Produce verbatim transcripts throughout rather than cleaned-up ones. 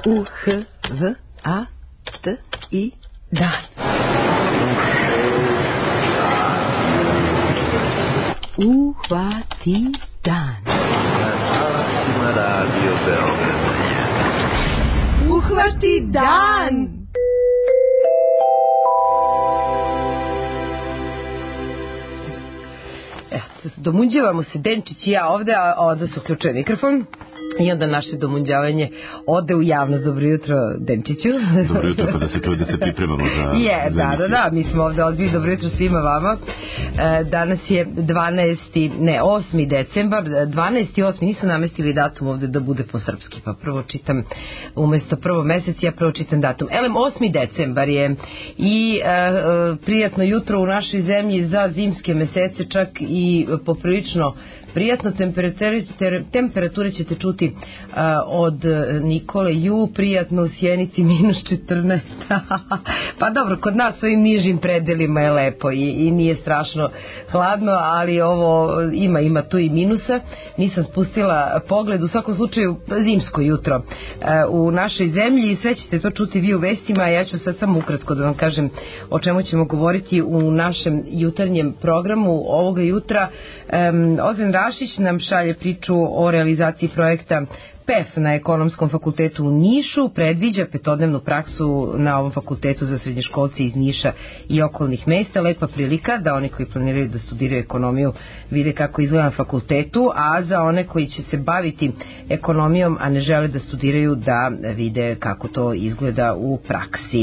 U, H, V, A, T, I, dan. Uhvati dan. Na Radio Beograd. Uhvati dan. Eto, domunđavamo se Denčić i ja ovde, a ovde se uključuje mikrofon. I onda naše domunđavanje ode u javnost. Dobro jutro, Denčiću. Dobro jutro, pa da se čuje da se pripremamo za... Je, za da, da, da, mi smo ovde odbili. Dobro jutro svima vama. E, danas je dvanaesti, ne, osmi decembar, dvanaesti osmi nisu namestili datum ovde da bude po srpski, pa prvo čitam, umesto prvo mesec, ja prvo čitam datum. Elem, osmi decembar je i e, e, prijatno jutro u našoj zemlji za zimske mesece, čak i poprilično prijatno. Temperature, temperature ćete čuti uh, od Nikole Ju, prijatno u Sjenici minus četrnaest. Pa dobro, kod nas u ovim nižim predelima je lepo i, i nije strašno hladno, ali ovo ima, ima tu i minusa. Nisam spustila pogled, u svakom slučaju zimsko jutro uh, u našoj zemlji i sve ćete to čuti vi u vestima, a ja ću sad samo ukratko da vam kažem o čemu ćemo govoriti u našem jutarnjem programu ovoga jutra. Um, Ozren Rašić nam šalje priču o realizaciji projekta P E F na Ekonomskom fakultetu u Nišu, predviđa petodnevnu praksu na ovom fakultetu za srednjoškolce iz Niša i okolnih mesta. Lepa prilika da oni koji planiraju da studiraju ekonomiju vide kako izgleda na fakultetu, a za one koji će se baviti ekonomijom, a ne žele da studiraju, da vide kako to izgleda u praksi.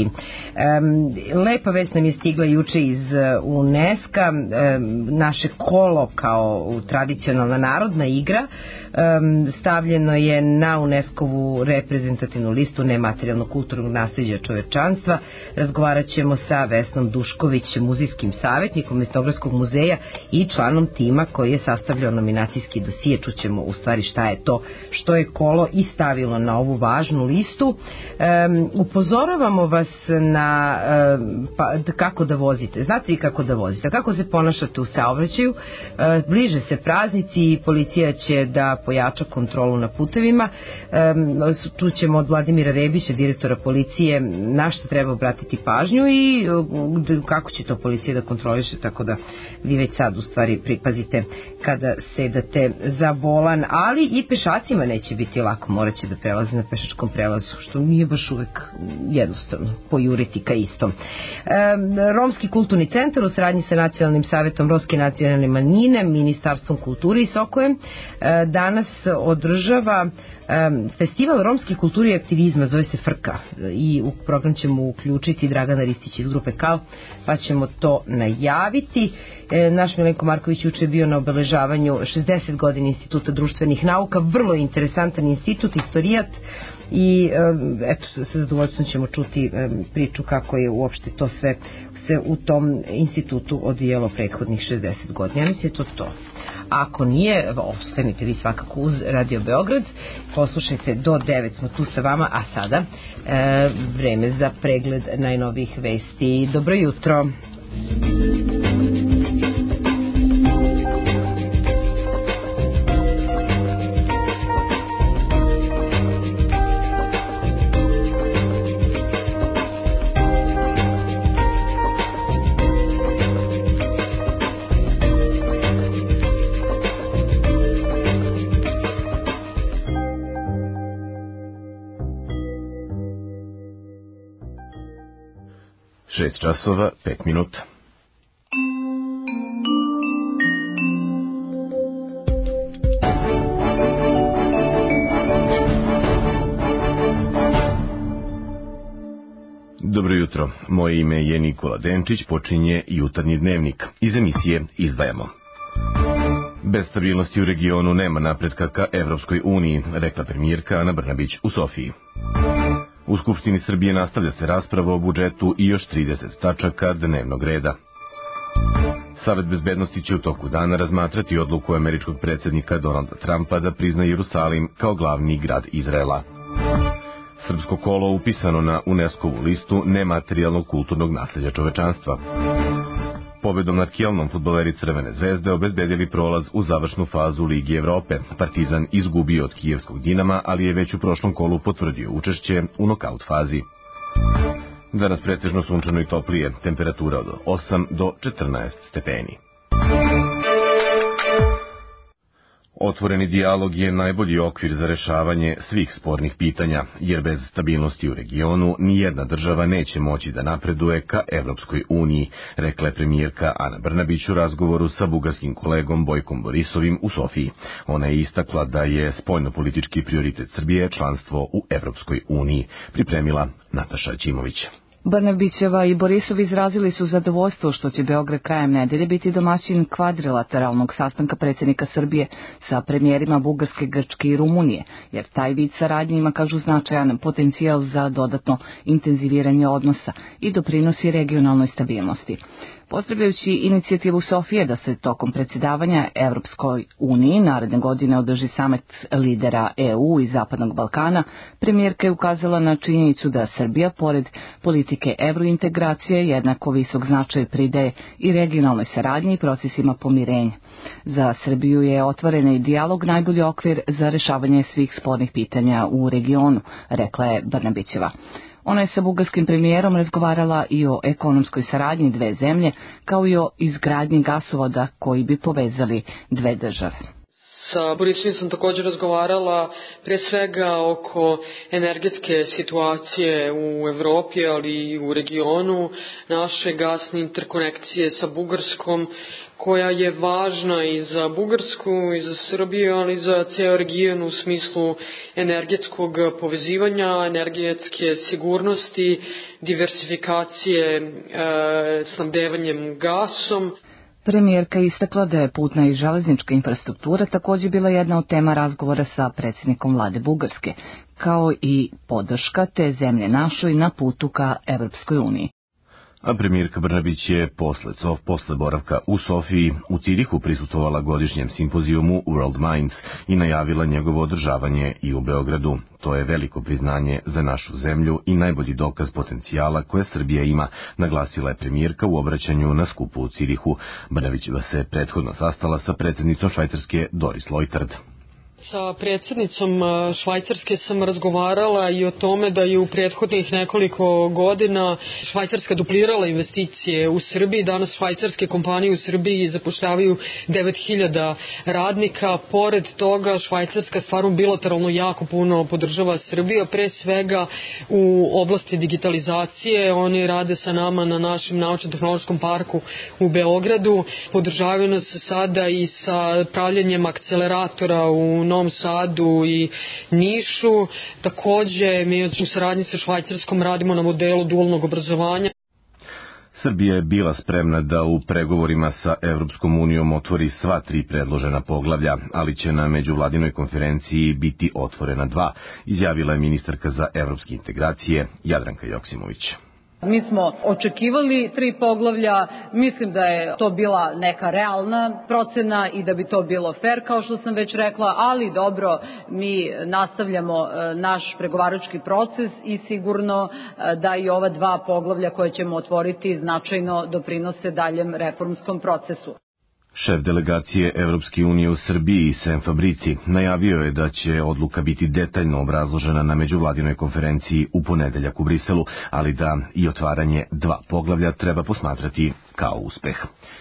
Um, lepa vest nam je stigla juče iz UNESCO-a, um, naše kolo kao tradicionalna narodna igra um, stavljeno je na UNESCO-vu reprezentativnu listu nematerijalnog kulturnog nasleđa čovečanstva. Razgovarat ćemo sa Vesnom Dušković, muzejskim savjetnikom Etnografskog muzeja i članom tima koji je sastavljao nominacijski dosije. Čućemo u stvari šta je to što je kolo i stavilo na ovu važnu listu. Um, upozoravamo vas na um, pa, kako da vozite. Znate i kako da vozite, kako se ponašate u saobraćaju. Uh, bliže se praznici i policija će da pojača kontrolu na putevima. Um, čućemo od Vladimira Rebića, direktora policije, na što treba obratiti pažnju i uh, kako će to policija da kontroliše, tako da vi već sad u stvari pripazite kada sedate za volan, ali i pešacima neće biti lako, morat će da prelaze na pešačkom prelazu, što nije baš uvek jednostavno pojuriti ka istom. Um, Romski kulturni centar u saradnji sa Nacionalnim savjetom Romske nacionalne manjine, Ministarstvom kulture i Sokojem uh, danas održava Um, festival romske kulture i aktivizma, zove se Frka, i u program ćemo uključiti Dragana Ristić iz grupe Kal, pa ćemo to najaviti. E, naš Milenko Marković juče je bio na obeležavanju šezdeset godina Instituta društvenih nauka, vrlo interesantan institut, istorijat, i um, eto, sa zadovoljstvom ćemo čuti um, priču kako je uopšte to sve se u tom institutu odvijalo prethodnih šezdeset godina. Ja mislim je to to. Ako nije, ostanite vi svakako uz Radio Beograd, poslušajte do devet, smo tu sa vama, a sada e, vreme za pregled najnovijih vesti. Dobro jutro. Šest časova, pet minuta. Dobro jutro, moje ime je Nikola Denčić, počinje jutarnji dnevnik. Iz emisije izdvajamo. Bez stabilnosti u regionu nema napretka ka Evropskoj uniji, rekla premijerka Ana Brnabić u Sofiji. U Skupštini Srbije nastavlja se rasprava o budžetu i još trideset tačaka dnevnog reda. Savet bezbednosti će u toku dana razmatrati odluku američkog predsjednika Donalda Trumpa da prizna Jerusalim kao glavni grad Izraela. Srpsko kolo upisano na UNESCO-vu listu nematerijalnog kulturnog nasleđa čovečanstva. Pobedom nad Kjelnom fudbaleri Crvene zvezde obezbedili prolaz u završnu fazu Ligi Evrope. Partizan izgubio od kijevskog Dinama, ali je već u prošlom kolu potvrdio učešće u nokaut fazi. Danas pretežno sunčano i toplije, temperatura od osam do četrnaest stepeni. Otvoreni dijalog je najbolji okvir za rešavanje svih spornih pitanja, jer bez stabilnosti u regionu nijedna država neće moći da napreduje ka Evropskoj uniji, rekla je premijerka Ana Brnabić u razgovoru sa bugarskim kolegom Bojkom Borisovim u Sofiji. Ona je istakla da je spoljnopolitički prioritet Srbije članstvo u Evropskoj uniji, pripremila Nataša Ćimović. Brnabićeva i Borisov izrazili su zadovoljstvo što će Beograd krajem nedelje biti domaćin kvadrilateralnog sastanka predsjednika Srbije sa premijerima Bugarske, Grčke i Rumunije, jer taj vid saradnje ima, kažu, značajan potencijal za dodatno intenziviranje odnosa i doprinosi regionalnoj stabilnosti. Pozdravljajući inicijativu Sofije da se tokom predsjedavanja Evropskoj uniji naredne godine održi samet lidera E U i Zapadnog Balkana, premijerka je ukazala na činjenicu da Srbija, pored politike evrointegracije, jednako visok značaj pridaje i regionalnoj saradnji i procesima pomirenja. Za Srbiju je otvoreni dijalog najbolji okvir za rešavanje svih spornih pitanja u regionu, rekla je Brnabićeva. Ona je sa bugarskim premijerom razgovarala i o ekonomskoj saradnji dve zemlje, kao i o izgradnji gasovoda koji bi povezali dve države. Sa Borisovim sam također razgovarala pre svega oko energetske situacije u Evropi, ali i u regionu, naše gasne interkonekcije sa Bugarskom, koja je važna i za Bugarsku i za Srbiju, ali i za ceo region u smislu energetskog povezivanja, energetske sigurnosti, diversifikacije e, snabdevanjem gasom. Premijerka istakla da je putna i železnička infrastruktura također bila jedna od tema razgovora sa predsjednikom vlade Bugarske, kao i podrška te zemlje našoj na putu ka Evropskoj uniji. A premijerka Brnabić je posle, posle boravka u Sofiji u Cirihu prisustvovala godišnjem simpozijumu World Minds i najavila njegovo održavanje i u Beogradu. To je veliko priznanje za našu zemlju i najbolji dokaz potencijala koje Srbija ima, naglasila je premijerka u obraćanju na skupu u Cirihu. Brnabićeva se prethodno sastala sa predsjednicom Švajcarske Doris Leuthard. Sa predsjednicom Švajcarske sam razgovarala i o tome da je u prethodnih nekoliko godina Švajcarska duplirala investicije u Srbiji. Danas švajcarske kompanije u Srbiji zapošljavaju devet hiljada radnika. Pored toga, Švajcarska stvarno bilateralno jako puno podržava Srbiju, pre svega u oblasti digitalizacije. Oni rade sa nama na našem naučno-tehnološkom parku u Beogradu. Podržavaju nas sada i sa pravljenjem akceleratora u Novom Sadu i Nišu. Takođe, mi u saradnji sa Švajcarskom radimo na modelu dualnog obrazovanja. Srbija je bila spremna da u pregovorima sa Evropskom unijom otvori sva tri predložena poglavlja, ali će na međuvladinoj konferenciji biti otvorena dva, izjavila je ministarka za evropske integracije Jadranka Joksimović. Mi smo očekivali tri poglavlja, mislim da je to bila neka realna procena i da bi to bilo fair, kao što sam već rekla, ali dobro, mi nastavljamo naš pregovarački proces i sigurno da i ova dva poglavlja koje ćemo otvoriti značajno doprinose daljem reformskom procesu. Šef delegacije Evropske unije u Srbiji, Sem Fabrici, najavio je da će odluka biti detaljno obrazložena na međuvladinoj konferenciji u ponedeljak u Briselu, ali da i otvaranje dva poglavlja treba posmatrati kao uspeh.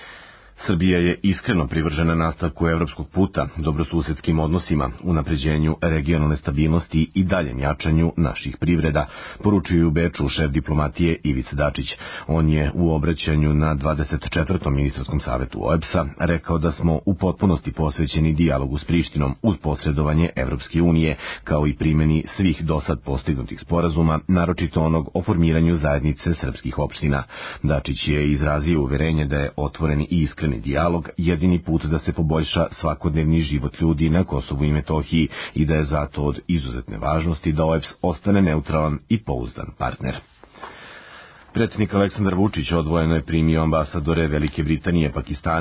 Srbija je iskreno privržena nastavku evropskog puta, dobrosusedskim odnosima, unapređenju regionalne stabilnosti i daljem jačanju naših privreda, poručuju u Beču šef diplomatije Ivica Dačić. On je u obraćanju na dvadeset četvrtom ministarskom savetu O E B S-a rekao da smo u potpunosti posvećeni dijalogu s Prištinom uz posredovanje Evropske unije, kao i primjeni svih dosad postignutih sporazuma, naročito onog o formiranju zajednice srpskih opština. Dačić je izrazio uverenje da je otvoreni i iskreni dijalog jedini put da se poboljša svakodnevni život ljudi na Kosovu i Metohiji i da je zato od izuzetne važnosti da O E B S ostane neutralan i pouzdan partner. Predsjednik Aleksandar Vučić odvojeno je primio ambasadore Velike Britanije, Pakistana,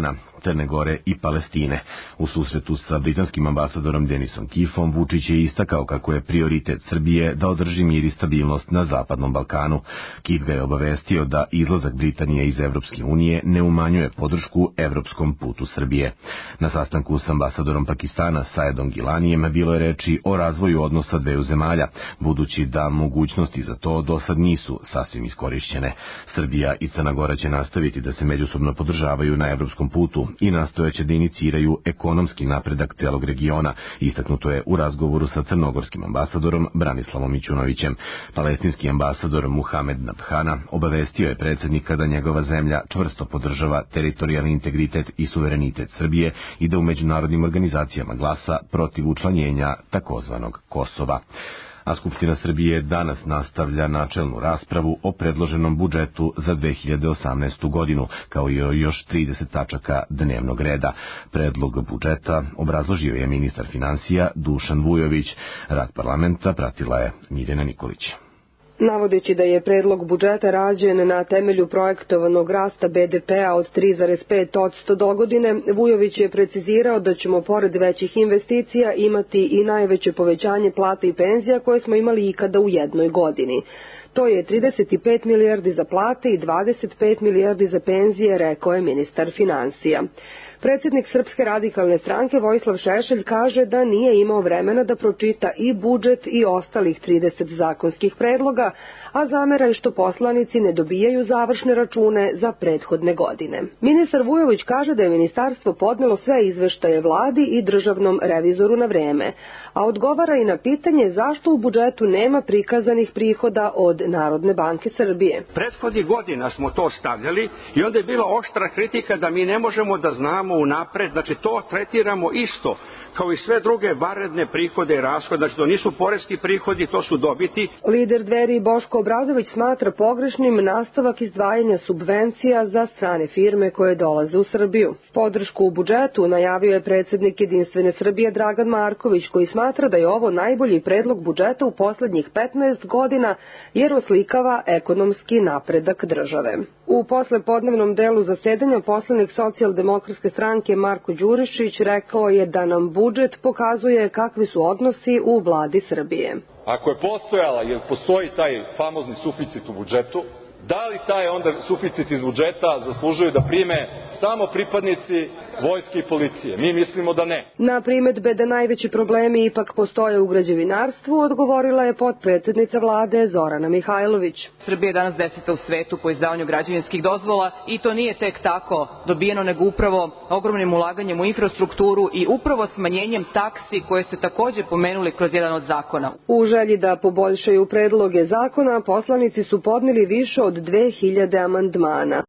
Crne Gore i Palestine. U susretu sa britanskim ambasadorom Denisom Kifom, Vučić je istakao kako je prioritet Srbije da održi mir i stabilnost na Zapadnom Balkanu. Kif ga je obavestio da izlazak Britanije iz Evropske unije ne umanjuje podršku evropskom putu Srbije. Na sastanku s ambasadorom Pakistana Saedom Gilanijem bilo je reči o razvoju odnosa dveju zemalja, budući da mogućnosti za to do sad nisu sasvim iskorišćene. Srbija i Crna Gora će nastaviti da se međusobno podržavaju na evropskom putu i nastojaće da iniciraju ekonomski napredak celog regiona, istaknuto je u razgovoru sa crnogorskim ambasadorom Branislavom Mićunovićem. Palestinski ambasador Muhamed Nabhana obavestio je predsjednika da njegova zemlja čvrsto podržava teritorijalni integritet i suverenitet Srbije i da u međunarodnim organizacijama glasa protiv učlanjenja takozvanog Kosova. A Skupština Srbije danas nastavlja načelnu raspravu o predloženom budžetu za dve hiljade osamnaestu. godinu, kao i o još trideset tačaka dnevnog reda. Predlog budžeta obrazložio je ministar finansija Dušan Vujović. Rad parlamenta pratila je Mirjana Nikolić. Navodeći da je predlog budžeta rađen na temelju projektovanog rasta be de pea od tri zarez pet posto do godine, Vujović je precizirao da ćemo pored većih investicija imati i najveće povećanje plata i penzija koje smo imali ikada u jednoj godini. To je trideset pet milijardi za plate i dvadeset pet milijardi za penzije, rekao je ministar finansija. Predsjednik Srpske radikalne stranke Vojislav Šešelj kaže da nije imao vremena da pročita i budžet i ostalih trideset zakonskih predloga, a zamera je što poslanici ne dobijaju završne račune za prethodne godine. Ministar Vujović kaže da je ministarstvo podnelo sve izveštaje vladi i državnom revizoru na vreme, a odgovara i na pitanje zašto u budžetu nema prikazanih prihoda od Narodne banke Srbije. Prethodnih godina smo to stavljali i onda je bila oštra kritika da mi ne možemo da znamo unapred, znači to tretiramo isto kao i sve druge vanredne prihode i rashode, znači to nisu poreski prihodi, to su dobiti. Lider Dveri Boško Obradović smatra pogrešnim nastavak izdvajanja subvencija za strane firme koje dolaze u Srbiju. Podršku u budžetu najavio je predsjednik Jedinstvene Srbije Dragan Marković, koji smatra da je ovo najbolji predlog budžeta u poslednjih petnaest godina jer oslikava ekonomski napredak države. U poslepodnevnom delu zasedanja poslanik Socijaldemokratske stranke Marko Đurišić rekao je da nam budžet pokazuje kakvi su odnosi u vladi Srbije. Ako je postojala, jer postoji taj famozni suficit u budžetu, da li taj onda suficit iz budžeta zaslužuju da prime samo pripadnici vojske i policije? Mi mislimo da ne. Na primedbe da najveći problemi ipak postoje u građevinarstvu, odgovorila je potpredsednica vlade Zorana Mihajlović. Srbija je danas deseta u svetu po izdavanju građevinskih dozvola i to nije tek tako dobijeno, nego upravo ogromnim ulaganjem u infrastrukturu i upravo smanjenjem taksi koje ste takođe pomenuli kroz jedan od zakona. U želji da poboljšaju predloge zakona, poslanici su podneli više od dve hiljade amandmana.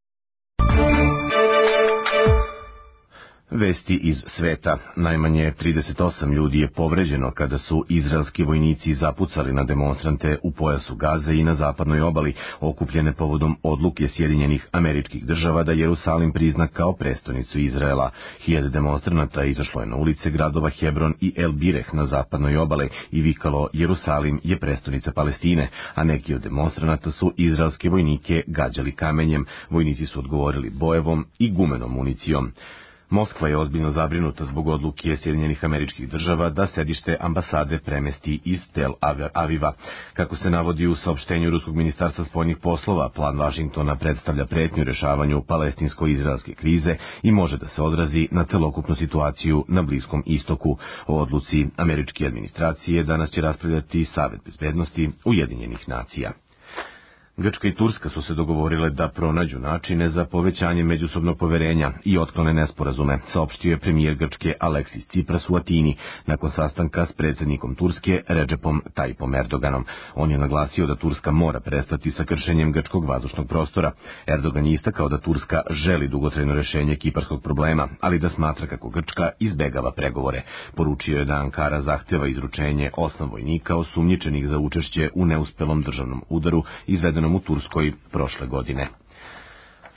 Vesti iz sveta. Najmanje trideset osam ljudi je povređeno kada su izraelski vojnici zapucali na demonstrante u pojasu Gaze i na zapadnoj obali, okupljene povodom odluke Sjedinjenih Američkih Država da Jerusalim prizna kao prestonicu Izraela. Hiljade demonstranata izašlo je na ulice gradova Hebron i El Bireh na zapadnoj obale i vikalo Jerusalim je prestonica Palestine, a neki od demonstranata su izraelske vojnike gađali kamenjem. Vojnici su odgovorili bojevom i gumenom municijom. Moskva je ozbiljno zabrinuta zbog odluke Sjedinjenih Američkih Država da sedište ambasade premesti iz Tel Aviva. Kako se navodi u saopštenju Ruskog ministarstva spoljnih poslova, plan Vašingtona predstavlja pretnju rešavanju palestinsko-izraelske krize i može da se odrazi na celokupnu situaciju na Bliskom istoku. O odluci američke administracije danas će raspravljati Savet bezbednosti Ujedinjenih nacija. Grčka i Turska su se dogovorile da pronađu načine za povećanje međusobnog poverenja i otklone nesporazume, saopštio je premijer Grčke Aleksis Tsipras u Atini nakon sastanka s predsjednikom Turske Redžepom Tajipom Erdoganom. On je naglasio da Turska mora prestati sa kršenjem grčkog vazdušnog prostora. Erdogan je istakao da Turska želi dugotrajno rešenje kiparskog problema, ali da smatra kako Grčka izbegava pregovore. Poručio je da Ankara zahteva izručenje osam vojnika osumnjičenih za učešće u neuspelom državnom udaru izvedenom u Turskoj prošle godine.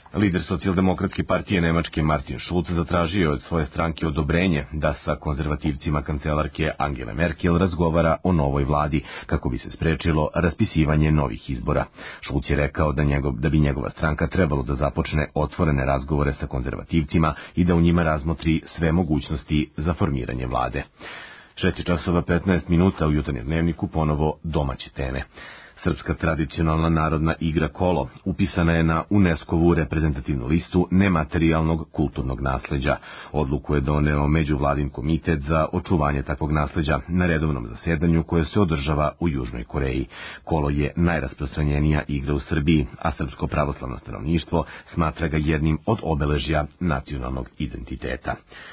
Lider socijaldemokratske partije Nemačke Martin Schulz zatražio je od svoje stranke odobrenje da sa konzervativcima kancelarke Angele Merkel razgovara o novoj vladi kako bi se sprečilo raspisivanje novih izbora. Schulz je rekao da, njegov, da bi njegova stranka trebalo da započne otvorene razgovore sa konzervativcima i da u njima razmotri sve mogućnosti za formiranje vlade. šest časova petnaest minuta u jutarnjem dnevniku ponovo domaće teme. Srpska tradicionalna narodna igra kolo upisana je na UNESCO-vu reprezentativnu listu nematerijalnog kulturnog nasleđa. Odluku je doneo Međuvladin komitet za očuvanje takvog nasleđa na redovnom zasedanju koje se održava u Južnoj Koreji. Kolo je najrasprostranjenija igra u Srbiji, a srpsko pravoslavno stanovništvo smatra ga jednim od obeležja nacionalnog identiteta.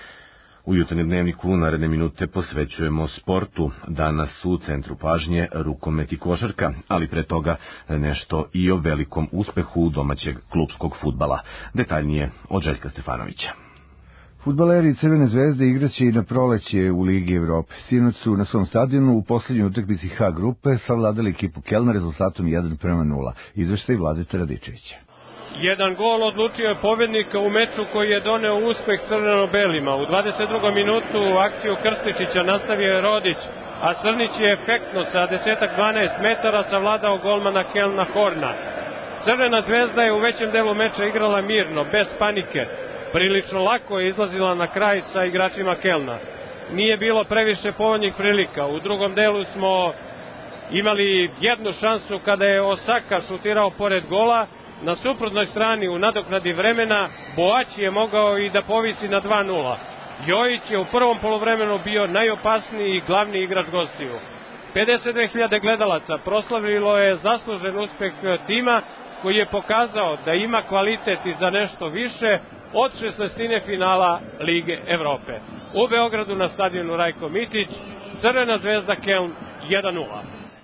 U jutarnjem dnevniku naredne minute posvećujemo sportu. Danas u centru pažnje rukomet i košarka, ali pre toga nešto i o velikom uspehu domaćeg klupskog fudbala. Detaljnije od Željka Stefanovića. Fudbaleri Crvene zvezde igraće i na proleće u Ligi Evrope. Sinoć su na svom stadionu u poslednjoj utakmici H grupe savladali ekipu Kelna rezultatom jedan prema nula. Izveštaj Vladeta Radičevića. Jedan gol odlučio je pobednika u meču koji je doneo uspeh crveno-belima. U dvadeset drugom minutu akciju Krstičića nastavio je Rodić, a Srnić je efektno sa deset dvanaest metara savladao golmana Kelna Horna. Crvena zvezda je u većem delu meča igrala mirno, bez panike. Prilično lako je izlazila na kraj sa igračima Kelna. Nije bilo previše povoljnih prilika. U drugom delu smo imali jednu šansu kada je Osaka šutirao pored gola. Na suprotnoj strani u nadoknadi vremena Boaći je mogao i da povisi na dva nula. Jojić je u prvom poluvremenu bio najopasniji i glavni igrač gostiju. pedeset dve hiljade gledalaca proslavilo je zaslužen uspeh tima koji je pokazao da ima kvalitet i za nešto više od šesnaestine finala Lige Evrope. U Beogradu na stadionu Rajko Mitić, Crvena zvezda Keln jedan nula.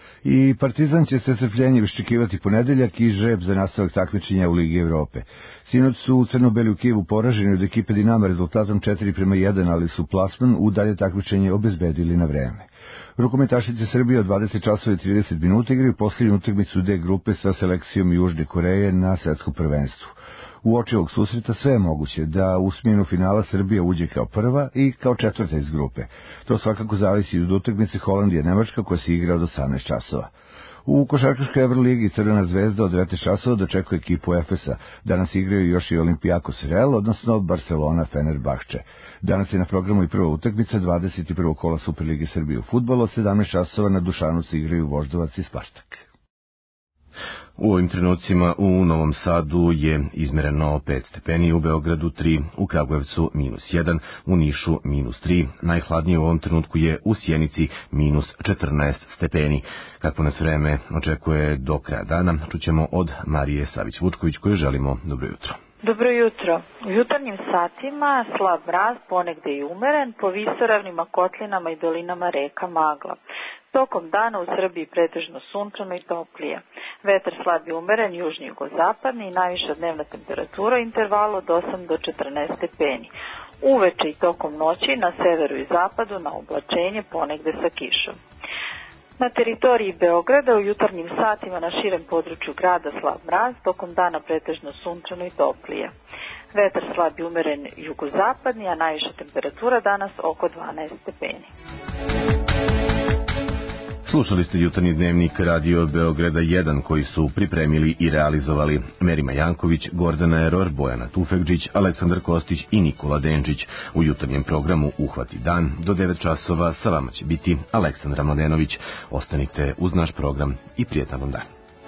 I Partizan će se strpljenje iščekivati ponedeljak i žreb za nastavak takmičenja u Ligi Evrope. Sinoć su u Crno-Beli u Kijevu poraženi od ekipe Dinama rezultatom četiri prema jedan, ali su plasman u dalje takmičenje obezbedili na vreme. Rukometašice Srbije od dvadeset časova i trideset minuta igraju posljednju utakmicu D grupe sa selekcijom Južne Koreje na svetskom prvenstvu. U oči ovog susreta sve je moguće da u smjenu finala Srbija uđe kao prva i kao četvrta iz grupe. To svakako zavisi od utakmice Holandija-Nemačka koja se igra od osamnaest časova. U košarkaškoj Evroligi Crvena zvezda od devet časova dočekuje ekipu Efesa. Danas igraju još i Olimpijakos Real, odnosno Barcelona Fenerbahče. Danas je na programu i prva utakmica dvadeset prvog kola Superlige Srbije u fudbalu, od sedamnaest časova na Dušanovcu igraju Voždovac i Spartak. U ovim trenucima u Novom Sadu je izmereno pet stepeni, u Beogradu tri, u Kragujevcu minus jedan, u Nišu minus tri, najhladnije u ovom trenutku je u Sjenici minus četrnaest stepeni. Kako nas vreme očekuje do kraja dana, čućemo od Marije Savić-Vučković koju želimo dobro jutro. Dobro jutro. U jutarnjim satima slab mraz, ponegde i umeren, po visoravnima, kotlinama i dolinama reka magla. Tokom dana u Srbiji pretežno sunčano i toplije. Vetar slab i umeren, južni jugozapadni i najviša dnevna temperatura u intervalu od osam do četrnaest stepeni. Uveče i tokom noći na severu i zapadu na oblačenje, ponegde sa kišom. Na teritoriji Beograda u jutarnjim satima na širem području grada slab mraz, tokom dana pretežno sunčano i toplije. Vetar slab i umeren jugozapadni, a najviša temperatura danas oko dvanaest stepeni. Slušali ste jutarnji dnevnik Radio Beograda jedan koji su pripremili i realizovali Merima Janković, Gordana Eror, Bojana Tufekđić, Aleksandar Kostić i Nikola Denčić. U jutarnjem programu Uhvati dan do devet časova sa vama će biti Aleksandra Mladenović. Ostanite uz naš program i prijetan vam dan.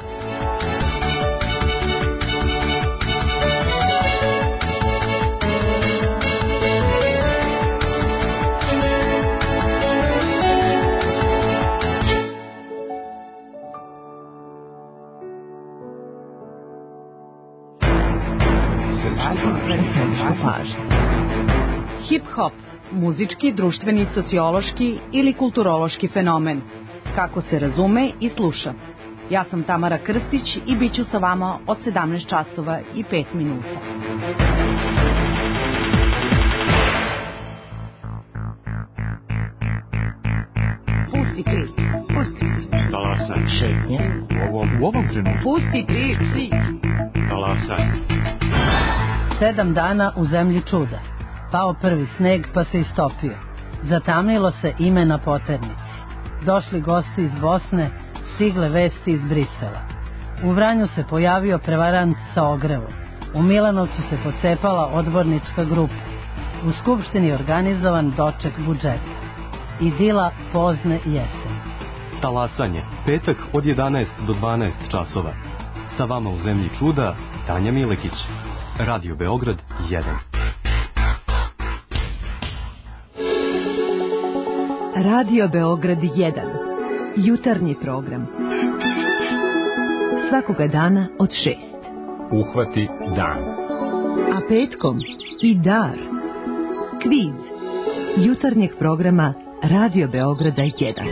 Hip-hop, muzički, društveni, sociološki ili kulturološki fenomen. Kako se razume i sluša. Ja sam Tamara Krstić i bit ću sa vama od sedamnaest časova i pet minuta. Pusti klip, pusti. Talasaj. Šetnje. U ovom, u ovom trenutku. Pusti klip, si. Talasaj. Sedam dana u zemlji čuda. Pao prvi sneg pa se istopio. Zatamnilo se ime na poternici. Došli gosti iz Bosne, stigle vesti iz Brisela. U Vranju se pojavio prevarant sa ogrevom. U Milanovcu se pocepala odbornička grupa. U Skupštini organizovan doček budžeta. Idila pozne jeseni. Talasanje, petak od jedanaest do dvanaest časova. Sa vama u zemlji čuda, Tanja Milekić. Radio Beograd jedan. Radio Beograd jedan. Jutarnji program. Svakoga dana od šest. Uhvati dan. A petkom i dar. Kviz. Jutarnjeg programa Radio Beograda jedan.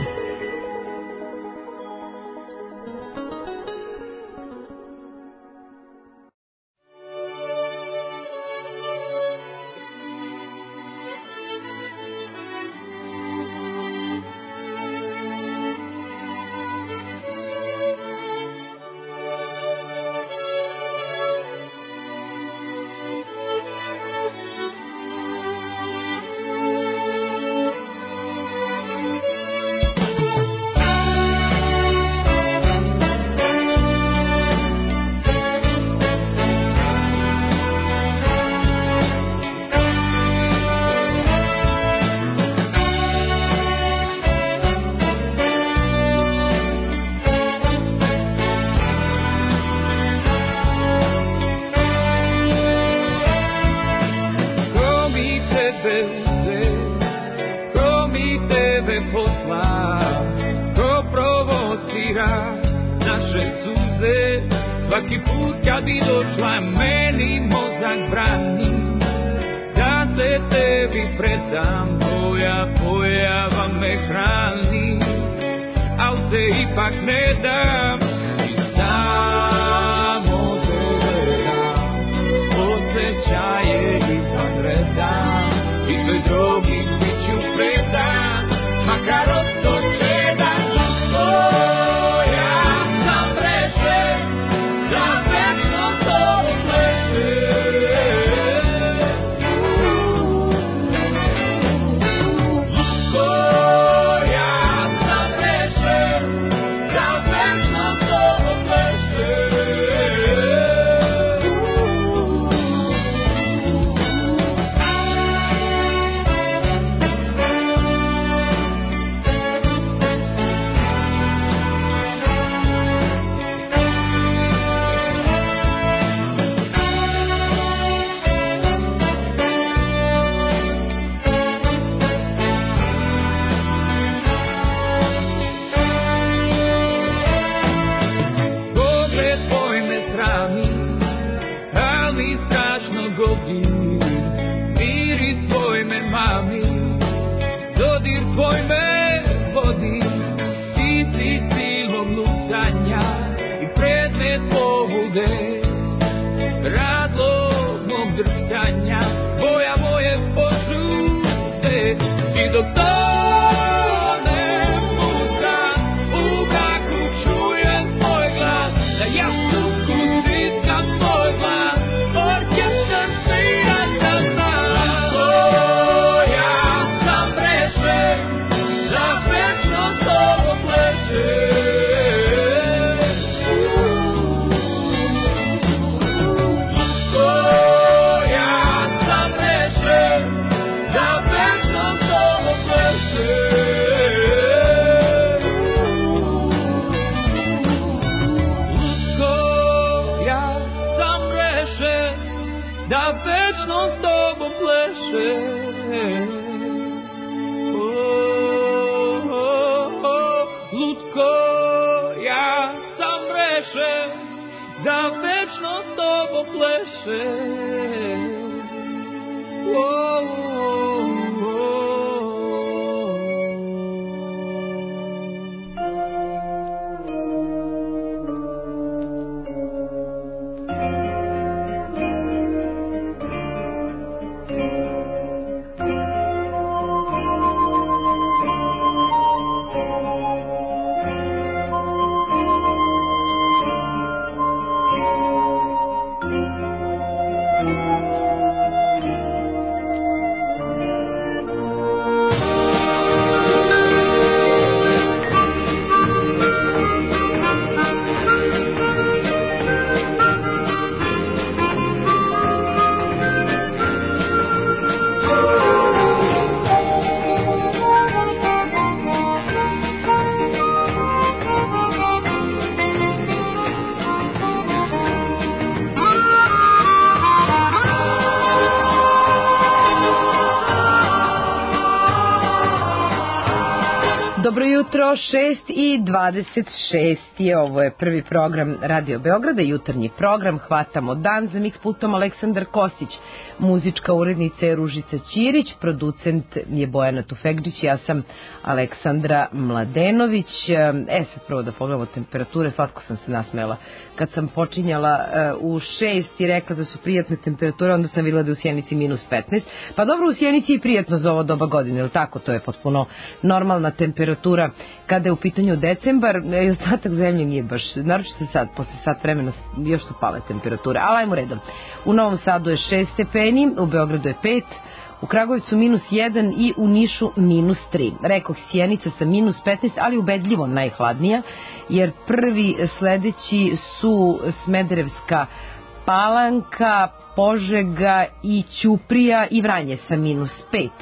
jutro, šest i dvadeset šest je, ovo je prvi program Radio Beograda, jutarnji program, hvatamo dan, za miks pultom Aleksandar Kostić, muzička urednica je Ružica Ćirić, producent je Bojana Tufegđić, ja sam Aleksandra Mladenović. E sad prvo da pogledamo temperature, slatko sam se nasmela kad sam počinjala uh, u šest i rekla da su prijatne temperature, onda sam videla da je u Sjenici minus petnaest, pa dobro, u Sjenici je prijatno za ovo doba godine, ili tako, to je potpuno normalna temperatura kada je u pitanju decembar, i ostatak zemlje nije baš, naročito sad, posle sat vremena još su pale temperature, ali ajmo redom. U Novom Sadu je šest stepeni, u Beogradu je pet, u Kragujevcu minus jedan i u Nišu minus tri. Rekoh, Sjenica sa minus petnaest, ali ubedljivo najhladnija, jer prvi sledeći su Smederevska Palanka, Požega i Ćuprija i Vranje sa minus pet.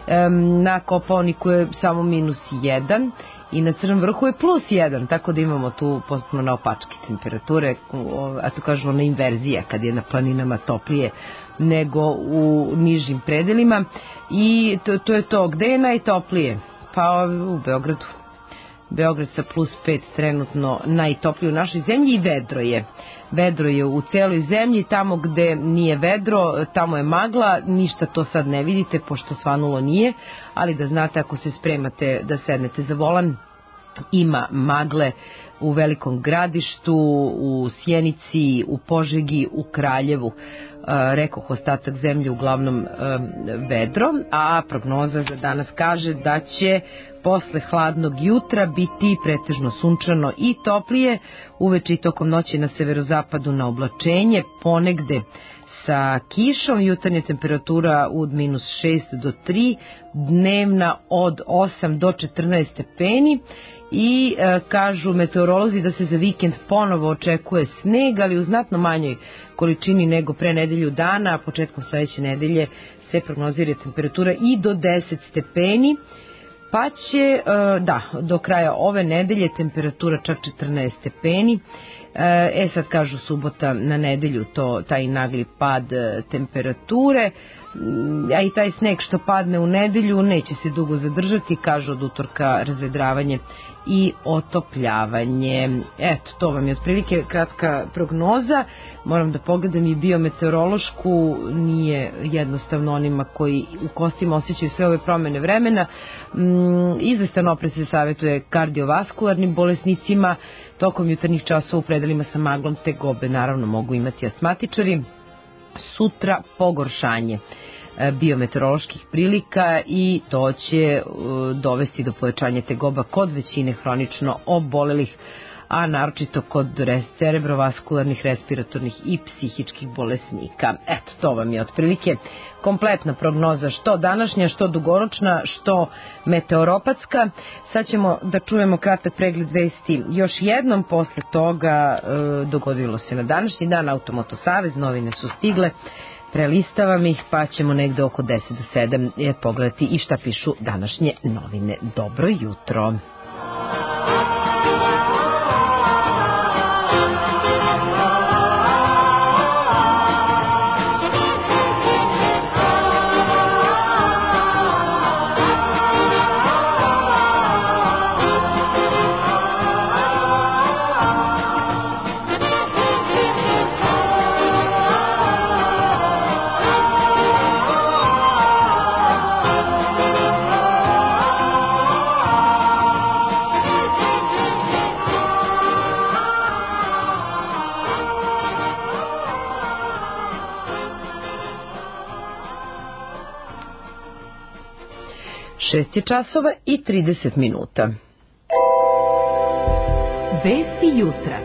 Na Kopaoniku je samo minus jedan i na Crnom Vrhu je plus jedan, tako da imamo tu potpuno naopačke temperature, a to kažemo na inverzija, kad je na planinama toplije nego u nižim predelima. I to, to je to. Gde je najtoplije? Pa u Beogradu. Beograd sa plus pet trenutno najtoplije u našoj zemlji i vedro je. Vedro je u celoj zemlji, tamo gde nije vedro, tamo je magla, ništa to sad ne vidite pošto svanulo nije, ali da znate, ako se spremate da sednete za volan, ima magle u Velikom Gradištu, u Sjenici, u Požegi, u Kraljevu. Rekoh, ostatak zemlje uglavnom vedro, a prognoza za danas kaže da će posle hladnog jutra biti pretežno sunčano i toplije, uveče i tokom noći na severozapadu na oblačenje, ponegde sa kišom, jutarnja temperatura od minus šest do tri, dnevna od osam do četrnaest stepeni. I e, kažu meteorolozi da se za vikend ponovo očekuje sneg, ali u znatno manjoj količini nego pre nedelju dana, a početkom sledeće nedelje se prognozira temperatura i do deset stepeni, pa će, e, da, do kraja ove nedelje temperatura čak četrnaest stepeni. E sad kažu subota na nedelju to, taj nagli pad temperature, a i taj sneg što padne u nedelju neće se dugo zadržati, kažu od utorka razvedravanje i otopljavanje. Eto, to vam je otprilike kratka prognoza. Moram da pogledam i biometeorološku, nije jednostavno onima koji u kostima osjećaju sve ove promene vremena. Mm, izvestan oprez se savjetuje kardiovaskularnim bolesnicima, tokom jutarnjih časova u predelima sa maglom tegobe naravno mogu imati astmatičari. Sutra pogoršanje biometeoroloških prilika i to će dovesti do povećanja tegoba kod većine hronično obolelih, a naročito kod cerebrovaskularnih, respiratornih i psihičkih bolesnika. Eto, to vam je otprilike kompletna prognoza, što današnja, što dugoročna, što meteoropatska. Sad ćemo da čujemo kratak pregled vesti još jednom, posle toga e, dogodilo se na današnji dan, Automoto Savez, novine su stigle, prelistavam ih, pa ćemo negde oko deset do sedam pogledati i šta pišu današnje novine. Dobro jutro! šest je časova i trideset minuta. Vesti jutra.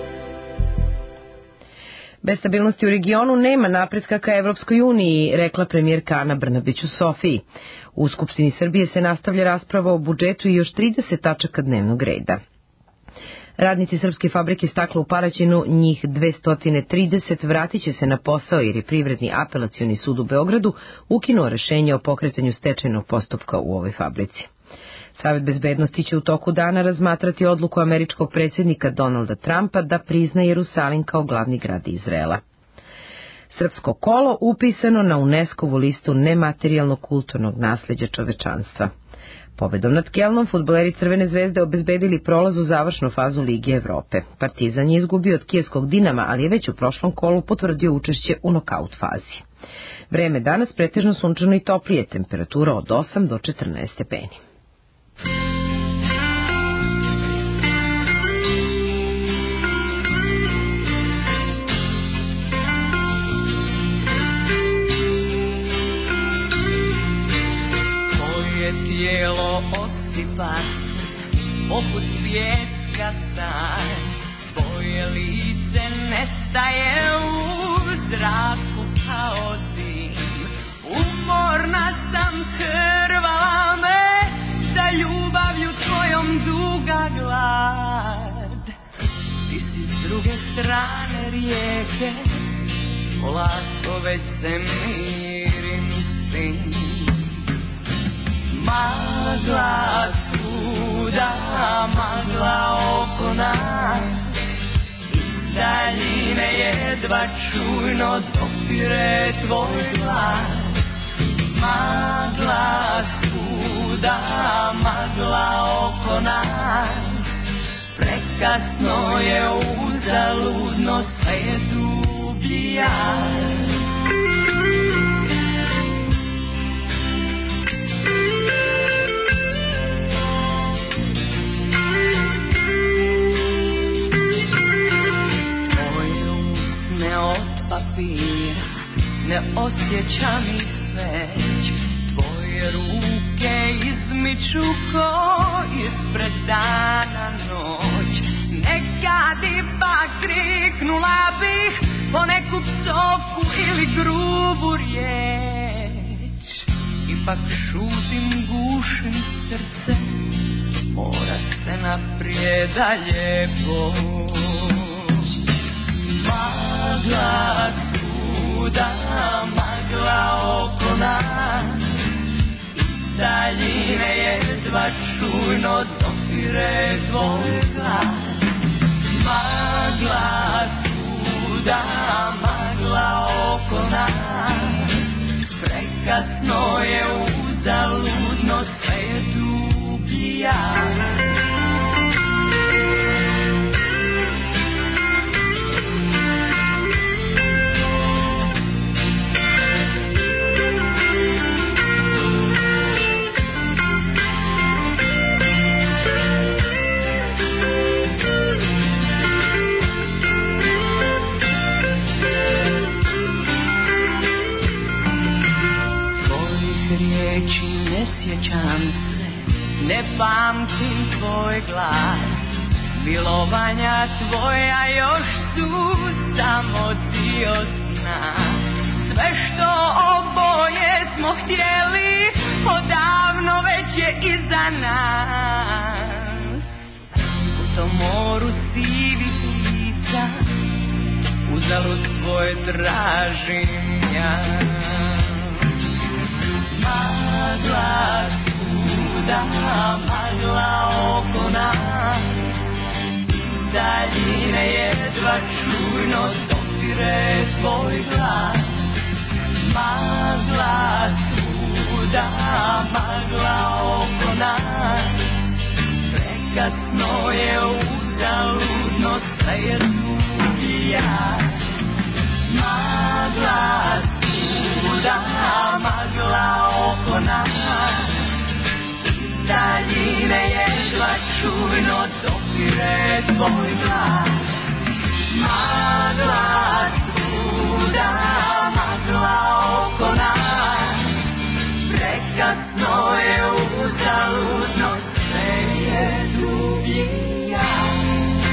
Bez stabilnosti u regionu nema napretka ka Evropskoj uniji, rekla premijerka Ana Brnabić u Sofiji. U Skupštini Srbije se nastavlja rasprava o budžetu i još trideset tačaka dnevnog reda. Radnici Srpske fabrike stakla u Paraćinu, njih dvesta trideset, vratit će se na posao jer je Privredni apelacioni sud u Beogradu ukinuo rešenje o pokretanju stečajnog postupka u ovoj fabrici. Savet bezbednosti će u toku dana razmatrati odluku američkog predsjednika Donalda Trumpa da prizna Jerusalim kao glavni grad Izraela. Srpsko kolo upisano na UNESCO-vu listu nematerijalnog kulturnog nasleđa čovečanstva. Pobedom nad Kelnom fudbaleri Crvene zvezde obezbedili prolaz u završnu fazu Lige Evrope. Partizan je izgubio od kijevskog Dinama, ali je već u prošlom kolu potvrdio učešće u nokaut fazi. Vreme danas pretežno sunčano i toplije, temperatura od osam do četrnaest stepeni. Tijelo osipa poput pijeska san, tvoje lice nestaje u zraku kao dim. Umorna sam, krvala me, za ljubavlju tvojom duga glad. Ti si s druge strane rijeke, polako već se mirim s tim. Magla svuda, magla oko nas, iz daljine jedva čujno dopire tvoj glas. Magla svuda, magla oko nas, prekasno je, uzaludno, sve je dublji jaz. Papira, ne osjećam ih već, tvoje ruke izmiču ko ispred dana noć. Nekad ipak kriknula bih po neku psovku ili grubu riječ. Ipak šutim, gušim srce, mora se naprijed dalje poći. Magla svuda, magla oko nas, iz daljine jedva čujno dopire tvoj glas. Magla svuda, magla oko nas, prekasno je, uzaludno, sve je dublji jaz. Ne sjećam se, ne pamtim tvoj glas, milovanja tvoja još su samo dio sna. Sve što oboje smo htjeli, odavno već je iza nas. U tom moru sivih lica, uzalud tvoje tražim ja. Magla svuda, magla oko nas, iz daljine jedva čujno dopire tvoj glas. Magla svuda, magla oko nas, prekasno je, uzaludno, sve je dublji jaz. Magla svuda, magla oko nas, iz daljine jedva čujno dopire tvoj glas. Magla svuda, magla oko nas, prekasno je, uzaludno, sve je dublji jaz.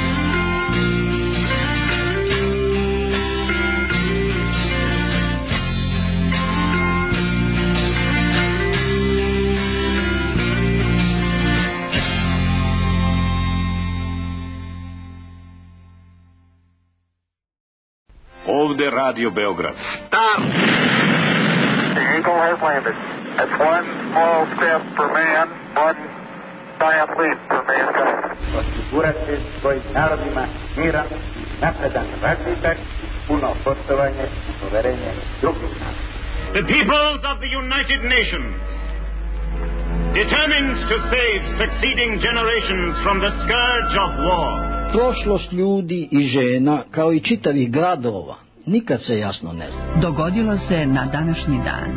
Ovde Radio Beograd. Stop! The Eagle has landed. That's one small step for man, one giant leap for mankind. Osigurati svojim narodima miran, napredan razvitak, puno poštovanje i poverenje drugih naroda. The peoples of the United Nations determined to save succeeding generations from the scourge of war. Prošlost ljudi i žena, kao i čitavih gradova, nikad se jasno ne zna. Dogodilo se na današnji dan.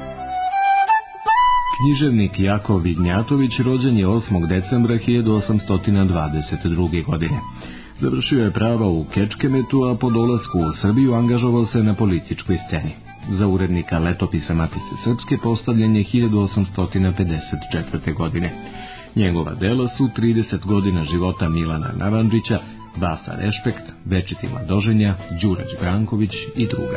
Književnik Jakov Vignjatović rođen je osmog decembra hiljadu osamsto dvadeset druge. godine. Završio je prava u Kečkemetu, a po dolasku u Srbiju angažovao se na političkoj sceni. Za urednika Letopisa Matice Srpske postavljen je hiljadu osamsto pedeset četvrte. godine. Njegova dela su trideset godina života Milana Narandžića, Vasa Rešpekt, Večiti Mladoženja, Đurađ Branković i druga.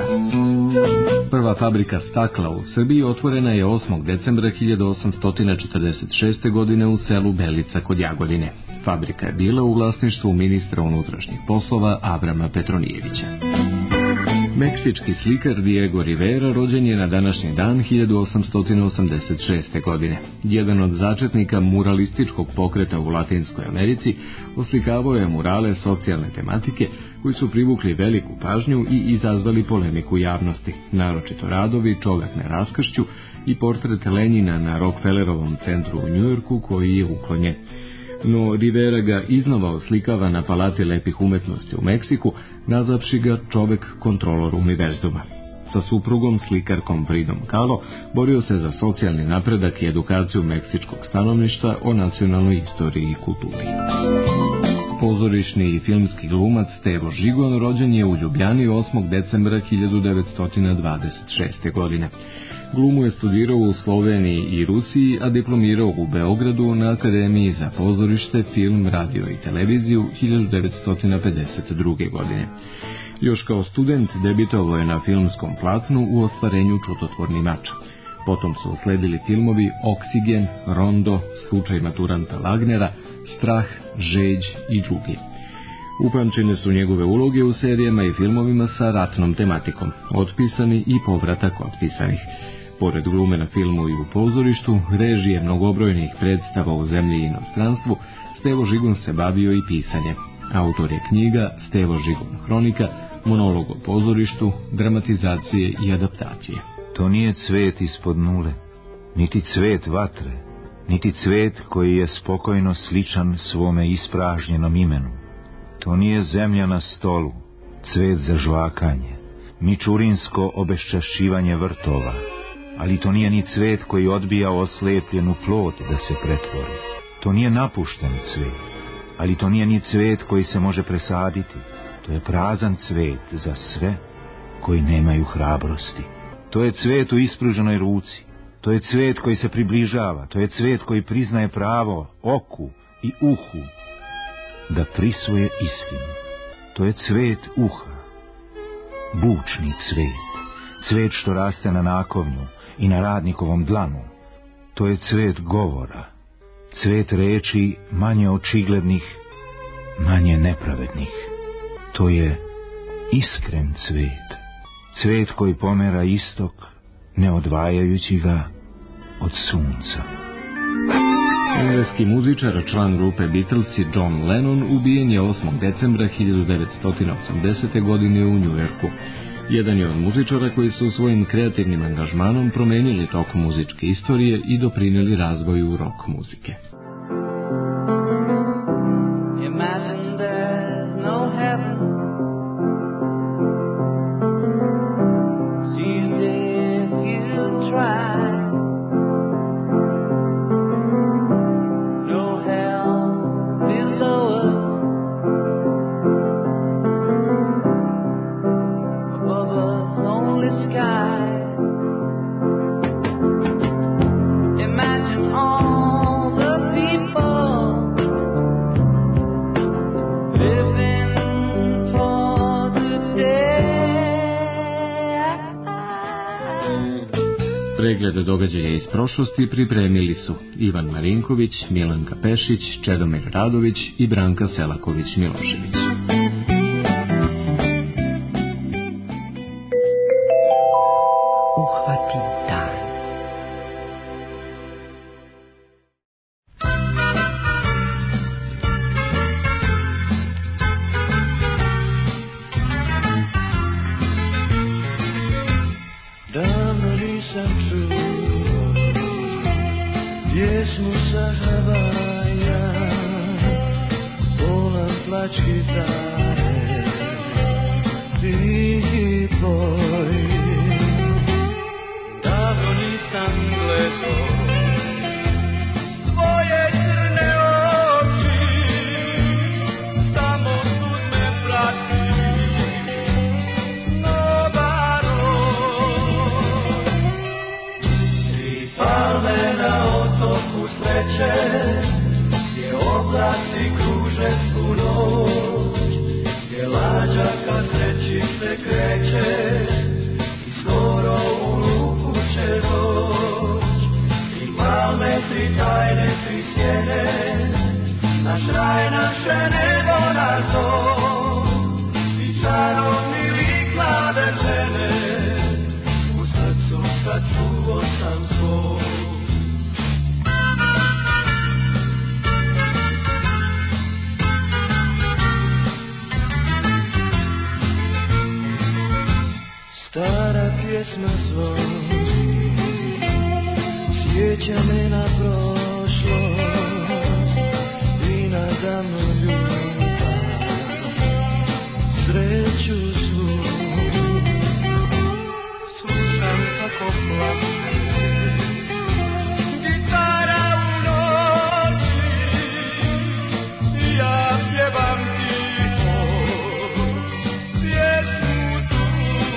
Prva fabrika stakla u Srbiji otvorena je osmog decembra hiljadu osamsto četrdeset šeste. godine u selu Belica kod Jagodine. Fabrika je bila u vlasništvu ministra unutrašnjih poslova Avrama Petronijevića. Meksički slikar Diego Rivera rođen je na današnji dan hiljadu osamsto osamdeset šeste. godine. Jedan od začetnika muralističkog pokreta u Latinskoj Americi, oslikavao je murale socijalne tematike koji su privukli veliku pažnju i izazvali polemiku javnosti, naročito radovi Čovek na raskršću i portret Lenjina na Rockefellerovom centru u Njujorku koji je uklonjen. No Rivera ga iznova oslikava na Palati lepih umetnosti u Meksiku, nazvavši ga čovek kontrolor univerzuma. Sa suprugom, slikarkom Fridom Kahlo, borio se za socijalni napredak i edukaciju meksičkog stanovništva o nacionalnoj istoriji i kulturi. Pozorišni i filmski glumac Stevo Žigon rođen je u Ljubljani osmog decembra hiljadu devetsto dvadeset šeste. godine. Glumu je studirao u Sloveniji i Rusiji, a diplomirao u Beogradu na Akademiji za pozorište, film, radio i televiziju hiljadu devetsto pedeset druge. godine. Još kao student debitovao je na filmskom platnu u ostvarenju Čudotvorni mač. Potom su usledili filmovi Oksigen, Rondo, Slučaj maturanta Lagnera, Strah, Žeđ i drugi. Upamćene su njegove uloge u serijama i filmovima sa ratnom tematikom, Otpisani i Povratak otpisanih. Pored glume na filmu i u pozorištu, režije mnogobrojnih predstava u zemlji i inostranstvu, Stevo Žigon se bavio i pisanjem. Autor je knjiga Stevo Žigon hronika, monolog o pozorištu, dramatizacije i adaptacije. To nije cvet ispod nule, niti cvet vatre, niti cvet koji je spokojno sličan svome ispražnjenom imenu. To nije zemlja na stolu, cvet za žvakanje, mičurinsko obeščašćivanje vrtova, ali to nije ni cvet koji odbija oslepljenu plod da se pretvori. To nije napušten cvet, ali to nije ni cvet koji se može presaditi. To je prazan cvet za sve koji nemaju hrabrosti. To je cvet u ispruženoj ruci, to je cvet koji se približava, to je cvet koji priznaje pravo oku i uhu da prisvoje istinu. To je cvet uha, bučni cvet, cvet što raste na nakovnju i na radnikovom dlanu. To je cvet govora, cvet reči manje očiglednih, manje nepravednih. To je iskren cvet, cvet koji pomera istok, ne odvajajući ga od sunca. Engleski muzičar, član grupe Beatlesi John Lennon ubijen je osmog decembra hiljadu devetsto osamdesete. godine u Njujorku. Jedan je od muzičara koji su svojim kreativnim angažmanom promenili tok muzičke istorije i doprinijeli razvoju rock muzike. Imagine there's no heaven. It's easy if you try. No hell below us. Above us only sky. Imagine all the people living for today. Preglede događaja iz prošlosti pripremili su Ivan Marinković, Milanka Pešić, Čedomir Radović i Branka Selaković-Milošević. Uhvati dan. Done, release and true. Yes, gitare, ti tvoj. Davno nisam gledao tvoje crne oči, samo sud me prati, nova noć. Tri palme na otoku sreće, gdje oblaci kruže svu noć, gdje lađa ka sreći se kreće i skoro u luku će doć. Tri palme, tri tajne, tri sjene, naš raj, naše nebo, naš dom, i čarobni lik mlade žene, u srcu sačuvo sam svoj. Stara pjesma zvoni, sjeća me na prošlost i na davnu ljubav, sreću svu. Slušam kako plače gitara u noći, ja pjevam tiho pjesmu tu.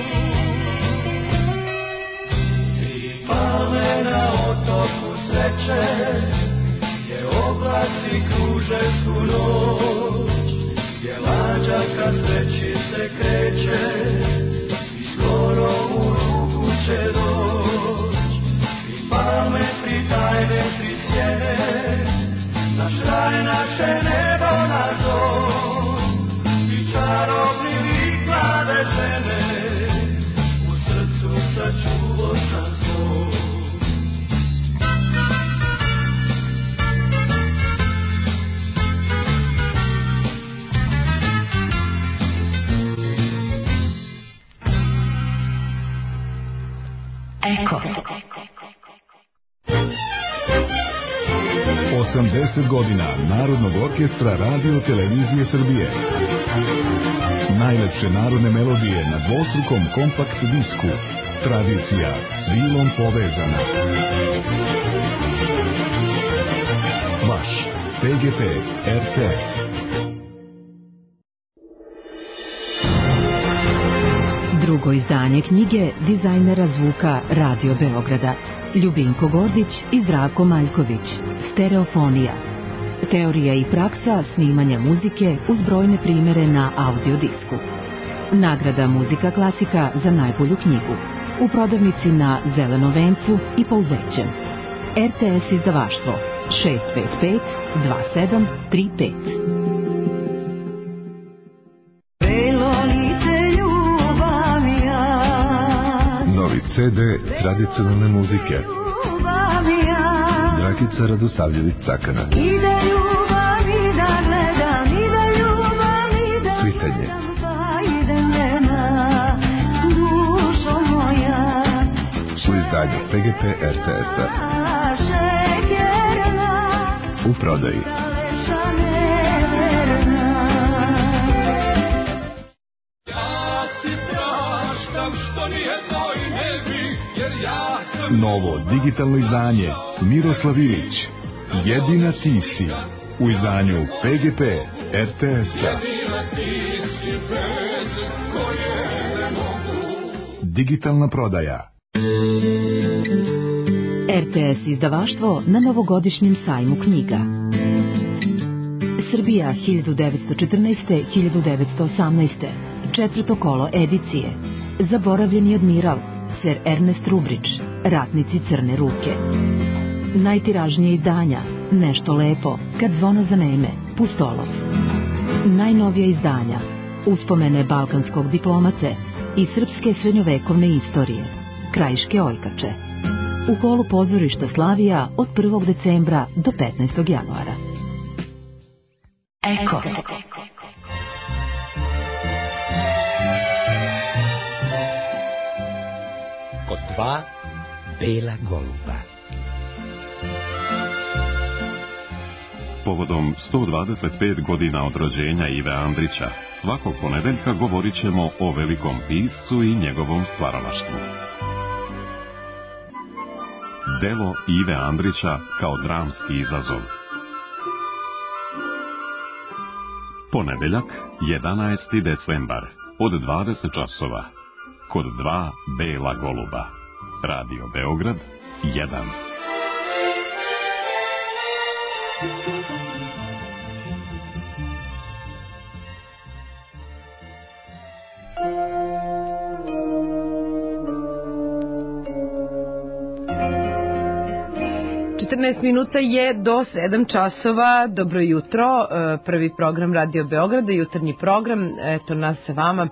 Palme na otoku sreće, gdje oblaci kruže svu noć, gdje lađa ka sreći se kreće i skoro u ruku će doć. Tri palme, tri tajne, tri sjene, naš raj, naše nebo, naš dom, i čarobni lik mlade žene, u srcu sačuvo sam svoj. Eko. osamdeset godina Narodnog orkestra Radio Televizije Srbije. Najlepše narodne melodije na dvostrukom kompakt disku. Tradicija s vilom povezana. Vaš P G P R T S. Drugo izdanje knjige dizajnera zvuka Radio Beograda Ljubinko Gordić i Zdravko Maljković. Stereofonija. Teorija i praksa snimanja muzike uz brojne primere na audiodisku. Nagrada Muzika klasika za najbolju knjigu. U prodavnici na Zelenom vencu i Pouzećem. R T S izdavaštvo šest pet pet dva sedam tri pet. Novi C D tradicionalne muzike. Dragica Radosavljević-Cakana. Cvitanje. U izdanju P G P R T S-a. U prodaji. Novo digitalno izdanje Miroslav Ilić. Jedina ti si. U izdanju P G P R T S-a. Digitalna prodaja. R T S izdavaštvo na novogodišnjem sajmu knjiga. Srbija hiljadu devetsto četrnaeste do hiljadu devetsto osamnaeste. Četvrto kolo edicije. Zaboravljeni admiral, ser Ernest Rubrić, Ratnici crne ruke. Najtiražnije izdanja, Nešto lepo, Kad zvono zaneme, Pustolov. Najnovija izdanja, Uspomene balkanskog diplomate i srpske srednjovekovne istorije, Krajiške ojkače. U holu pozorišta Slavija od prvog decembra do petnaestog januara. Eko. Kod dva bela goluba. povodom sto dvadeset pet godina od rođenja Ive Andrića, svakog ponedeljka govorit ćemo o velikom piscu i njegovom stvaralaštvu. Delo Ive Andrića kao dramski izazov. Ponedeljak, jedanaesti decembar, od dvadeset časova. Kod dva bela goluba. Radio Beograd, jedan. četrnaest minuta je do sedam časova. Dobro jutro, prvi program Radio Beograda, jutarnji program, eto nas sa vama.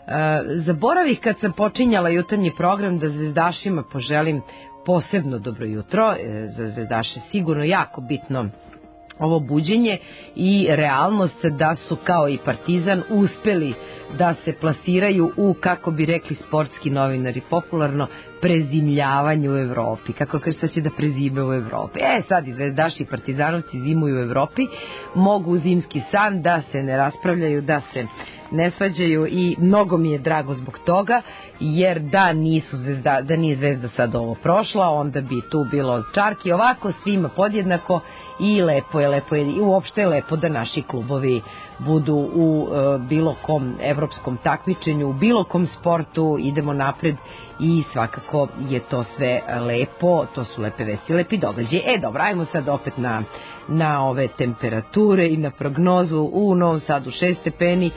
Zaboravih kad sam počinjala jutarnji program da zvezdašima poželim posebno dobro jutro. Za zvezdaše sigurno jako bitno ovo buđenje i realnost da su kao i Partizan uspeli da se plasiraju u, kako bi rekli sportski novinari popularno, prezimljavanje u Evropi. Kako kaže, će da prezime u Evropi. E, sad i zvezdaši i partizanovci zimuju u Evropi, mogu u zimski san da se ne raspravljaju, da se ne svađaju i mnogo mi je drago zbog toga, jer da nisu zvezda, da nije Zvezda sad ovo prošla, onda bi tu bilo čarki, ovako svima podjednako i lepo je, lepo je i uopšte je lepo da naši klubovi budu u e, bilo kom evropskom takmičenju, u bilo kom sportu, idemo napred i svakako je to sve lepo, to su lepe vesti, lepi događaji. E dobro, ajmo sad opet na, na ove temperature i na prognozu. U Novom Sadu šest stepeni,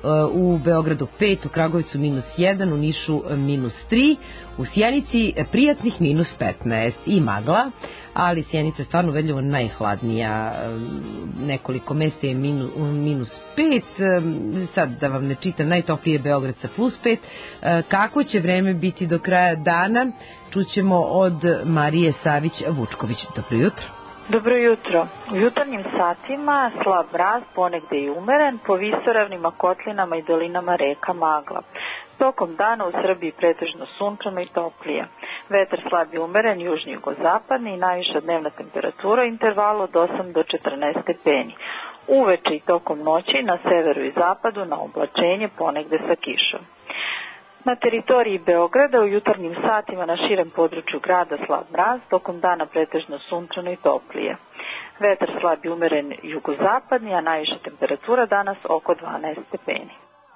u Beogradu pet, u Kragujevcu minus jedan, u Nišu minus tri, u Sjenici prijatnih minus petnaest i magla, ali Sjenica je stvarno vedljivo najhladnija, nekoliko mesta je minus, minus pet, sad da vam ne čitam, najtoplije Beograd sa plus pet. Kako će vreme biti do kraja dana, čućemo od Marije Savić-Vučković. Dobro jutro. Dobro jutro. U jutarnjim satima slab mraz, ponegde i umeren, po visoravnima, kotlinama i dolinama reka magla. Tokom dana u Srbiji pretežno sunčano i toplije. Vetar slab i umeren, južni jugozapadni i najviša dnevna temperatura u intervalu od osam do četrnaest stepeni. Uveče i tokom noći na severu i zapadu na oblačenje, ponegde sa kišom. Na teritoriji Beograda u jutarnjim satima na širem području grada slab mraz, tokom dana pretežno sunčano i toplije. Vetar slab i umeren jugozapadni, a najviša temperatura danas oko dvanaest stepeni.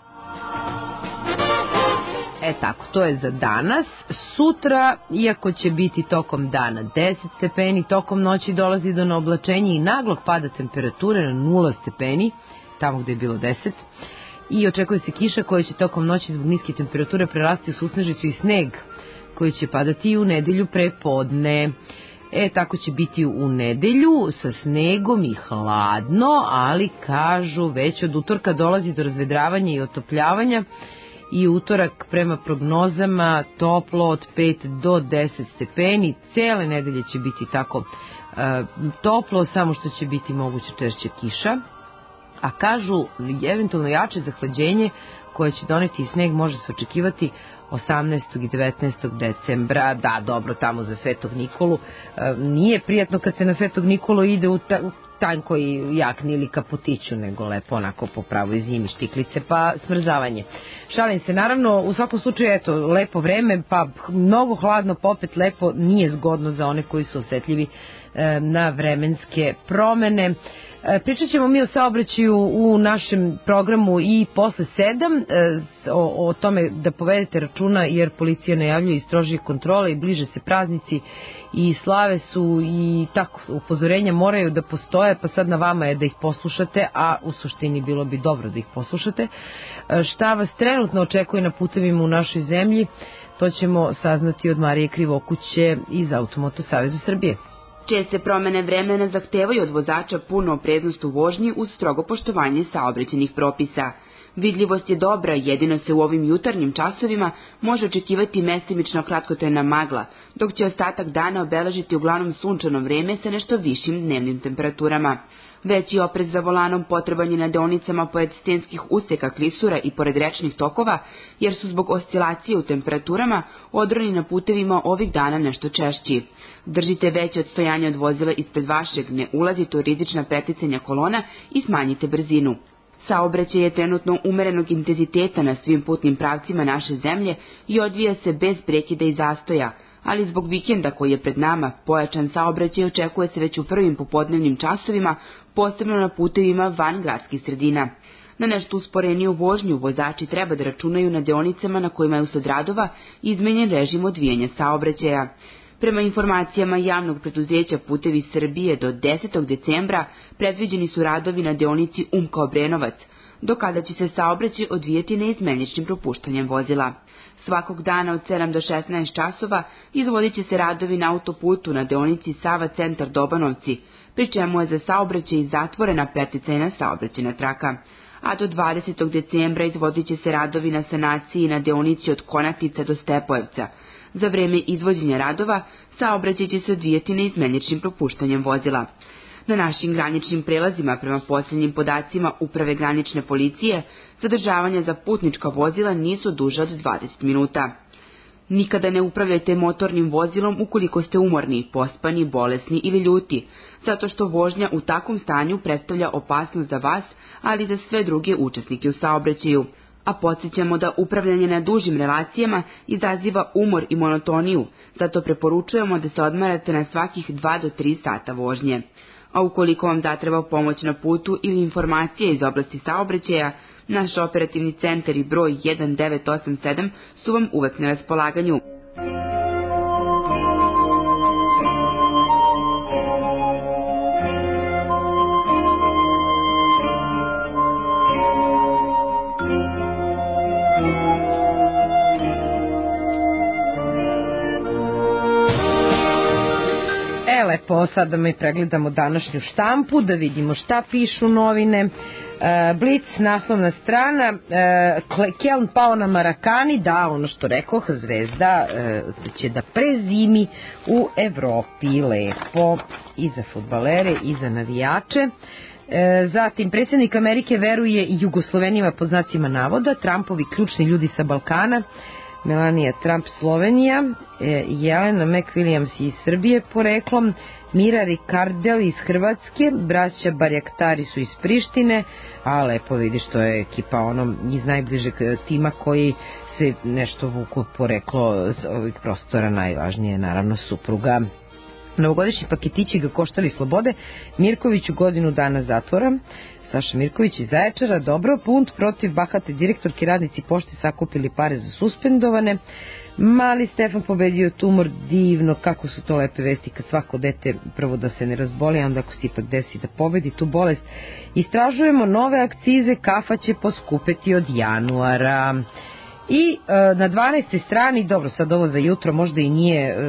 E tako, to je za danas. Sutra, iako će biti tokom dana deset stepeni, tokom noći dolazi do neoblačenja i naglog pada temperature na nula stepeni, tamo gde je bilo deset. I očekuje se kiša koja će tokom noći zbog niske temperature prerasti u susnežicu i sneg koji će padati i u nedelju pre podne. E, tako će biti u nedelju sa snegom i hladno, ali kažu već od utorka dolazi do razvedravanja i otopljavanja i utorak prema prognozama toplo od pet do deset stepeni. Cele nedelje će biti tako e, toplo, samo što će biti moguće češće kiša. A kažu, eventualno jače zahlađenje koje će doneti i sneg može se očekivati osamnaestog i devetnaestog decembra. Da, dobro, tamo za Svetog Nikolu. E, nije prijatno kad se na Svetog Nikolu ide u, ta, u tankoj jakni ili kaputiću, nego lepo onako po pravoj zimi, štiklice pa smrzavanje. Šalim se, naravno, u svakom slučaju, eto, lepo vreme, pa mnogo hladno, pa opet lepo, nije zgodno za one koji su osetljivi e, na vremenske promene. Pričat ćemo mi o saobraćaju u našem programu i posle sedam, o, o tome da povedete računa jer policija najavljuje i strožije kontrole i bliže se praznici i slave su i tako upozorenja moraju da postoje, pa sad na vama je da ih poslušate, a u suštini bilo bi dobro da ih poslušate. Šta vas trenutno očekuje na putevima u našoj zemlji, to ćemo saznati od Marije Krivokuće iz Automoto Saveza Srbije. Česte promene vremena zahtevaju od vozača puno opreznost u vožnji uz strogo poštovanje saobraćajnih propisa. Vidljivost je dobra, jedino se u ovim jutarnjim časovima može očekivati mestimično kratkotrajna magla, dok će ostatak dana obeležiti uglavnom sunčano vreme sa nešto višim dnevnim temperaturama. Veći oprez za volanom potreban je na deonicama pored stenskih useka klisura i pored rečnih tokova, jer su zbog oscilacije u temperaturama odroni na putevima ovih dana nešto češći. Držite veće odstojanje od vozila ispred vašeg, ne ulazite u rizična preticanja kolona i smanjite brzinu. Saobraćaj je trenutno umerenog intenziteta na svim putnim pravcima naše zemlje i odvija se bez prekida i zastoja, ali zbog vikenda koji je pred nama, pojačan saobraćaj očekuje se već u prvim popodnevnim časovima, posebno na putevima van gradskih sredina. Na nešto usporeniju vožnju vozači treba da računaju na deonicama na kojima je usled radova izmenjen režim odvijanja saobraćaja. Prema informacijama javnog preduzeća Putevi Srbije do desetog decembra predviđeni su radovi na deonici Umka-Obrenovac, do kada će se saobraćaj odvijati neizmeničnim propuštanjem vozila. Svakog dana od sedam do šesnaest časova izvodit će se radovi na autoputu na deonici Sava-Centar Dobanovci, pri čemu je za saobraćaj zatvorena preticajna saobraćajna traka. A do dvadesetog decembra izvodit će se radovi na sanaciji na deonici od Konatica do Stepojevca. Za vreme izvođenja radova saobraćaj će se odvijati neizmeničnim propuštanjem vozila. Na našim graničnim prelazima, prema posljednjim podacima Uprave granične policije, zadržavanja za putnička vozila nisu duže od dvadeset minuta. Nikada ne upravljajte motornim vozilom ukoliko ste umorni, pospani, bolesni ili ljuti, zato što vožnja u takvom stanju predstavlja opasnost za vas, ali i za sve druge učesnike u saobraćaju. A podsjećamo da upravljanje na dužim relacijama izaziva umor i monotoniju, zato preporučujemo da se odmarate na svakih dva do tri sata vožnje. A ukoliko vam zatreba pomoć na putu ili informacije iz oblasti saobraćaja, naš operativni centar i broj jedan devet osam sedam su vam uvek na raspolaganju. Lepo, sad da mi pregledamo današnju štampu, da vidimo šta pišu novine. Blic, naslovna strana, Keln pao na Marakani, da, ono što rekoh, Zvezda će da prezimi u Evropi, lepo, i za fudbalere i za navijače. Zatim, predsjednik Amerike veruje i Jugoslovenima pod znacima navoda, Trumpovi ključni ljudi sa Balkana, Melania Trump Slovenija, Jelena McWilliams iz Srbije poreklom, Mira Rikardel iz Hrvatske, braća Barjaktari su iz Prištine, a lepo vidiš to je ekipa onom iz najbližeg tima koji se nešto vuku poreklo s ovih prostora, najvažnije naravno supruga. Novogodišnji paketići ga koštali slobode, Mirkoviću godinu dana zatvora. Saša Mirković iz Zaječara, dobro, punt protiv bahate direktorki, radnici pošte sakupili pare za suspendovane. Mali Stefan pobedio tumor, divno, kako su to lepe vesti kad svako dete prvo da se ne razboli, a onda ako se ipak desi da pobedi tu bolest. Istražujemo nove akcize, kafa će poskupeti od januara. I e, na dvanaestoj strani, dobro, sad ovo za jutro možda i nije e,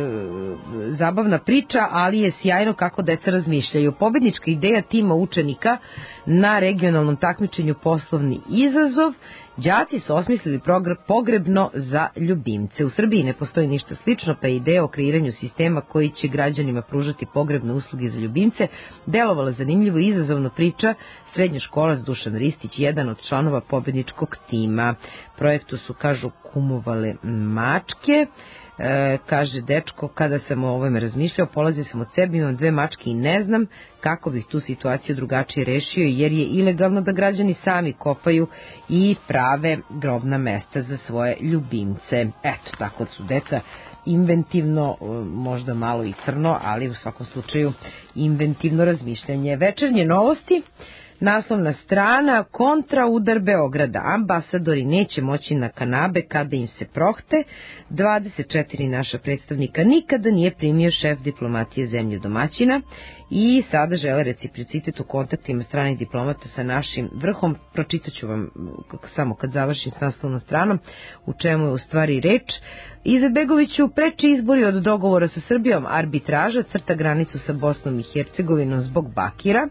zabavna priča, ali je sjajno kako deca razmišljaju. Pobednička ideja tima učenika na regionalnom takmičenju Poslovni izazov. Đaci su osmislili program pogrebno za ljubimce. U Srbiji ne postoji ništa slično, pa je ideja o kreiranju sistema koji će građanima pružati pogrebne usluge za ljubimce delovala zanimljivo i izazovno priča srednjoškolac Dušan Ristić, jedan od članova pobedničkog tima. Projektu su, kažu, kumovale mačke. E, kaže dečko, kada sam o ovome razmišljao, polazio sam od sebe, imam dve mačke i ne znam kako bih tu situaciju drugačije rešio, jer je ilegalno da građani sami kopaju i prave grobna mesta za svoje ljubimce. Eto, tako su deca inventivno, možda malo i crno, ali u svakom slučaju inventivno razmišljanje. Večernje novosti. Naslovna strana, kontra udar Beograda, ambasadori neće moći na kanabe kada im se prohte, dvadeset četiri naša predstavnika nikada nije primio šef diplomatije zemlje domaćina i sada žele reciprocitet u kontaktima stranih diplomata sa našim vrhom. Pročitaću vam samo kad završim s naslovnom stranom u čemu je u stvari reč. Izetbegoviću preči izbori od dogovora sa Srbijom, arbitraža crta granicu sa Bosnom i Hercegovinom zbog Bakira.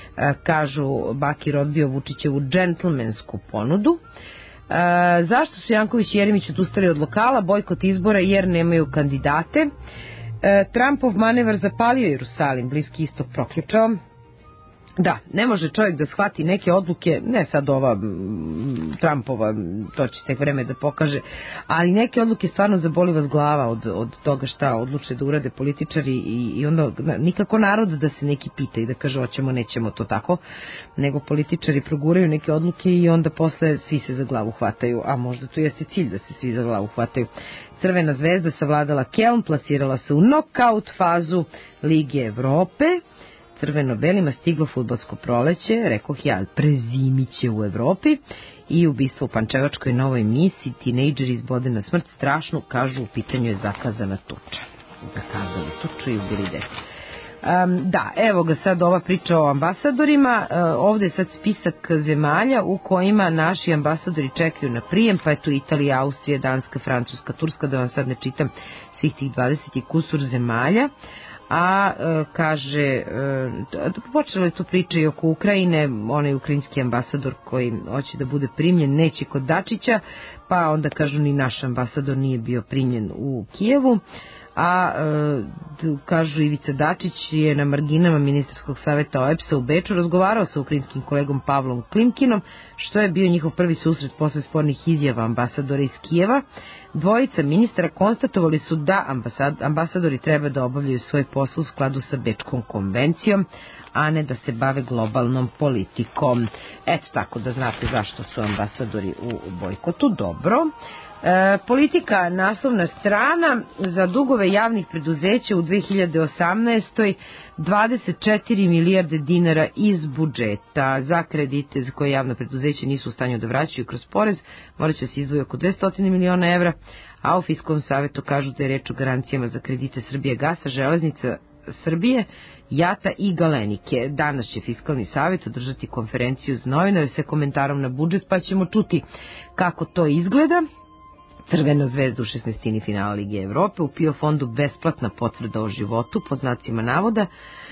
Kažu, Bakir odbio Vučićevu džentlmensku ponudu. Zašto su Janković i Jeremić odustali od lokala, bojkot izbora jer nemaju kandidate. Trumpov manevar zapalio Jerusalim, Bliski istok proključao. Da, ne može čovjek da shvati neke odluke, ne sad ova m, Trumpova, to će tek vreme da pokaže, ali neke odluke stvarno zaboli vas glava od, od toga šta odluče da urade političari i, i onda nikako narod da se neki pita i da kaže hoćemo, nećemo to tako, nego političari proguraju neke odluke i onda posle svi se za glavu hvataju, a možda tu jeste cilj da se svi za glavu hvataju. Crvena zvezda savladala Keln, plasirala se u nokaut fazu Lige Evrope. Crveno-belima stiglo fudbalsko proleće, rekoh ja, prezimiće u Evropi i ubistvo u Pančevačkoj Novoj Misi, tinejdžeri izbode na smrt, strašno, kažu, u pitanju je zakazana tuča. Zakazali tuču i ubili dete. Um, da, evo ga sad ova priča o ambasadorima, uh, ovde je sad spisak zemalja u kojima naši ambasadori čekaju na prijem, pa je tu Italija, Austrija, Danska, Francuska, Turska, da vam sad ne čitam svih tih dvadeset i kusur zemalja. A e, kaže, e, počela je tu priča i oko Ukrajine, onaj ukrajinski ambasador koji hoće da bude primljen neće kod Dačića, pa onda kažu ni naš ambasador nije bio primljen u Kijevu, a e, kažu Ivica Dačić je na marginama ministarskog saveta O E B S-a u Beču razgovarao sa ukrajinskim kolegom Pavlom Klimkinom, što je bio njihov prvi susret posle spornih izjava ambasadora iz Kijeva. Dvojica ministara konstatovali su da ambasad, ambasadori treba da obavljaju svoj posao u skladu sa Bečkom konvencijom, a ne da se bave globalnom politikom. Eto tako da znate zašto su ambasadori u bojkotu. Dobro. E, politika, naslovna strana, za dugove javnih preduzeća u dve hiljade osamnaestoj dvadeset četiri milijarde dinara iz budžeta. Za kredite za koje javna preduzeća nisu u stanju da vraćaju kroz porez morat će se izdvoji oko dvesta miliona evra, a u Fiskalnom savetu kažu da je reč o garancijama za kredite Srbije gasa, Železnica Srbije, Jata i Galenike. Danas će Fiskalni savet održati konferenciju za novinare sa komentarom na budžet, pa ćemo čuti kako to izgleda. Crvena zvezda u šesnaestini finala Lige Evrope, u PIO fondu besplatna potvrda o životu pod znacima navoda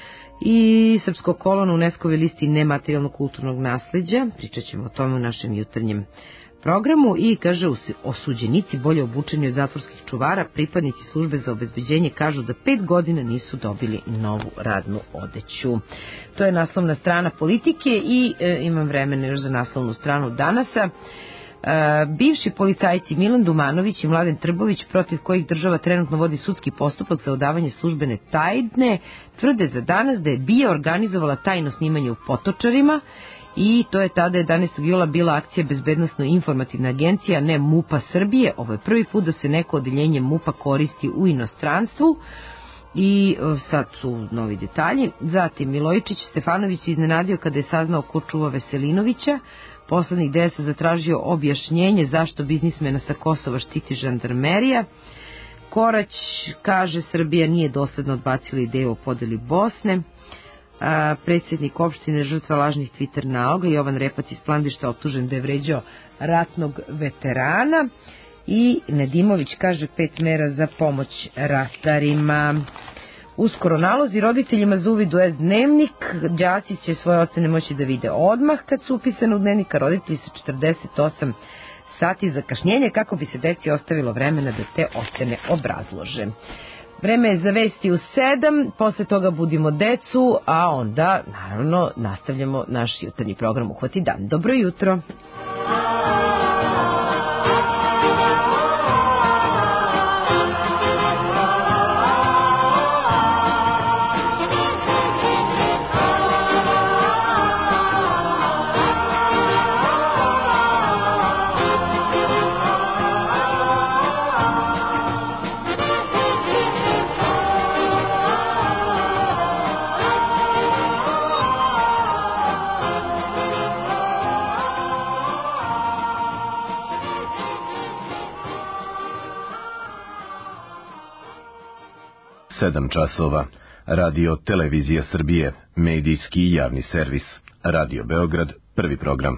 i srpsko kolo na UNESCO-voj listi nematerijalnog kulturnog nasleđa. Pričat ćemo o tome u našem jutarnjem programu i kaže osuđenici bolje obučeni od zatvorskih čuvara, pripadnici službe za obezbeđenje kažu da pet godina nisu dobili novu radnu odeću. To je naslovna strana Politike i e, imam vremena još za naslovnu stranu Danasa. Uh, bivši policajci Milan Dumanović i Mladen Trbović, protiv kojih država trenutno vodi sudski postupak za odavanje službene tajne, tvrde za Danas da je B I A organizovala tajno snimanje u Potočarima i to je tada jedanaestog jula bila akcija Bezbednosno-informativna agencija, ne MUP-a Srbije. Ovo je prvi put da se neko odeljenje MUP-a koristi u inostranstvu. I sad su novi detalji. Zatim Milojičić Stefanović se iznenadio kada je saznao ko čuva Veselinovića. Poslanik D S zatražio objašnjenje zašto biznismena sa Kosova štiti žandarmerija. Korać kaže Srbija nije dosledno odbacila ideju o podeli Bosne. A, predsjednik opštine žrtva lažnih Twitter naloga Jovan Repac iz Plandišta optužen da je vređao ratnog veterana. I Nedimović kaže pet mera za pomoć ratarima. Uskoro nalozi roditeljima za uvid u S-dnevnik. Đaci će svoje ocene moći da vide odmah kad su upisane u dnevnik, a roditelji sa četrdeset osam sati zakašnjenja kako bi se deci ostavilo vremena da te ocene obrazlože. Vreme je za vesti u sedam, posle toga budimo decu, a onda naravno nastavljamo naš jutarnji program Uhvati dan. Dobro jutro. sedam časova. Radio Televizija Srbije, medijski i javni servis. Radio Beograd, prvi program.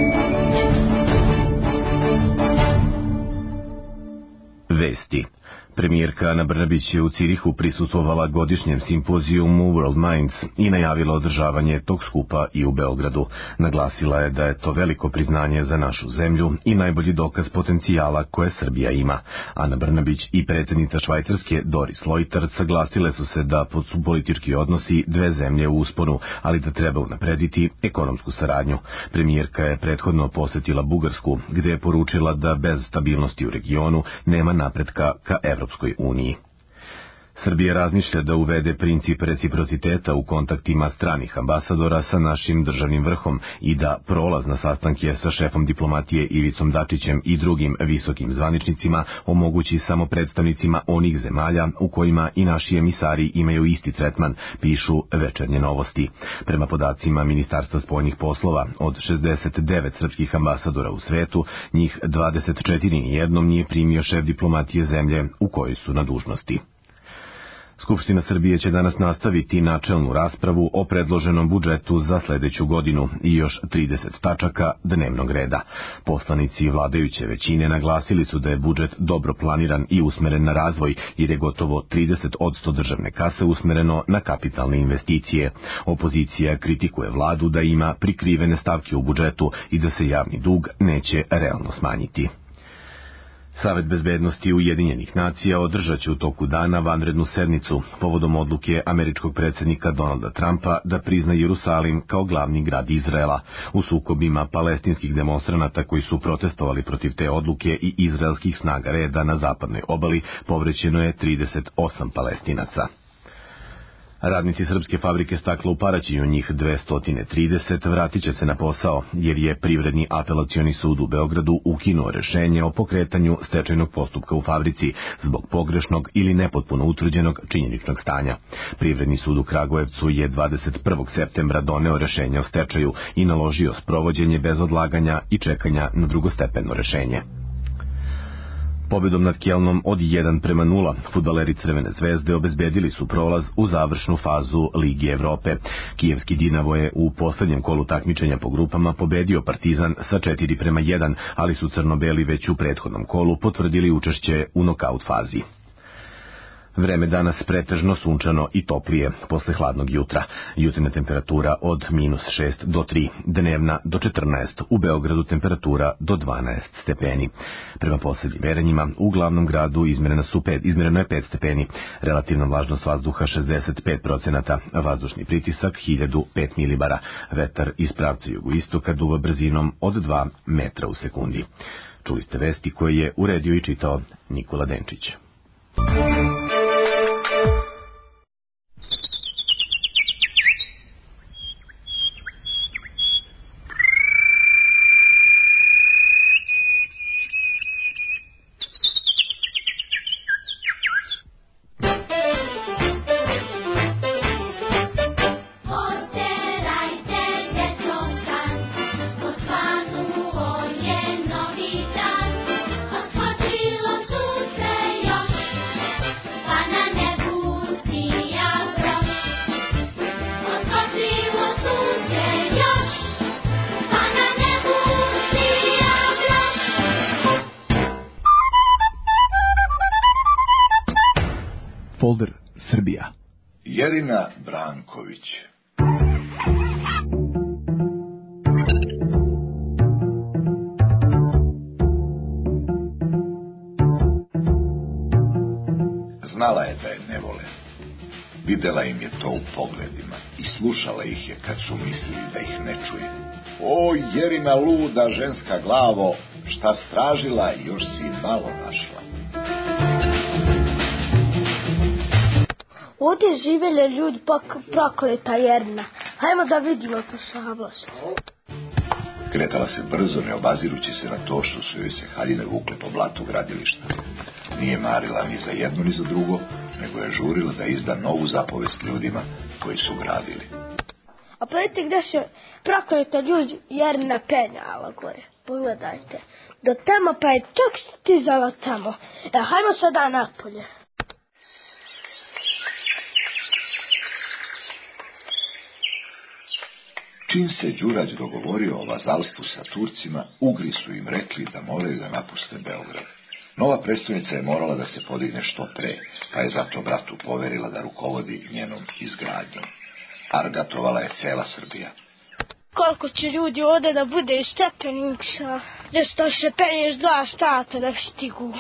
Vesti. Premijerka Ana Brnabić je u Cirihu prisustvovala godišnjem simpozijumu World Minds i najavila održavanje tog skupa i u Beogradu. Naglasila je da je to veliko priznanje za našu zemlju i najbolji dokaz potencijala koje Srbija ima. Ana Brnabić i predsjednica Švajcarske Doris Leuthard saglasile su se da su politički odnosi dve zemlje u usponu, ali da treba unaprediti ekonomsku saradnju. Premijerka je prethodno posjetila Bugarsku, gde je poručila da bez stabilnosti u regionu nema napretka ka Evropskoj uniji. Srbija razmišlja da uvede princip reciprociteta u kontaktima stranih ambasadora sa našim državnim vrhom i da prolaz na sastanke sa šefom diplomatije Ivicom Dačićem i drugim visokim zvaničnicima omogući samo predstavnicima onih zemalja u kojima i naši emisari imaju isti tretman, pišu Večernje novosti. Prema podacima Ministarstva spoljnih poslova, od šezdeset devet srpskih ambasadora u svetu, njih dvadeset četiri nijednom nije primio šef diplomatije zemlje u kojoj su na dužnosti. Skupština Srbije će danas nastaviti načelnu raspravu o predloženom budžetu za sljedeću godinu i još trideset tačaka dnevnog reda. Poslanici vladajuće većine naglasili su da je budžet dobro planiran i usmeren na razvoj, jer je gotovo trideset posto državne kase usmereno na kapitalne investicije. Opozicija kritikuje vladu da ima prikrivene stavke u budžetu i da se javni dug neće realno smanjiti. Savet bezbednosti Ujedinjenih nacija održat će u toku dana vanrednu sednicu povodom odluke američkog predsjednika Donalda Trumpa da prizna Jerusalim kao glavni grad Izraela. U sukobima palestinskih demonstranata koji su protestovali protiv te odluke i izraelskih snaga reda na zapadnoj obali povrećeno je trideset osam Palestinaca. Radnici srpske fabrike stakla u Paraćinu, njih dvesta trideset, vratit će se na posao, jer je Privredni apelacioni sud u Beogradu ukinuo rešenje o pokretanju stečajnog postupka u fabrici zbog pogrešnog ili nepotpuno utvrđenog činjeničnog stanja. Privredni sud u Kragujevcu je dvadeset prvog septembra doneo rešenje o stečaju i naložio sprovođenje bez odlaganja i čekanja na drugostepeno rešenje. Pobjedom nad Kjelnom od jedan prema nula, fudbaleri Crvene zvezde obezbedili su prolaz u završnu fazu Ligi Evrope. Kijevski Dinamo je u posljednjem kolu takmičenja po grupama pobedio Partizan sa četiri prema jedan, ali su crno-beli već u prethodnom kolu potvrdili učešće u nokaut fazi. Vreme danas pretežno sunčano i toplije posle hladnog jutra. Jutarnja temperatura od minus šest do tri, dnevna do četrnaest, u Beogradu temperatura do dvanaest stepeni. Prema posljednjim merenjima u glavnom gradu izmjereno, su pet, izmjereno je pet stepeni, relativna vlažnost vazduha šezdeset pet procenata, vazdušni pritisak hiljadu pet milibara, vetar iz pravca jugoistoka duva brzinom od dva metra u sekundi. Čuli ste vesti koje je uredio i čitao Nikola Denčić. Folder Srbija. Jerina Branković. Znala je da je ne vole. Videla im je to u pogledima i slušala ih je kad su mislili da ih ne čuje. O, Jerina luda ženska glavo, šta stražila još si malo našla. Ovdje živjeli ljudi prokleta Jerina. Hajmo da vidimo tu slabost. Kretala se brzo, ne obazirući se na to što su joj se haljine vukle po blatu gradilišta. Nije marila ni za jedno ni za drugo, nego je žurila da izda novu zapovest ljudima koji su gradili. A pogledajte gdje se prokleta ljudi Jerina penjala gore. Pogledajte. Do tamo pa je čak stizala tamo. E, hajmo sada napolje. Čim se Đurađ dogovorio o vazalstvu sa Turcima, Ugri su im rekli da moraju da napuste Beograd. Nova prestolnica je morala da se podigne što pre, pa je zato bratu poverila da rukovodi njenom izgradnjom. Argatovala je cela Srbija. Koliko će ljudi ovde da bude stepenica, gdje sto se penješ dva sata da stigu.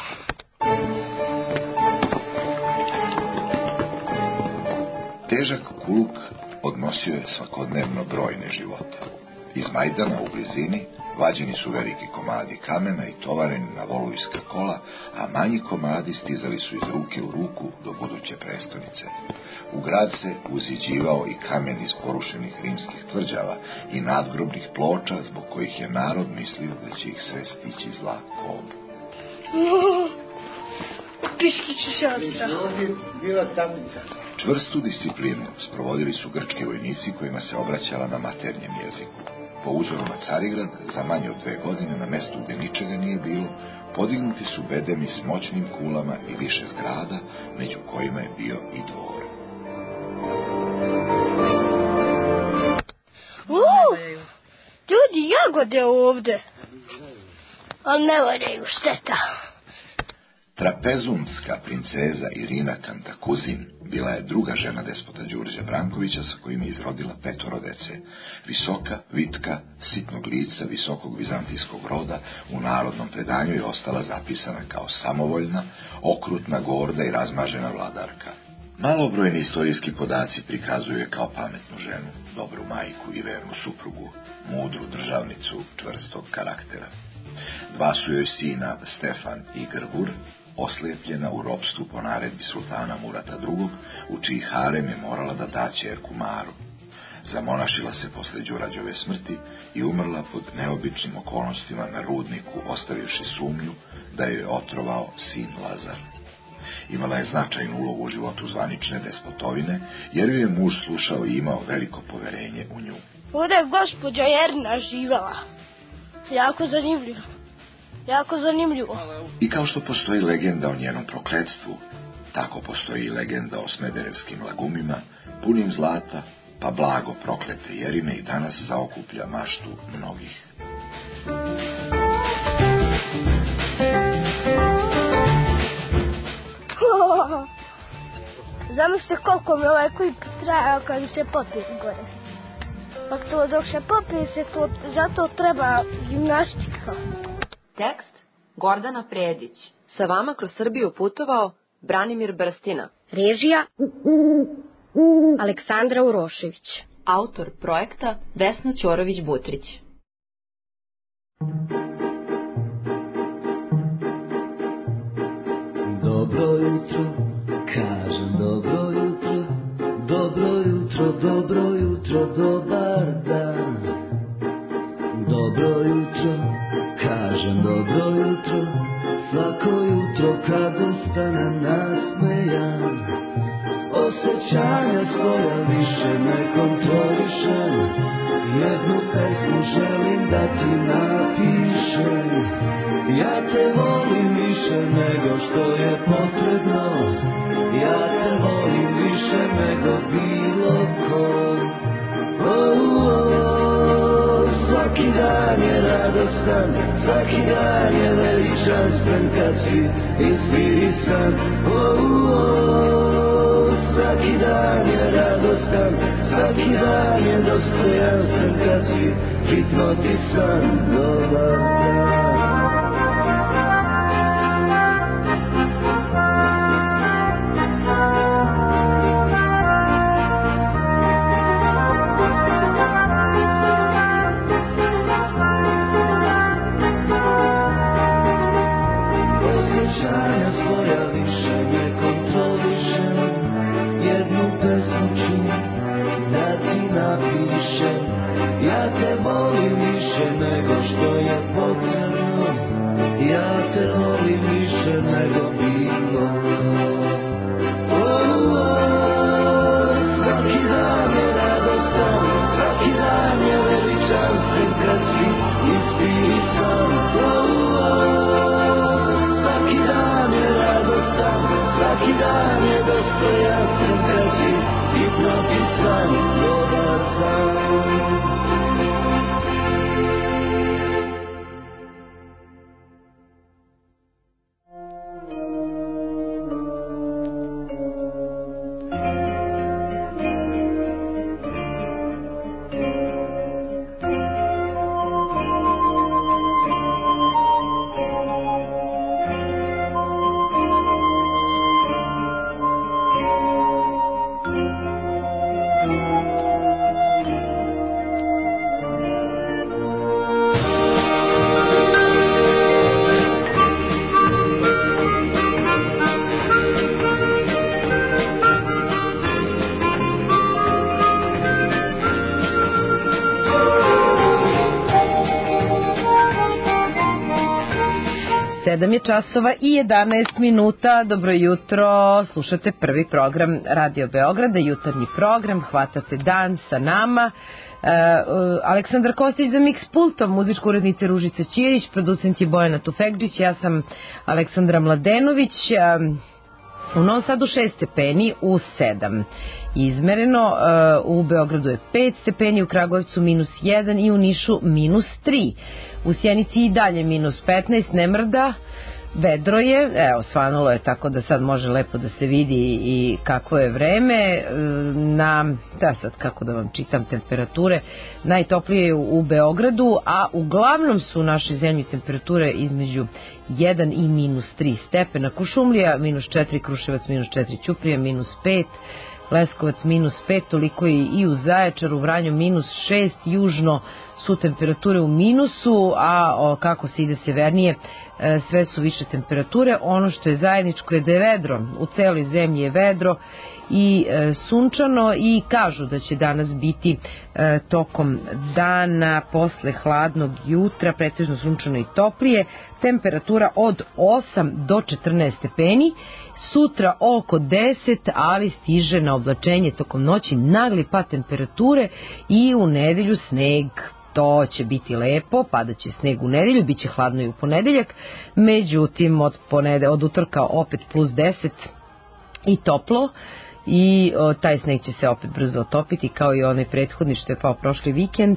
Težak kuluk odnosio je svakodnevno brojne živote. Iz Majdana u blizini vađeni su veliki komadi kamena i tovareni na volujska kola, a manji komadi stizali su iz ruke u ruku do buduće prestonice. U grad se uziđivao i kamen iz porušenih rimskih tvrđava i nadgrobnih ploča, zbog kojih je narod mislio da će ih sve stići zla kob. Piški ću se ostra. Čvrstu disciplinu sprovodili su grčki vojnici kojima se obraćala na maternjem jeziku. Po uzoru na Carigrad, za manje od dve godine na mestu gde ničega nije bilo, podignuti su bedemi s moćnim kulama i više zgrada, među kojima je bio i dvor. Uuu, ljudi, jagode ovde, ali ne valjaju, šteta. Trapezumska princeza Irina Kantakuzin bila je druga žena despota Đurđa Brankovića, sa kojim je izrodila petoro dece. Visoka, vitka, sitnog lica, visokog vizantijskog roda, u narodnom predanju je ostala zapisana kao samovoljna, okrutna, gorda i razmažena vladarka. Malobrojni istorijski podaci prikazuju je kao pametnu ženu, dobru majku i vernu suprugu, mudru državnicu čvrstog karaktera. Dva su joj sina, Stefan i Grgur, oslijepljena u ropstvu po naredbi sultana Murata drugog, u čiji harem je morala da da ćerku Maru. Zamonašila se posle Đurađove smrti i umrla pod neobičnim okolnostima na rudniku, ostavivši sumnju da joj je otrovao sin Lazar. Imala je značajnu ulogu u životu zvanične despotovine, jer joj je muž slušao i imao veliko poverenje u nju. Ovdje je gospođa Jerna živela. Jako zanimljivo. Jako zanimljivo. I kao što postoji legenda o njenom prokletstvu, tako postoji i legenda o smederevskim lagumima, punim zlata, pa blago proklete Jerine i danas zaokuplja maštu mnogih. Zamislite koliko mi ovaj klip traja kad se popije gore. Pa to dok se popije se to, zato treba gimnastika. Tekst Gordana Predić. Sa vama kroz Srbiju putovao Branimir Brstina. Režija Aleksandra Urošević. Autor projekta Vesna Ćorović-Butrić. Dobro jutro, kažem dobro jutro, dobro jutro, dobro jutro, dobar dan. Dobro jutro, kažem dobro jutro, svako jutro kad ustane nasmejan. Osjećanja svoja više ne kontrolišem, jednu pesmu želim da ti napišem. Ja te volim više nego što je potrebno, ja te volim više nego bilo ko. Oh, oh, svaki dan je radostan, svaki dan je veličanstven kad si inspirisan. Oh, oh, svaki dan je radostan, svaki dan je dostojanstven kad si hipnotisan. Dobar dan. Ja te volim više nego što je potrebno. sedam je časova i jedanaest minuta. Dobro jutro, slušate prvi program Radio Beograda, jutarnji program, hvatate dan sa nama. Uh, Aleksandar Kostić za Mix pultom, muzička urednica Ružica Ćirić, producent je Bojana Tufekđić, ja sam Aleksandra Mladenović. Uh, u Novom Sadu šest stepeni, u sedam izmereno, uh, u Beogradu je pet stepeni, u Kragujevcu minus jedan i u Nišu minus tri. U Sjenici i dalje minus petnaest, ne mrda, vedro je, evo svanulo je, tako da sad može lepo da se vidi i kako je vreme. Na, da sad kako da vam čitam temperature, najtoplije je u Beogradu, a uglavnom su u našoj zemlji temperature između jedan i minus tri stepena. Kuršumlija minus četiri, Kruševac minus četiri, Ćuprija minus pet, Leskovac minus pet, toliko i u Zaječaru, Vranju minus šest, južno su temperature u minusu, a o, kako se ide severnije, e, sve su više temperature. Ono što je zajedničko je da je vedro, u celoj zemlji je vedro i e, sunčano, i kažu da će danas biti e, tokom dana posle hladnog jutra pretežno sunčano i toplije, temperatura od osam do četrnaest stepeni, sutra oko deset, ali stiže na oblačenje tokom noći nagli pad temperature i u nedelju sneg. To će biti lepo, padaće sneg u nedelju, bit će hladno i u ponedeljak, međutim od, ponede, od utorka opet plus deset i toplo, i o, taj sneg će se opet brzo otopiti kao i onaj prethodni što je pao prošli vikend,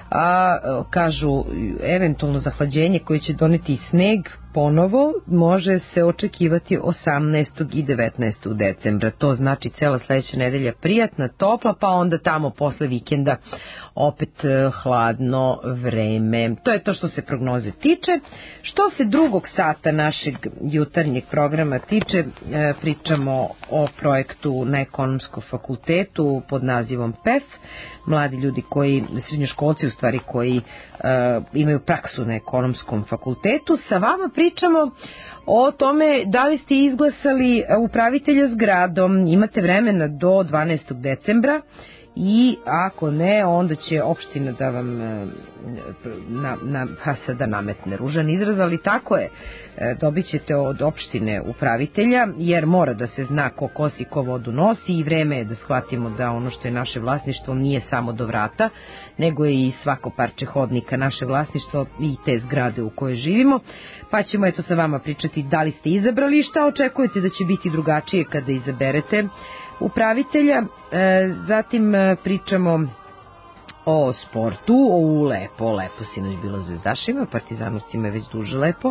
a o, kažu eventualno zahlađenje koje će doneti sneg ponovo može se očekivati osamnaestog i devetnaestog decembra. To znači cela sledeća nedelja prijatna, topla, pa onda tamo posle vikenda opet hladno vreme. To je to što se prognoze tiče. Što se drugog sata našeg jutarnjeg programa tiče, pričamo o projektu na Ekonomskom fakultetu pod nazivom P E F. Mladi ljudi koji, srednjoškolci u stvari, koji uh, imaju praksu na Ekonomskom fakultetu. Sa vama pričamo o tome da li ste izglasali upravitelja zgradom. Imate vremena do dvanaestog decembra. I ako ne, onda će opština da vam na, na, ha sada nametne ružan izraz, ali tako je, dobit ćete od opštine upravitelja, jer mora da se zna ko kosi, ko vodu nosi, i vreme je da shvatimo da ono što je naše vlasništvo nije samo do vrata, nego je i svako parče hodnika naše vlasništvo i te zgrade u kojoj živimo. Pa ćemo eto sa vama pričati da li ste izabrali i šta očekujete da će biti drugačije kada izaberete upravitelja. E, zatim pričamo o sportu, o lepo, lepo sinoć bilo zvezdašima, partizanovcima je već duže lepo,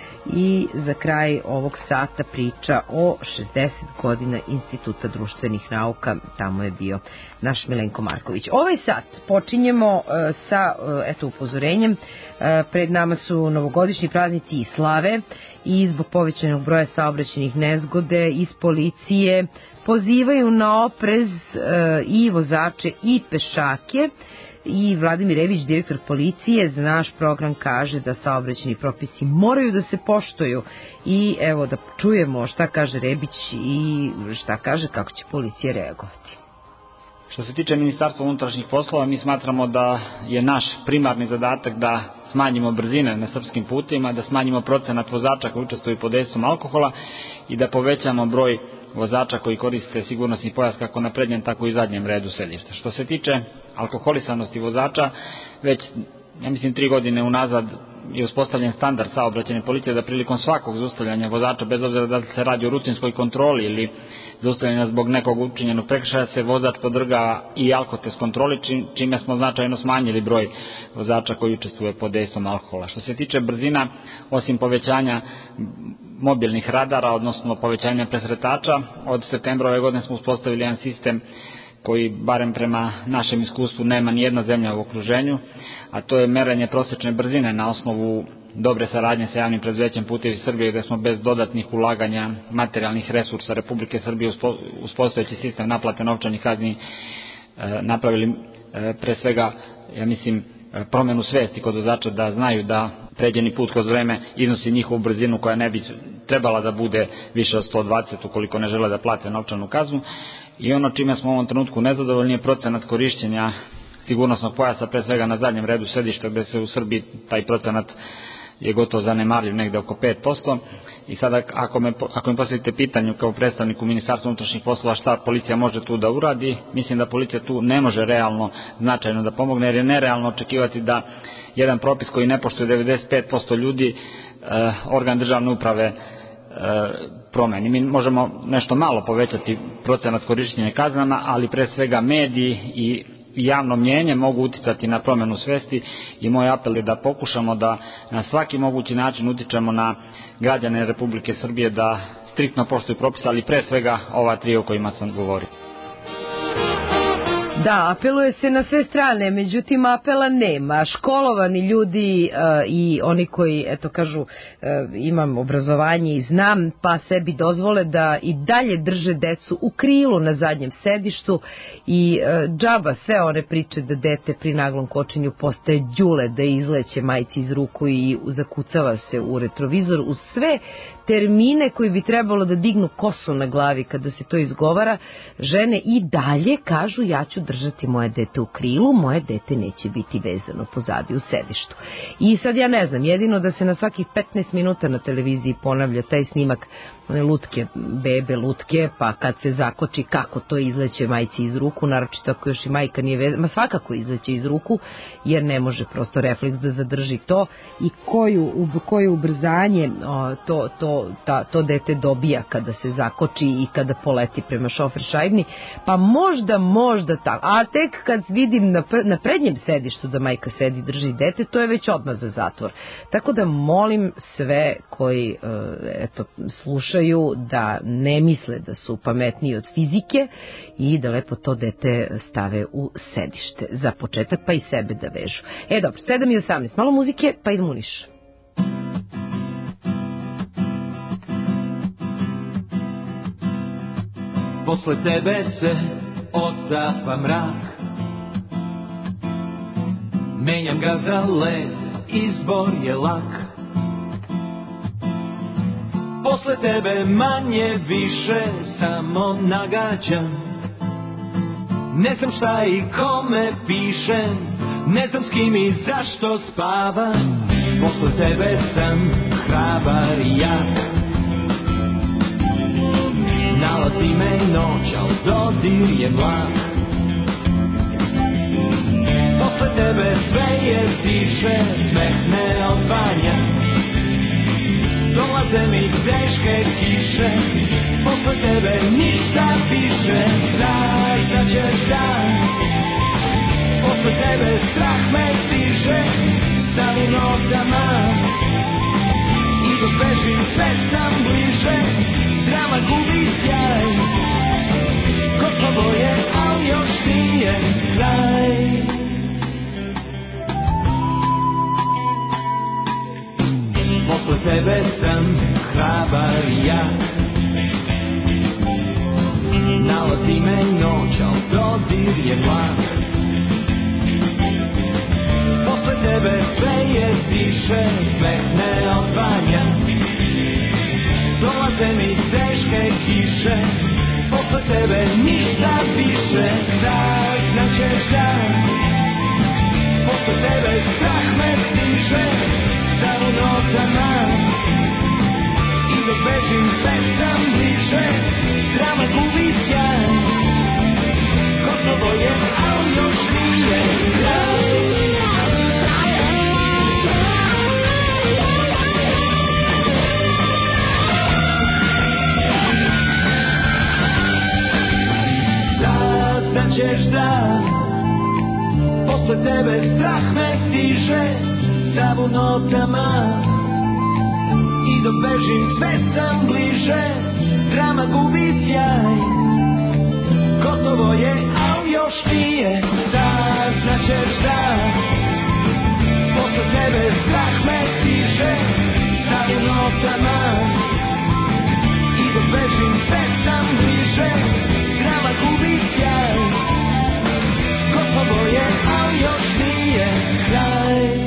i za kraj ovog sata priča o šezdeset godina Instituta društvenih nauka, tamo je bio naš Milenko Marković. Ovaj sat počinjemo uh, sa uh, eto upozorenjem, uh, pred nama su novogodišnji praznici i slave, i zbog povećanog broja saobraćajnih nezgode iz policije pozivaju na oprez uh, i vozače i pešake. I Vladimir Rebić, direktor policije, za naš program kaže da saobraćajni propisi moraju da se poštuju, i evo da čujemo šta kaže Rebić i šta kaže kako će policija reagovati. Što se tiče Ministarstva unutrašnjih poslova, mi smatramo da je naš primarni zadatak da smanjimo brzine na srpskim putima, da smanjimo procenat vozača koji učestvuju pod dejstvom alkohola i da povećamo broj vozača koji koriste sigurnosni pojas kako na prednjem, tako i zadnjem redu sedišta. Što se tiče alkoholisanosti vozača, već, ja mislim, tri godine unazad je uspostavljen standard saobraćajne policije da prilikom svakog zaustavljanja vozača, bez obzira da se radi o rutinskoj kontroli ili zaustavljanja zbog nekog učinjenog prekršaja, se vozač podvrga i alkotest kontroli, čime smo značajno smanjili broj vozača koji učestvuje pod dejstvom alkohola. Što se tiče brzina, osim povećanja mobilnih radara, odnosno povećanja presretača, od septembra ove godine smo uspostavili jedan sistem koji, barem prema našem iskustvu, nema ni jedna zemlja u okruženju, a to je merenje prosječne brzine na osnovu dobre saradnje sa javnim preduzećem Putevi Srbije, gde smo bez dodatnih ulaganja materijalnih resursa Republike Srbije uz postojeći sistem naplate novčanih kazni napravili pre svega, ja mislim, promenu svesti kod vozača da znaju da pređeni put kroz vreme iznosi njihovu brzinu koja ne bi trebala da bude više od sto dvadeset ukoliko ne žele da plate novčanu kaznu. I ono čime smo u ovom trenutku nezadovoljni je procenat korišćenja sigurnosnog pojasa, pre svega na zadnjem redu sedišta, gde se u Srbiji taj procenat je gotovo zanemarljiv, negde oko pet posto. I sada ako, me, ako mi postavite pitanju kao predstavniku Ministarstva unutrašnjih poslova šta policija može tu da uradi, mislim da policija tu ne može realno značajno da pomogne, jer je nerealno očekivati da jedan propis koji ne poštuje devedeset pet posto ljudi eh, organ državne uprave eh, promeni. Mi možemo nešto malo povećati procenat korišćenja kaznama, ali pre svega mediji i javno mnjenje mogu uticati na promenu svesti i moj apel je da pokušamo da na svaki mogući način utičemo na građane Republike Srbije da striktno poštuju propise, ali pre svega ova tri o kojima sam govorio. Da, apeluje se na sve strane, međutim apela nema. Školovani ljudi uh, i oni koji, eto kažu, uh, imam obrazovanje i znam, pa sebi dozvole da i dalje drže decu u krilu na zadnjem sedištu i uh, džaba sve one priče da dete pri naglom kočenju postaje đule, da izleće majci iz ruku i zakucava se u retrovizor, uz sve termine koji bi trebalo da dignu kosu na glavi kada se to izgovara, žene i dalje kažu ja ću držati moje dete u krilu, moje dete neće biti vezano pozadi u sedištu. I sad ja ne znam, jedino da se na svakih petnaest minuta na televiziji ponavlja taj snimak one lutke, bebe lutke, pa kad se zakoči kako to izleće majci iz ruku, naročito ako još i majka nije vezana, ma svakako izleće iz ruku, jer ne može prosto refleks da zadrži to i koju, koje ubrzanje o, to, to, ta, to dete dobija kada se zakoči i kada poleti prema šofer šajbni, pa možda, možda tako, a tek kad vidim na, pr na prednjem sedištu da majka sedi drži dete, to je već odmah za zatvor. Tako da molim sve koji eto, slušaju da ne misle da su pametniji od fizike i da lepo to dete stave u sedište za početak, pa i sebe da vežu. E dobro, sedam i osamnaest, malo muzike, pa idemo u Niš. Posle tebe se otapa mrak, menjam ga za led, izbor je lak. Posle tebe manje više samo nagađam, ne znam šta i kome pišem, ne znam s kim i zašto spavam. Posle tebe sam hrabar i jak, nalazi me noć, al dodir je mlak. Posle tebe sve je tiše, smeh ne odvanja, dolaze mi teške kiše. Posle tebe ništa više, znaš da ćeš da. Posle tebe strah me stiže, sam u notama, i dok bežim sve sam bliže. Drama gubi sjaj, gotovo je, al još nije kraj. Posle tebe sam hrabar i jak, nalazi me noć, al dodir je mlak. Posle tebe sve je tiše, smeh ne odvanja, dolaze mi teške kiše. Posle tebe ništa više, znaš da ćeš da. Posle tebe strah me stiže, sam u notama, i dok bežim sve sam bliže. Drama gubi sjaj, gotovo je, al još nije kraj. Saznaćeš da posle tebe strah me stiže, sam u notama, i dok bežim sve sam bliže. Drama gubi sjaj, gotovo je, al još nije. Saznaćeš da posle tebe strah me stiže, sam u notama, i dok bežim sve sam bliže. Drama gubi sjaj, gotovo je, al još nije kraj.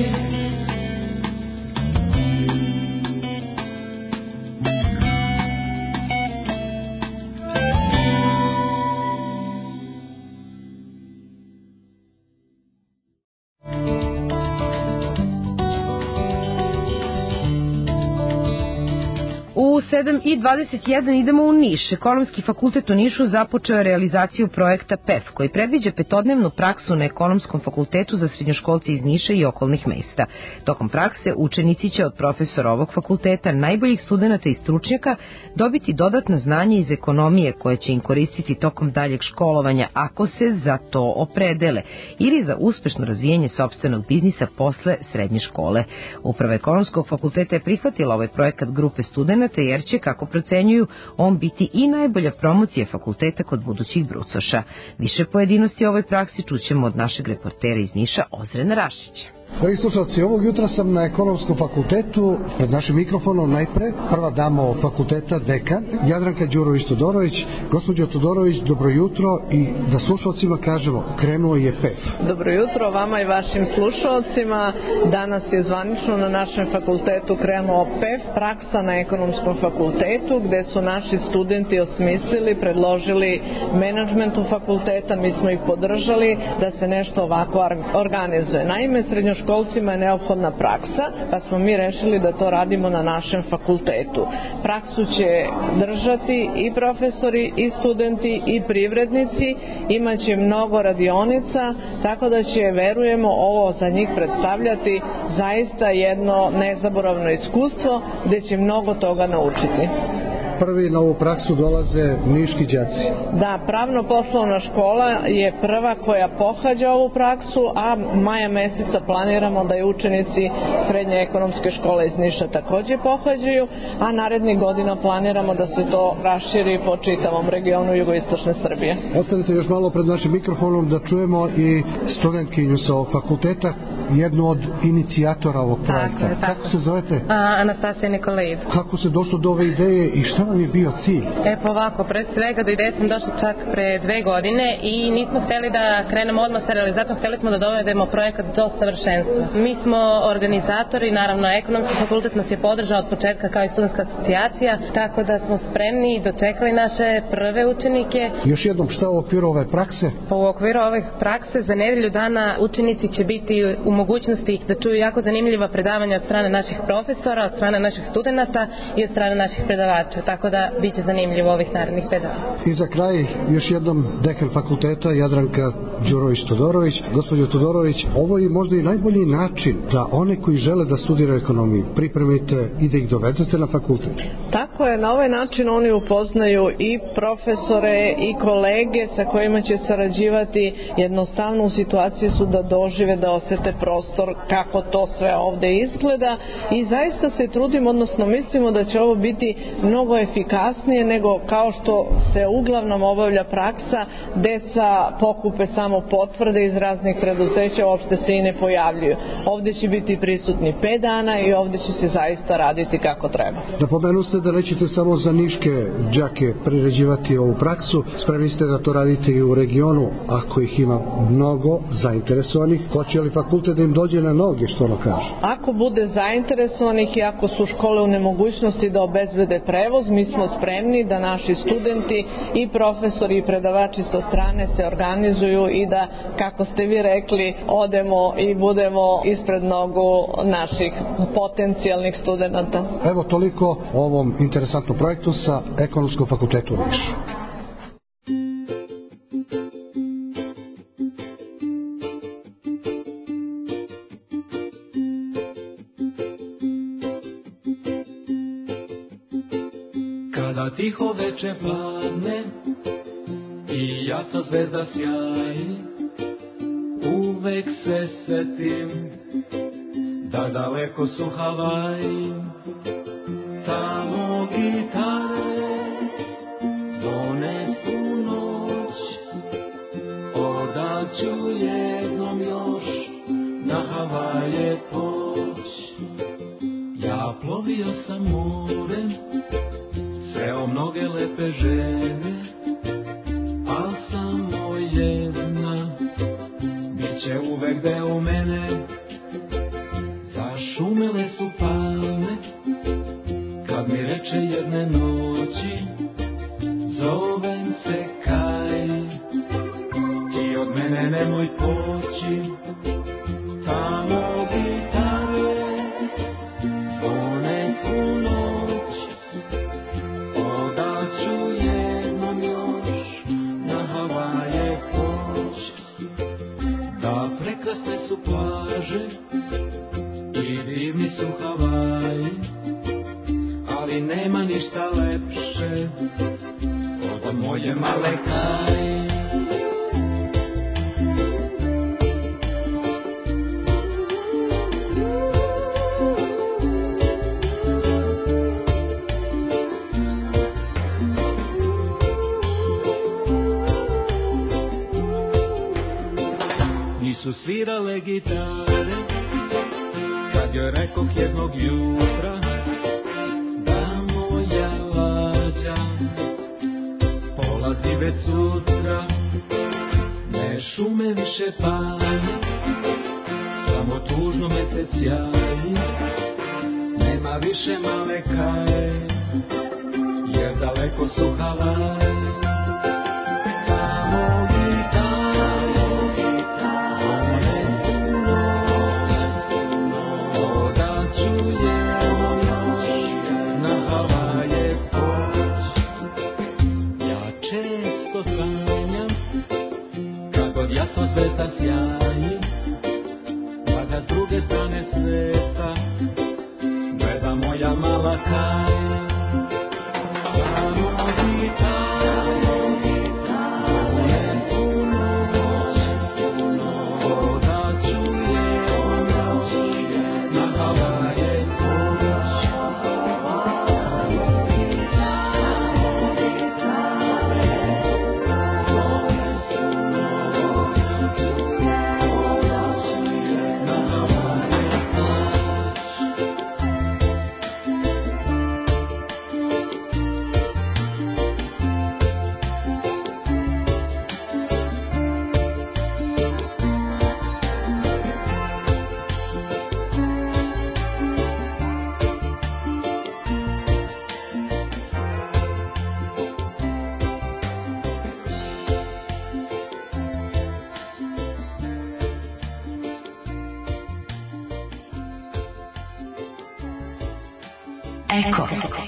sedam i dvadeset jedan idemo u Niš. Ekonomski fakultet u Nišu započeo je realizaciju projekta P E F, koji predviđa petodnevnu praksu na Ekonomskom fakultetu za srednjoškolce iz Niša i okolnih mesta. Tokom prakse učenici će od profesora ovog fakulteta, najboljih studenata i stručnjaka, dobiti dodatna znanja iz ekonomije koje će im koristiti tokom daljeg školovanja ako se za to opredele ili za uspešno razvijanje sopstvenog biznisa posle srednje škole. Uprava Ekonomskog fakulteta je prihvatila ovaj projekat grupe studenata jer će, kako procenjuju, on biti i najbolja promocija fakulteta kod budućih brucoša. Više pojedinosti o ovoj praksi čućemo od našeg reportera iz Niša, Ozrena Rašića. Dragi slušalci, ovog jutra sam na Ekonomskom fakultetu, pred našim mikrofonom najpre prva dama ovog fakulteta, dekan, Jadranka Đurović-Todorović. Gospođo Todorović, dobro jutro i da slušalcima kažemo, krenuo je P E F. Dobro jutro vama i vašim slušalcima. Danas je zvanično na našem fakultetu krenuo P E F, praksa na Ekonomskom fakultetu, gde su naši studenti osmislili, predložili menadžmentu fakulteta, mi smo ih podržali da se nešto ovako organizuje. Naime, srednjoškolci školcima je neophodna praksa, pa smo mi rešili da to radimo na našem fakultetu. Praksu će držati i profesori, i studenti, i privrednici, imaće mnogo radionica, tako da će, verujemo, ovo za njih predstavljati zaista jedno nezaboravno iskustvo gde će mnogo toga naučiti. Prvi na ovu praksu dolaze niški đaci. Da, pravno-poslovna škola je prva koja pohađa ovu praksu, a maja meseca planiramo da i učenici srednje ekonomske škole iz Niša takođe pohađaju, a narednih godina planiramo da se to raširi po čitavom regionu jugoistočne Srbije. Ostanite još malo pred našim mikrofonom da čujemo i studentkinju sa ovog fakulteta, jednu od inicijatora ovog projekta. Tako je, tako. Kako se zovete? A, Anastasija Nikolaid. Kako se došlo do ove ideje i šta vam je bio cilj? E pa ovako, pre svega do ideje sam došla čak pre dve godine i nismo hteli da krenemo odmah sa realizacijom, hteli smo da dovedemo projekat do savršenstva. Mi smo organizatori, naravno Ekonomski fakultet nas je podržao od početka kao i studentska asocijacija, tako da smo spremni i dočekali naše prve učenike. Još jednom, šta u okviru ove prakse? Pa u okviru ove prakse za nedelju dana učenici će biti u mogućnosti da čuju jako zanimljiva predavanja od strane naših profesora, od strane naših studenata i od strane naših predavača, tako da bit će zanimljivo ovih narednih pet dana. I za kraj, još jednom dekan fakulteta, Jadranka Đurović-Todorović. Gospođo Todorović, ovo je možda i najbolji način da one koji žele da studiraju ekonomiju pripremite i da ih dovedete na fakultet. Tako je, na ovaj način oni upoznaju i profesore i kolege sa kojima će sarađivati. Jednostavno u situaciji su da dožive, da osete prostor kako to sve ovde izgleda i zaista se trudimo, odnosno mislimo da će ovo biti mnogo efikasnije nego kao što se uglavnom obavlja praksa, deca pokupe samo potvrde iz raznih preduzeća, uopšte se i ne pojavljuju. Ovde će biti prisutni pet dana i ovde će se zaista raditi kako treba. Napomenu ste da nećete samo za niške đake priređivati ovu praksu, spremni ste da to radite i u regionu, ako ih ima mnogo zainteresovanih, hoće li fakultet da im dođe na noge, što ono kaže? Ako bude zainteresovanih i ako su škole u nemogućnosti da obezbede prevoz, mi smo spremni da naši studenti i profesori i predavači sa strane se organizuju i da, kako ste vi rekli, odemo i budemo ispred nogu naših potencijalnih studenta. Evo toliko o ovom interesantnom projektu sa Ekonomskog fakultetu u Nišu. Kada tiho veče padne i jato zvezda sjaji, uvek se setim da daleko su Havaji. Tamo gitare zvone su noć, odaću jednom još na Havaje poć. Ja plovio sam morem, sreo mnoge lepe žene, al samo jedna biće uvek deo mene. Zašumele su palme kad mi reče jedne noći, zovem se Kaj, ti od mene nemoj poći. Tamo gitare zvone su noć, Havaji, ali nema ništa lepše od moje male Kaji. Nisu svirale gitare, kad joj rekoh jednog jutra da moja lađa polazi već sutra. Ne šume više pali, samo tužno mesec jaji. Nema više male Kaje, jer daleko su Havaji. Sveta sjaji, pa ga s druge strane sveta gleda moja mala Kaja. Samo gitaro, one su noć, voda čuje na Havaje poć. Eko.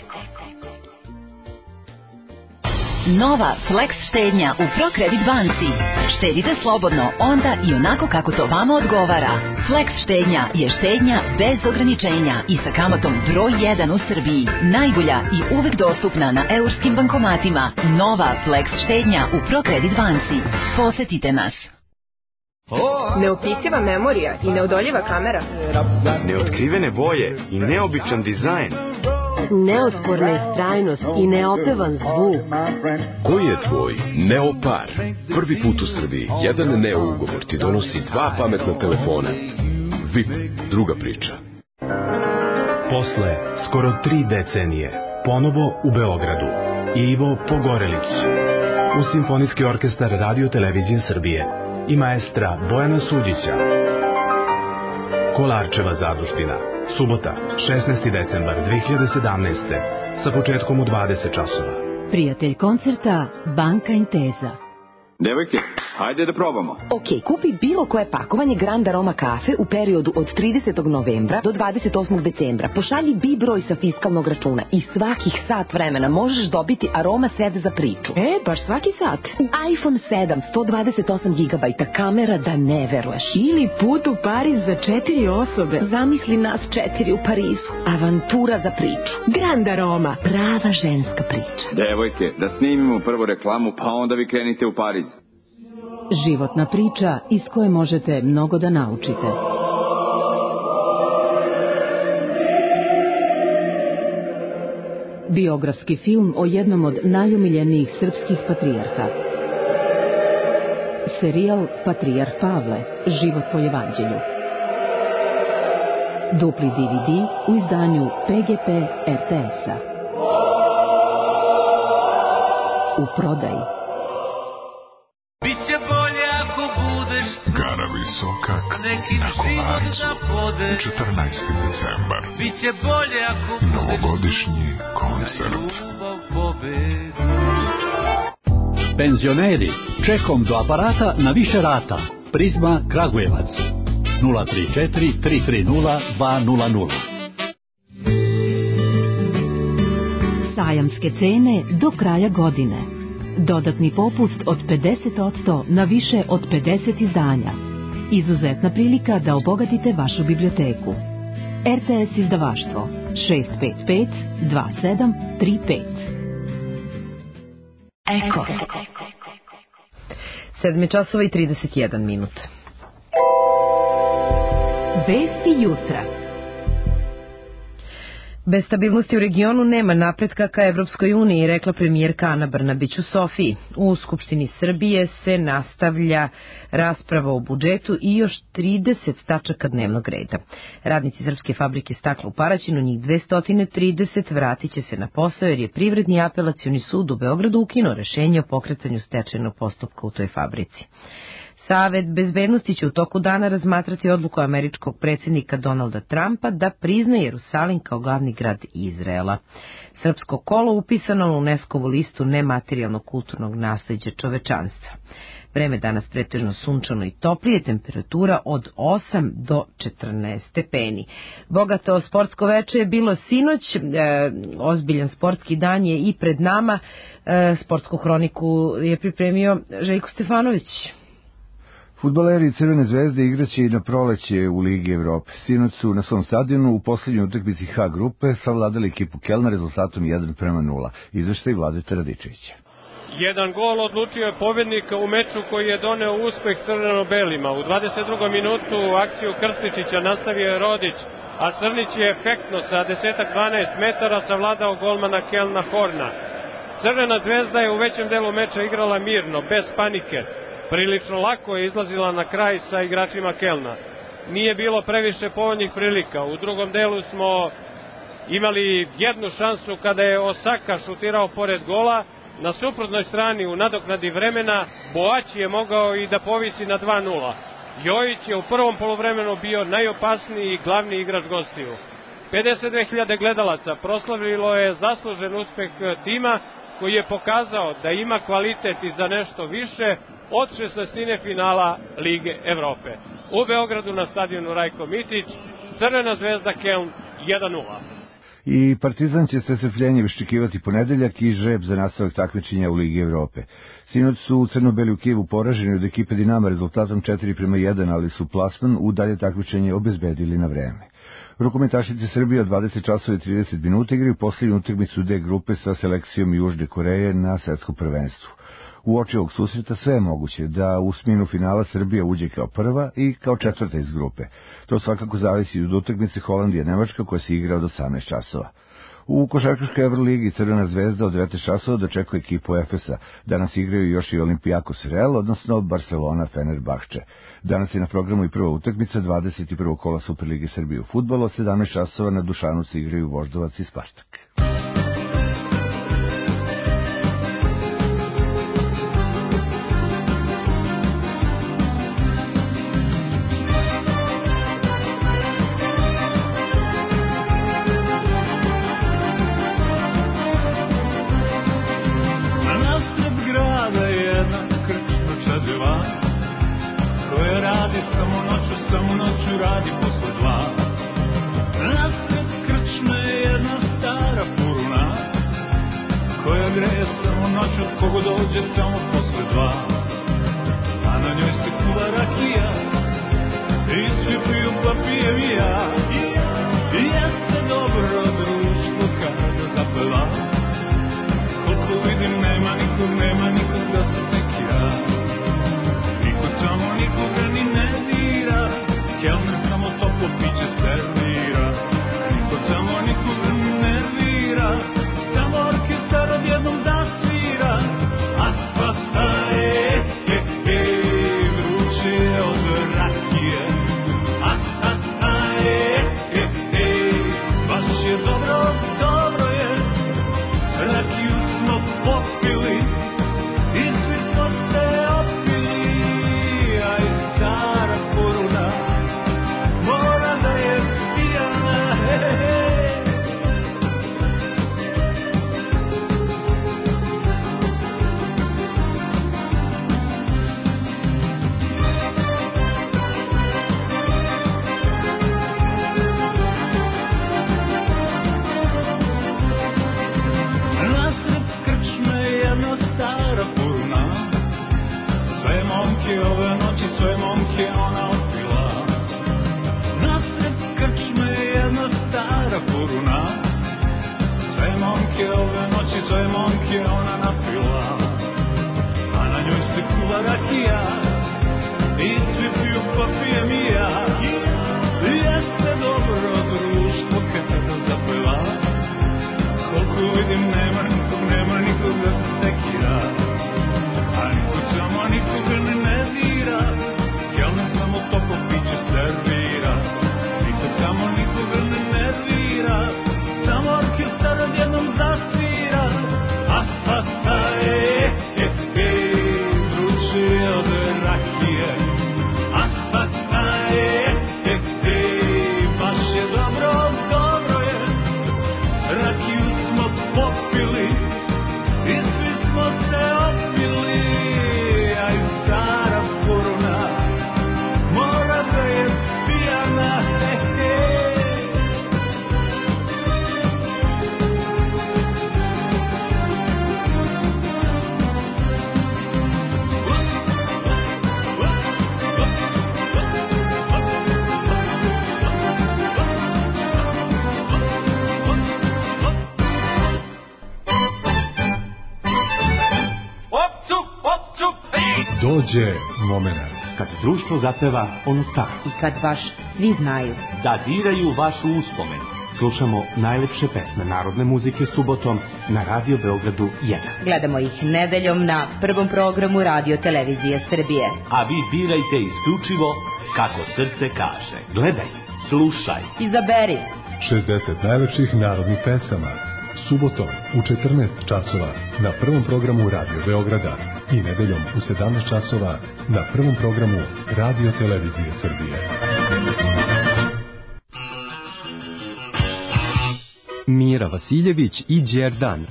Nova Flex štednja u ProCredit banci. Štedite slobodno onda i onako kako to vama odgovara. Flex štednja je štednja bez ograničenja i sa kamatom broj jedan u Srbiji. Najbolja i uvek dostupna na eurskim bankomatima. Nova Flex štednja u ProCredit banci. Posetite nas. Neopisiva memorija i neodoljiva kamera. Neotkrivene boje i neobičan dizajn. Neosporna istrajnost i neopevan zvuk. Koji je tvoj Neopar? Prvi put u Srbiji jedan Neo ugovor ti donosi dva pametna telefona. V I P, druga priča. Posle skoro tri decenije, ponovo u Beogradu, Ivo Pogorelić, u Simfonijski orkestar Radio Televizije Srbije i maestra Bojana Suđića. Kolarčeva zadužbina, subota, šesnaesti decembar dve hiljade sedamnaeste. sa početkom u dvadeset časova. Prijatelj koncerta Banka Intesa. Devojke, hajde da probamo. Ok, kupi bilo koje pakovanje Grand Aroma kafe u periodu od tridesetog novembra do dvadeset osmog decembra. Pošalji B broj sa fiskalnog računa i svakih sat vremena možeš dobiti Aroma set za priču. E, baš svaki sat. I iPhone sedam, sto dvadeset osam gigabajta, kamera da ne veruješ. Ili put u Pariz za četiri osobe. Zamisli nas četiri u Parizu. Avantura za priču. Grand Aroma. Prava ženska priča. Devojke, da snimimo prvo reklamu, pa onda vi krenite u Pariz. Životna priča iz koje možete mnogo da naučite. Biografski film o jednom od najomiljenijih srpskih patrijarha. Serijal Patrijarh Pavle, život po evanđelju. Dupli D V D u izdanju P G P R T S-a. U prodaji. Biće bolje ako budeš Gara visoka na Kolarcu, četrnaesti decembar. Biće bolje ako budeš novogodišnji koncert. Penzioneri, čekom do aparata na više rata. Prizma Kragujevac nula tri četiri tri tri nula dva nula nula. Sajamske cene do kraja godine. Dodatni popust od pedeset posto na više od pedeset izdanja. Izuzetna prilika da obogatite vašu biblioteku. R T S izdavaštvo šest pet pet dva sedam tri pet. Eko. sedam časova i trideset jedan minut. Vesti jutra. Bez stabilnosti u regionu nema napretka ka Evropskoj uniji, rekla premijerka Ana Brnabić u Sofiji. U Skupštini Srbije se nastavlja rasprava o budžetu i još trideset tačaka dnevnog reda. Radnici Srpske fabrike stakla u Paraćinu, njih dvesta trideset, vratit će se na posao jer je Privredni apelacioni sud u Beogradu ukinuo rešenje o pokretanju stečajnog postupka u toj fabrici. Savet bezbednosti će u toku dana razmatrati odluku američkog predsjednika Donalda Trumpa da prizna Jerusalim kao glavni grad Izraela. Srpsko kolo upisano na UNESCO-vu listu nematerijalnog kulturnog nasleđa čovečanstva. Vreme danas pretežno sunčano i toplije, temperatura od osam do četrnaest stepeni. Bogato sportsko veče je bilo sinoć, e, ozbiljan sportski dan je i pred nama. E, sportsku hroniku je pripremio Željko Stefanović. Fudbaleri Crvene zvezde igraće i na proleće u Ligi Evrope. Sinoć su na svom stadionu u posljednjoj utakmici H grupe savladali ekipu Kelna rezultatom jedan prema nula. Izveštaj Vladeta Radičevića. Jedan gol odlučio je pobjednika u meču koji je doneo uspeh crveno-belima. U dvadeset drugom minutu akciju Krstičića nastavio je Rodić, a Crnić je efektno sa deset dvanaest metara savladao golmana Kelna Horna. Crvena zvezda je u većem delu meča igrala mirno, bez panike. Prilično lako je izlazila na kraj sa igračima Kelna. Nije bilo previše povoljnih prilika. U drugom delu smo imali jednu šansu kada je Osaka šutirao pored gola. Na suprotnoj strani u nadoknadi vremena Boaći je mogao i da povisi na dva nula. Jojić je u prvom poluvremenu bio najopasniji i glavni igrač gostiju. pedeset dve hiljade gledalaca proslavilo je zaslužen uspeh tima koji je pokazao da ima kvalitet i za nešto više od šesnaestine finala Lige Evrope. U Beogradu na stadionu Rajko Mitić, Crvena zvezda Keln jedan nula. I Partizan će se strpljenje iščekivati ponedeljak i žreb za nastavak takmičenja u Ligi Evrope. Sinoć su u crno-beli u Kijevu poraženi od ekipe Dinama rezultatom četiri prema jedan, ali su plasman u dalje takmičenje obezbedili na vreme. Rukometašice Srbije od dvadeset časova i trideset minuta igraju posljednju utakmicu D grupe sa selekcijom Južne Koreje na svetskom prvenstvu. U oči ovog susreta sve je moguće da u osminu finala Srbija uđe kao prva i kao četvrta iz grupe. To svakako zavisi od utakmice Holandija-Nemačka koja se igra od osamnaest časova. U košarkaškoj Evroligi Crvena zvezda od devetnaest časova dočekuje ekipu Efesa. Danas igraju još i Olimpijakos Real, odnosno Barcelona Fenerbahče. Danas je na programu i prva utakmica dvadeset prvog kola Superlige Srbije u fudbalu, od sedamnaest časova na Dušanu se igraju Voždovac i Spartak. Kogo dođe tamo posle dva, a na njoj se kuva rakija i svi piju pa pijem i ja. I jeste dobro društvo kada zapeva, koliko vidim nema nikog, nema nikog da se sekira. Niko tamo nikoga ni ne dira, kelner samo toplo piće servira. Niko tamo nikoga ni ne dira, samo orkestar odjednom zasvira. Dođe momenat. Kad društvo zapeva onu staru. I kad baš svi znaju. Da diraju vašu uspomenu. Slušamo najlepše pesme narodne muzike subotom na Radio Beogradu jedan. Gledamo ih nedeljom na prvom programu Radio Televizije Srbije. A vi birajte isključivo kako srce kaže. Gledaj, slušaj. Izaberi. šezdeset najlepših narodnih pesama. Subotom u četrnaest časova na prvom programu Radio Beograda i nedeljom u sedamnaest časova na prvom programu Radio Televizije Srbije. Mira Vasiljević i Đerdan.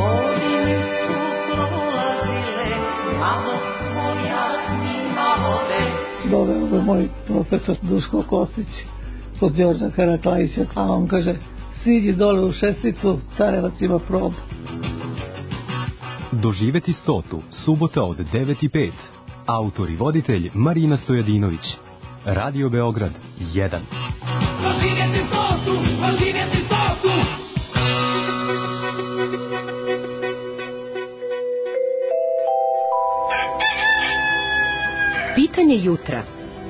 Doveo me moj profesor Duško Kostić kod Đorđa Karaklajića, a on kaže: siđi dole u Šesticu, Carevac ima probu. Doživeti stotu, subota od devet i pet. Autor i voditelj Marina Stojadinović. Radio Beograd jedan. Doživeti stotu, doživeti stotu. Pitanje jutra.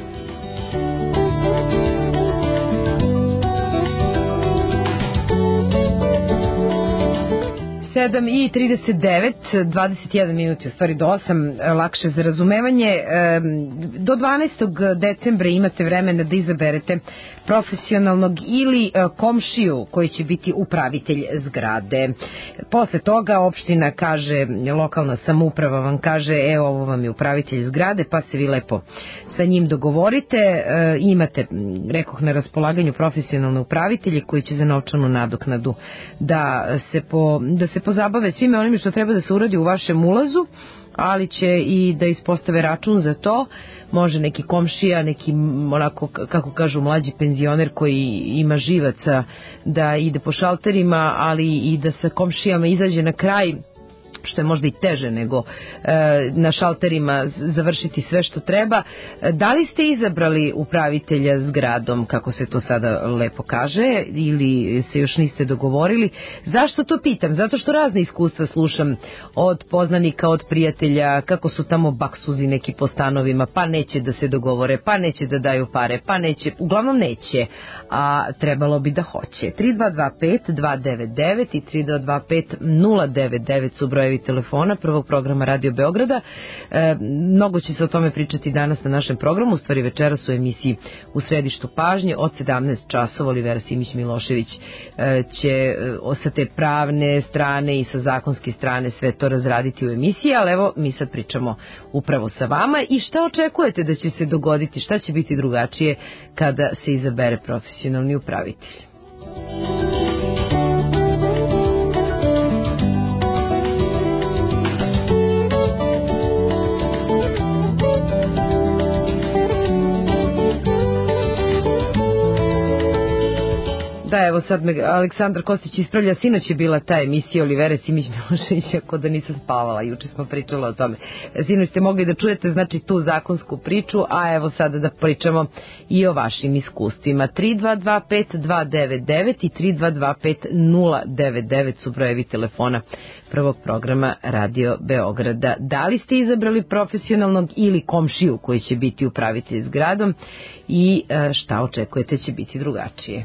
sedam i trideset devet, dvadeset jedan minuti, u stvari do osam, lakše za razumevanje. Do dvanaestog decembra imate vremena da izaberete profesionalnog ili komšiju koji će biti upravitelj zgrade. Posle toga opština kaže, lokalna samouprava vam kaže: evo, ovo vam je upravitelj zgrade, pa se vi lepo sa njim dogovorite. Imate, rekoh, na raspolaganju profesionalne upravitelje koji će za novčanu nadoknadu da se po, da se pozabave svime onim što treba da se uradi u vašem ulazu, ali će i da ispostave račun za to. Može neki komšija, neki onako, kako kažu, mlađi penzioner koji ima živaca da ide po šalterima, ali i da sa komšijama izađe na kraj, što je možda i teže nego e, na šalterima završiti sve što treba. Da li ste izabrali upravitelja zgradom, kako se to sada lepo kaže, ili se još niste dogovorili? Zašto to pitam? Zato što razne iskustva slušam od poznanika, od prijatelja, kako su tamo baksuzi neki po stanovima, pa neće da se dogovore, pa neće da daju pare, pa neće, uglavnom neće, a trebalo bi da hoće. tri dva dva pet dva devet devet i tri dva dva pet nula devet devet su brojevi telefona prvog programa Radio Beograda. E, mnogo će se o tome pričati danas na našem programu, u stvari večeras u emisiji U središtu pažnje od sedamnaest časova. Olivera Simić-Milošević e, će e, sa te pravne strane i sa zakonske strane sve to razraditi u emisiji, ali evo mi sad pričamo upravo sa vama. I šta očekujete da će se dogoditi, šta će biti drugačije kada se izabere profesionalni upravitelj? Da, evo sad me Aleksandar Kostić ispravlja, sinoć je bila ta emisija Olivere Simić-Milošević, ako da nisam spavala, juče smo pričala o tome. Sinoć ste mogli da čujete, znači, tu zakonsku priču, a evo sada da pričamo i o vašim iskustvima. tri dva dva pet dva devet devet i tri dva dva pet nula devet devet su brojevi telefona prvog programa Radio Beograda. Da li ste izabrali profesionalnog ili komšiju koji će biti upravitelj zgradom i šta očekujete će biti drugačije?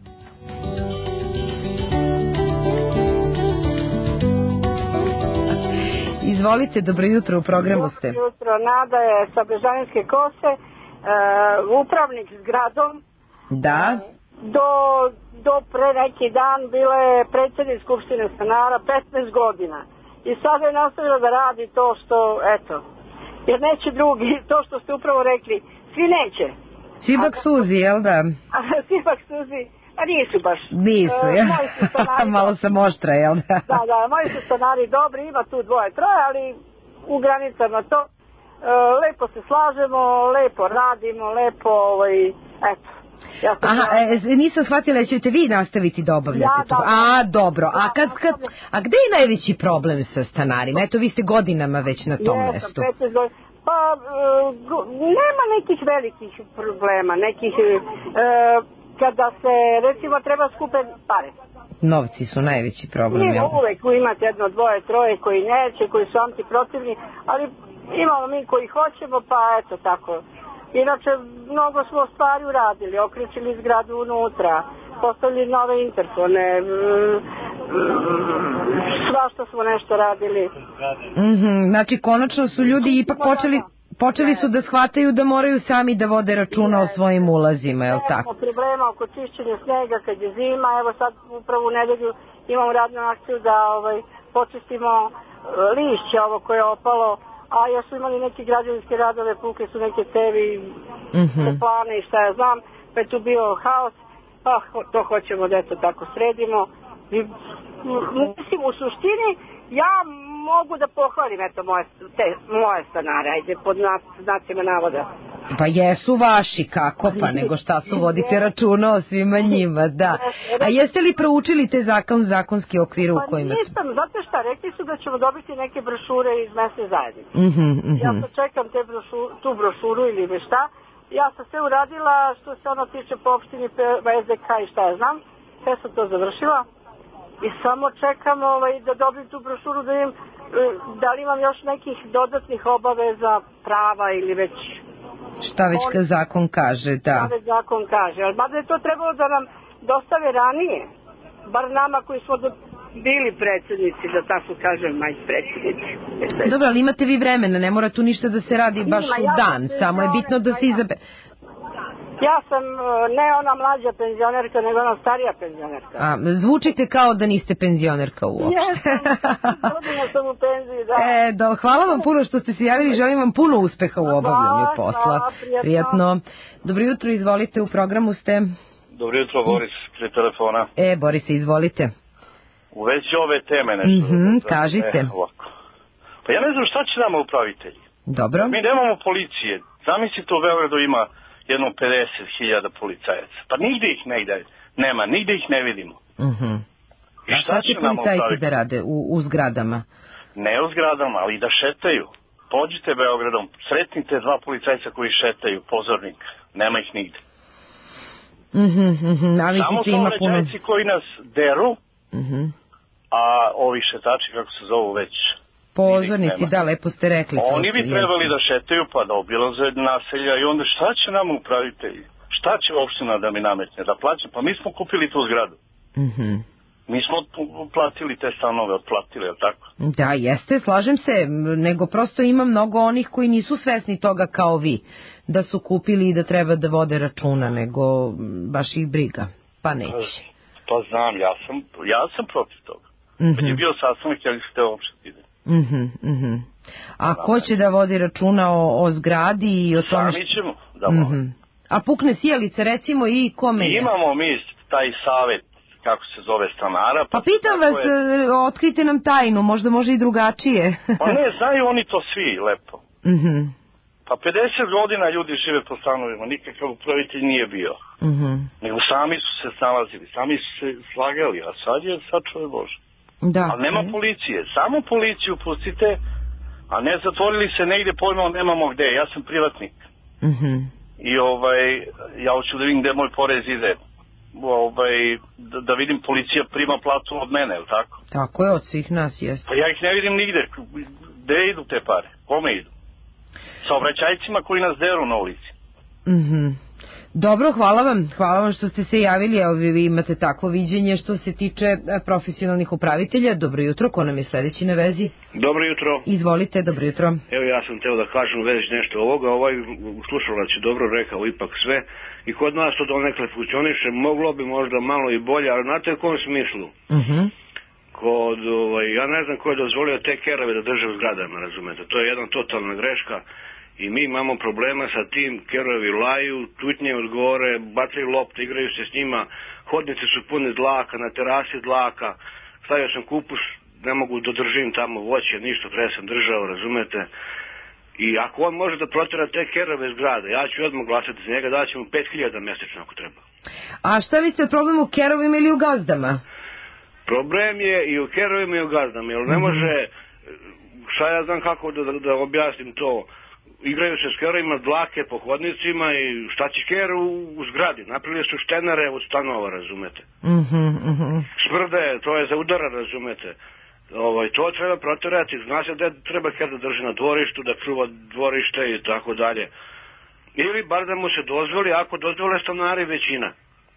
Izvolite, dobro jutro, u programu ste. Dobro jutro, Nada je sa Bežanijske kose, e, upravnik zgradom. Da. Do, do pre neki dan bila je predsjednik Skupštine stanara petnaest godina. I sada je nastavila da radi to što, eto, jer neće drugi, to što ste upravo rekli, svi neće. Svi baksuzi, jel da? Svi baksuzi. A nisu baš. Nisu, ja. E, malo sam oštra, jel da? Da, da, moji su stanari dobri, ima tu dvoje, troje, ali u granicama to. E, lepo se slažemo, lepo radimo, lepo, ovaj, eto. Ja Aha, e, nisam shvatila, ćete vi nastaviti da obavljate ja, to? Da, a, dobro. A, kad, kad, a gde je najveći problem sa stanarima? Eto, vi ste godinama već na tom Jesam, mestu. petnaest godina. Pa, e, nema nekih velikih problema, nekih... E, kada se, recimo, treba skupe pare. Novci su najveći problem. Nije uvek, imate jedno, dvoje, troje koji neće, koji su antiprotivni, ali imamo mi koji hoćemo, pa eto tako. Inače, mnogo smo stvari uradili, okrećili zgradu unutra, postavili nove interfone, svašta smo nešto radili. Mm-hmm, znači, konačno su ljudi ipak počeli... Počeli su da shvataju da moraju sami da vode računa o svojim ulazima, je li tako? Nemamo problema oko čišćenja snega kad je zima, evo sad upravo u nedelju imamo radnu akciju da ovaj, počistimo lišće ovo koje je opalo, a još su imali neke građevinske radove, pukle su neke cevi, mm-hmm. plane i šta ja znam, pa je tu bio haos, pa to hoćemo da eto tako sredimo. I, mislim, u suštini ja mogu da pohvalim eto moje, te, moje stanare, ajde, pod znacima navoda. Pa jesu vaši, kako pa, nego šta su, vodite računa o svima njima, da. A jeste li proučili te zakon, zakonski okvir u kojima... Pa nisam, znate šta, rekli su da ćemo dobiti neke brošure iz mesne zajednice. Mm-hmm, mm-hmm. Ja sad čekam te brošuru, tu brošuru ili me šta. Ja sam sve uradila što se ono tiče po opštini S D K i šta ja znam. Sve sam to završila. I samo čekam ovaj, da dobijem tu brošuru da im, da li imam još nekih dodatnih obaveza, prava ili već... Šta već kad zakon kaže, da. Šta već zakon kaže, ali mada je to trebalo da nam dostave ranije, bar nama koji smo do, bili predsjednici, da tako kažem, maj predsjednici. Dobro, ali imate vi vremena, ne mora tu ništa da se radi baš Ima, u dan, ja samo je bitno da se izabe... Ja sam ne ona mlađa penzionerka, nego ona starija penzionerka. A, zvučite kao da niste penzionerka uopšte. Jesam, godina sam u penziji, da. E, da, hvala vam puno što ste se javili, želim vam puno uspeha u obavljanju posla. Da, prijatno. Prijatno. Dobro jutro, izvolite, u programu ste. Dobro jutro, Boris, pri telefona. E, Borise, izvolite. U vezi ove teme nešto. Mm-hmm, kažite. E, pa ja ne znam šta će nama upravitelji. Dobro. Mi nemamo policije. Zamislite, u Beogradu ima jedno pedeset hiljada policajaca. Pa nigde ih negde nema, nigde ih ne vidimo. Mhm. I šta, šta će će policajci da rade u, u zgradama? Ne u zgradama, ali da šetaju. Pođite Beogradom, sretnite dva policajca koji šetaju, pozornik. Nema ih nigde. Mhm, mhm, samo su uređajci koji nas deru, mhm. a ovi šetači, kako se zovu već... Pozornici, da, lepo ste rekli. Oni bi trebali da šetaju pa da obilaze naselja i onda šta će nam upravitelji? Šta će opština da mi nametne? Da plaće? Pa mi smo kupili tu zgradu. Mhm. Mi smo platili te stanove, otplatili, je li tako? Da, jeste, slažem se, nego prosto ima mnogo onih koji nisu svesni toga kao vi, da su kupili i da treba da vode računa, nego baš ih briga, pa neće. Pa znam, ja sam, ja sam protiv toga. Mm-hmm. Kad je bio sastanak, ja ste uopšte ide. Mhm, mhm. A ko će da vodi računa o, o zgradi i o tome... Sami ćemo, da mm-hmm. A pukne sjelice, recimo, i kome je? Imamo mi taj savet, kako se zove, stanara. Pa, pa pitam vas, je... otkrite nam tajnu, možda može i drugačije. Pa ne, znaju oni to svi lepo. Mhm. Pa pedeset godina ljudi žive po stanovima, nikakav upravitelj nije bio. Mhm. Nego sami su se snalazili, sami su se slagali, a sad je, sad čovjek Bože. Da. Ali nema policije, samo policiju pustite, a ne zatvorili se negdje pojmom nemamo gde, ja sam privatnik. Mhm. I ovaj, ja hoću da vidim gde moj porez ide. Ovaj, da, da vidim policija prima platu od mene, je li tako? Tako je, od svih nas jeste. Pa ja ih ne vidim nigde, gde idu te pare, kome idu? Saobraćajcima koji nas deru na ulici. Mhm. Dobro, hvala vam. Hvala vam što ste se javili. Evo vi imate takvo viđenje što se tiče profesionalnih upravitelja. Dobro jutro, ko nam je sledeći na vezi? Dobro jutro. Izvolite, dobro jutro. Evo ja sam teo da kažem u vezi nešto ovoga. Ovaj slušalac je dobro rekao ipak sve. I kod nas to donekle funkcioniše. Moglo bi možda malo i bolje, ali znate u kom smislu? Mhm. Kod, ovaj, ja ne znam ko je dozvolio te kerove da drže u zgradama, razumete. To je jedna totalna greška. I mi imamo problema sa tim, kerovi laju, tutnje od gore, bacaju lopte, igraju se s njima, hodnice su pune dlaka, na terasi dlaka, stavio sam kupus, ne mogu da držim tamo voće, ništa, treba sam držao, razumete. I ako on može da protera te kerove iz grada, ja ću odmah glasati za njega, daću mu pet hiljada mesečno ako treba. A šta vi ste problem u kerovima ili u gazdama? Problem je i u kerovima i u gazdama, jer ne mm-hmm. može, šta ja znam kako da, da objasnim to, igraju se s kerovima dlake po hodnicima i šta će ker u, u zgradi. Napravili su štenare od stanova, razumete. Mhm, mhm. Smrde, to je za udara, razumete. Ovaj, to treba proterati, zna se da treba kada drži na dvorištu, da čuva dvorište i tako dalje. Ili bar da mu se dozvoli, ako dozvole stanari većina.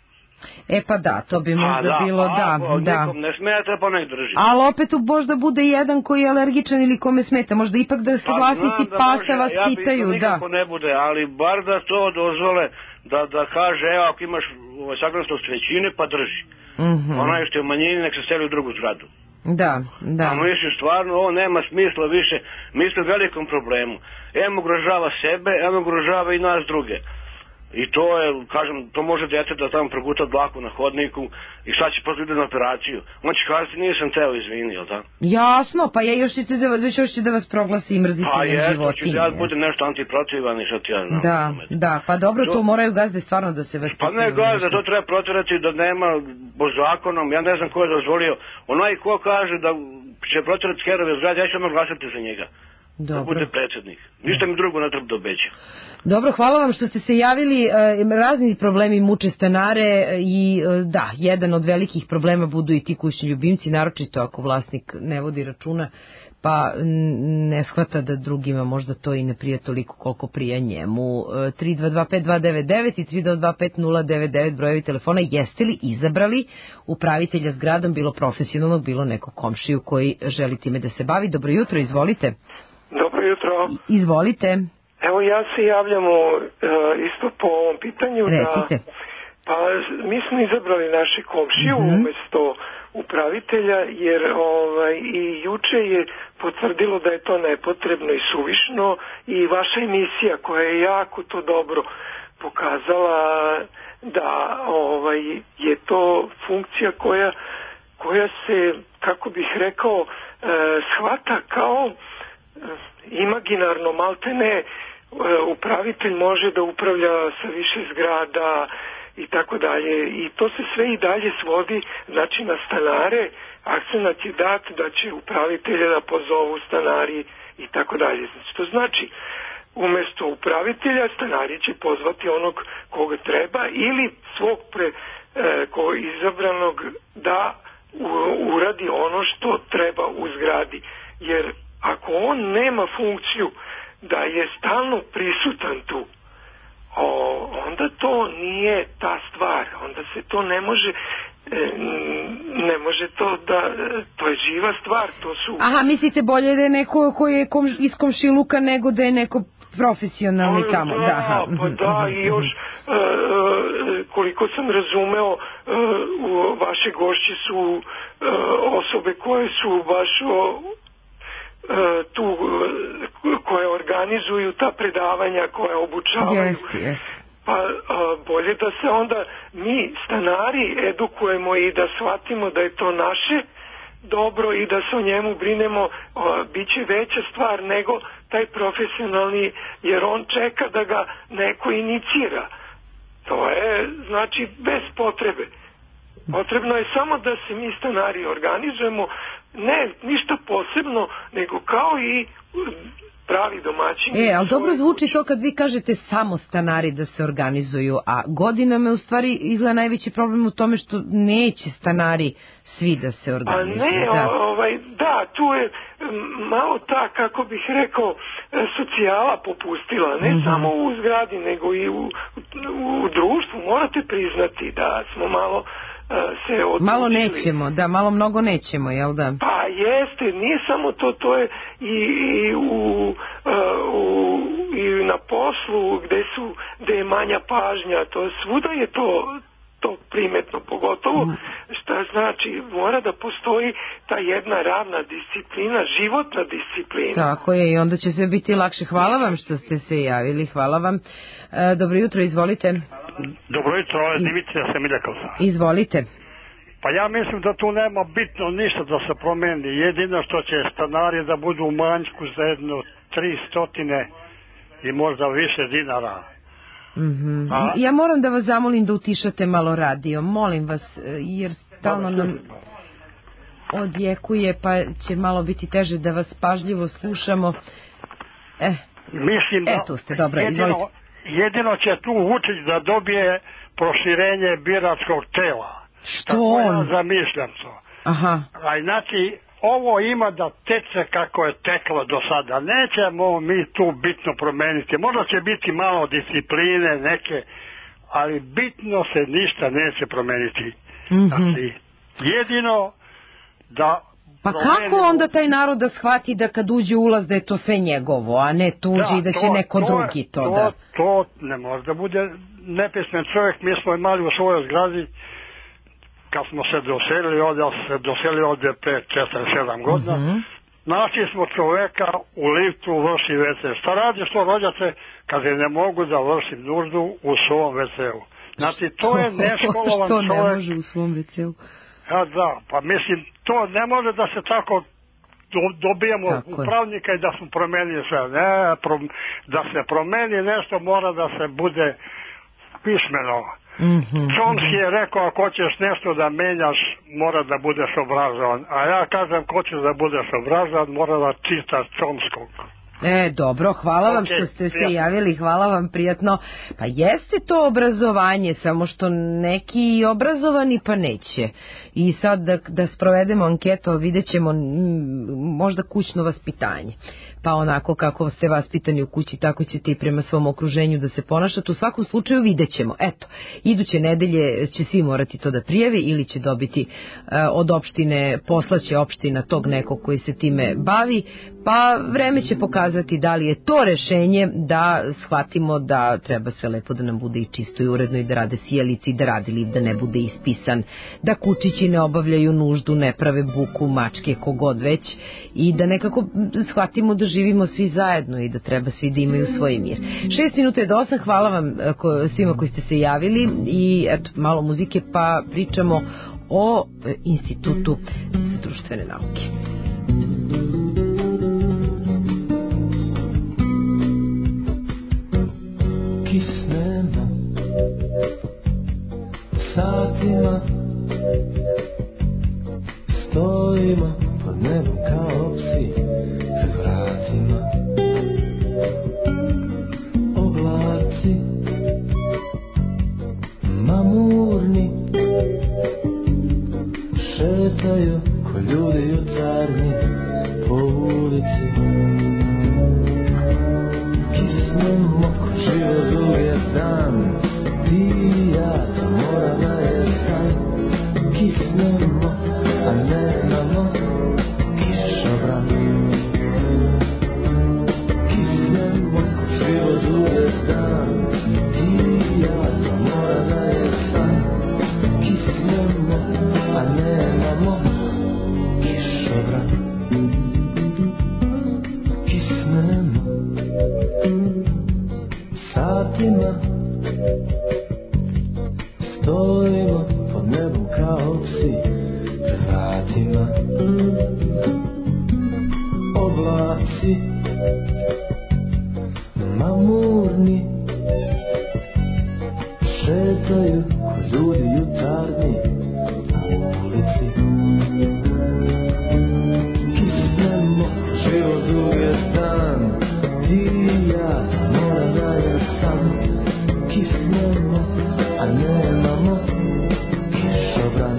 E pa da, to bi možda da, bilo, da, ako da. nikom ne smeta, pa nek drži. Ali opet tu možda bude jedan koji je alergičan ili kome smeta, možda ipak da se pa, vlasnici da pasa može, vas ja pitaju, da. Nikako ne bude, ali bar da to dozvole, da, da kaže, evo, ako imaš ovaj, saglasnost većine, pa drži. Mm-hmm. Onaj što je u manjini, nek se seli u drugu zgradu. Da, da. A mislim, stvarno, ovo nema smisla više, mi smo u velikom problemu. Em ugrožava sebe, em ugrožava i nas druge. I to je, kažem, to može dete da tamo proguta dlaku na hodniku i šta će posle ide na operaciju. On će kazati, nisam teo, izvini, jel da? Jasno, pa je još ćete da, još će da vas proglasi mrziteljem životinja. životinja. Pa je, to ću ja budem nešto antiprotivan i šta ti ja znam. Da, da, pa dobro, to, to moraju gazde stvarno da se vas Pa ne gazde, to treba protirati da nema po zakonom, ja ne znam ko je dozvolio. Onaj ko kaže da će protirati kerove zgrade, ja ću odmah glasati za njega. Dobro. Da bude predsjednik. Ništa mi drugo ne treba da obeća. Dobro, hvala vam što ste se javili. Razni problemi muče stanare i da, jedan od velikih problema budu i ti kućni ljubimci, naročito ako vlasnik ne vodi računa, pa ne shvata da drugima možda to i ne prija toliko koliko prija njemu. tri dva dva pet dva devet devet i tri dva dva pet nula devet devet brojevi telefona. Jeste li izabrali upravitelja zgradom, bilo profesionalnog, bilo nekog komšiju koji želi time da se bavi? Dobro jutro, izvolite. Dobro jutro. Izvolite. Evo ja se javljam u, uh, isto po ovom pitanju. Recite. Da, pa mi smo izabrali naše komšiju mm-hmm. umjesto upravitelja, jer ovaj, i juče je potvrdilo da je to nepotrebno i suvišno, i vaša emisija koja je jako to dobro pokazala da ovaj, je to funkcija koja, koja se, kako bih rekao, uh, shvata kao uh, imaginarno, maltene upravitelj može da upravlja sa više zgrada i tako dalje, i to se sve i dalje svodi, znači, na stanare. Akcenat je dat da će upravitelja da pozovu stanari i tako dalje. Znači, to znači umjesto upravitelja stanari će pozvati onog koga treba ili svog pre, e, ko izabranog da u, uradi ono što treba u zgradi, jer ako on nema funkciju da je stalno prisutan tu, o, onda to nije ta stvar, onda se to ne može, e, ne može to da, to je živa stvar, to su... Aha, mislite bolje da je neko koji je kom, iz komšiluka nego da je neko profesionalni tamo? Da, da, pa da, i još e, koliko sam razumeo, e, vaše gošće su e, osobe koje su baš o, tu koje organizuju ta predavanja, koje obučavaju. Yes, yes. Pa a, bolje da se onda mi stanari edukujemo i da shvatimo da je to naše dobro i da se o njemu brinemo, a, bit će veća stvar nego taj profesionalni, jer on čeka da ga neko inicira. To je, znači, bez potrebe. Potrebno je samo da se mi stanari organizujemo, ne ništa posebno, nego kao i pravi domaćini. E, ali dobro zvuči to kad vi kažete samo stanari da se organizuju, a godinama je u stvari izgleda najveći problem u tome što neće stanari svi da se organizuju. A ne, da. Ovaj, da, tu je malo ta, kako bih rekao, socijala popustila, ne mm-hmm. samo u zgradi, nego i u, u, u društvu. Morate priznati da smo malo se odlučili. Malo nećemo, da, malo mnogo nećemo, jel da? Pa jeste, nije samo to, to je i, i, u, uh, u, i na poslu gde su, gde je manja pažnja, to svuda je to, to primetno, pogotovo mm. šta znači, mora da postoji ta jedna ravna disciplina, životna disciplina. Tako je, i onda će sve biti lakše. Hvala vam što ste se javili, hvala vam. E, dobro jutro, izvolite. Dobro jutro, ovo je Dimitra Semiljakovca. Izvolite. Pa ja mislim da tu nema bitno ništa da se promeni. Jedino što će stanari da budu u manjku za jedno tri stotine i možda više dinara. Mm-hmm. Ja moram da vas zamolim da utišate malo radio. Molim vas, jer stalno nam odjekuje, pa će malo biti teže da vas pažljivo slušamo. Eh, mislim da e, tu ste, dobro, jedino, izvolite. Jedino će tu Vučić da dobije proširenje biračkog tela. Što Tako on? Ja zamišljam to. Aha. A znači, ovo ima da teče kako je teklo do sada. Nećemo mi tu bitno promeniti. Možda će biti malo discipline neke, ali bitno se ništa neće promeniti. Mm-hmm. Znači, jedino da pa kako onda taj narod da shvati da kad uđe ulaz da je to sve njegovo, a ne tuđi da, i da će to, neko to, drugi to, to da... To ne može da bude nepismen čovjek. Mi smo imali u svojoj zgradi, kad smo se doselili ovdje, se doselili ovdje pre četrdeset sedam godina, mm-hmm. našli smo čoveka u liftu vrši ve ce. Šta radi što rođace? Kaže, ne mogu da vršim nuždu u svom ve ce-u. Znači, to je neškolovan čovjek. Što ne može u svom ve ce-u? Ja, da, pa mislim, to ne može da se tako do, dobijemo upravnika i da smo promenili sve. Ne, pro, da se promeni nešto mora da se bude pismeno. Mm-hmm. Chomsky je rekao, ako hoćeš nešto da menjaš, mora da budeš obrazovan. A ja kažem, ko ćeš da budeš obrazovan, mora da čitaš Chomskog. E, dobro, hvala vam okay, što ste prijatno. se javili, hvala vam, prijatno. Pa jeste to obrazovanje, samo što neki obrazovani pa neće. I sad da, da sprovedemo anketu, vidjet ćemo možda kućno vaspitanje. Pa onako kako ste vaspitani u kući, tako ćete i prema svom okruženju da se ponašate. U svakom slučaju vidjet ćemo. Eto, iduće nedelje će svi morati to da prijavi ili će dobiti uh, od opštine, poslaće opština tog nekog koji se time bavi, pa vreme će pokazati da li je to rešenje da shvatimo da treba sve lepo da nam bude i čisto i uredno i da rade sjelici, da radi lift, da ne bude ispisan, da kučići ne obavljaju nuždu, ne prave buku, mačke, kogod već, i da nekako shvatimo da živimo svi zajedno i da treba svi da imaju svoj mir. Šest minuta je do osam, hvala vam svima koji ste se javili i eto, malo muzike pa pričamo o Institutu za društvene nauke. Kisnemo satima, stojimo pod nebom kao psi pred vratima. Oblaci mamurni šetaju ko ljudi jutarnji po ulici. Kisnemo ko život dug je dan, ti i ja, to mora da je san. Kisnemo, a nemamo kišobran. Kisnemo ko život dug je dan, ti i ja, to mora da je san. Kisnemo, a nemamo kišobran. Kisnemo satima, stojimo pod nebom kao psi pred vratima. Oblaci mamurni šetaju ko ljudi jutarnji po ulici. Kisnemo, život dug je dan, ti i ja, mora da je san. Kisnemo, a nemamo kišobran.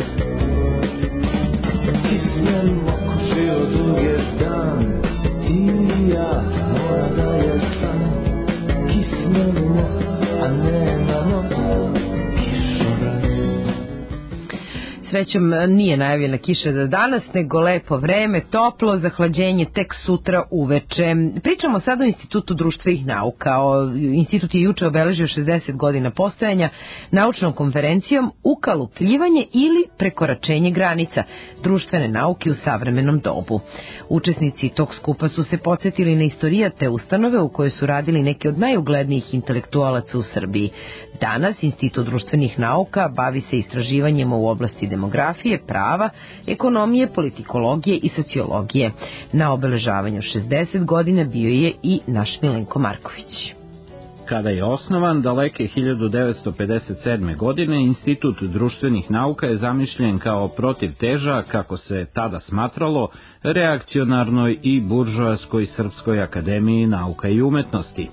Kisnemo, ko život dug je dan, ti i ja, mora da je san. Kisnemo, a nemamo kišobran. Srećom nije najavljena kiša za danas, nego lepo vreme, toplo, zahlađenje tek sutra uveče. Pričamo sad o Institutu društvenih nauka. O, institut je juče obeležio šezdeset godina postojanja naučnom konferencijom Ukalupljivanje ili prekoračenje granica društvene nauke u savremenom dobu. Učesnici tog skupa su se podsjetili na istorijate ustanove u kojoj su radili neki od najuglednijih intelektualaca u Srbiji. Danas Institut društvenih nauka bavi se istraživanjima u oblasti demografije, prava, ekonomije, politikologije i sociologije. Na obeležavanju šezdeset godina bio je i naš Milenko Marković. Kada je osnovan daleke hiljadu devetsto pedeset sedme. godine, Institut društvenih nauka je zamišljen kao protivteža, kako se tada smatralo, reakcionarnoj i buržoaskoj Srpskoj akademiji nauka i umetnosti.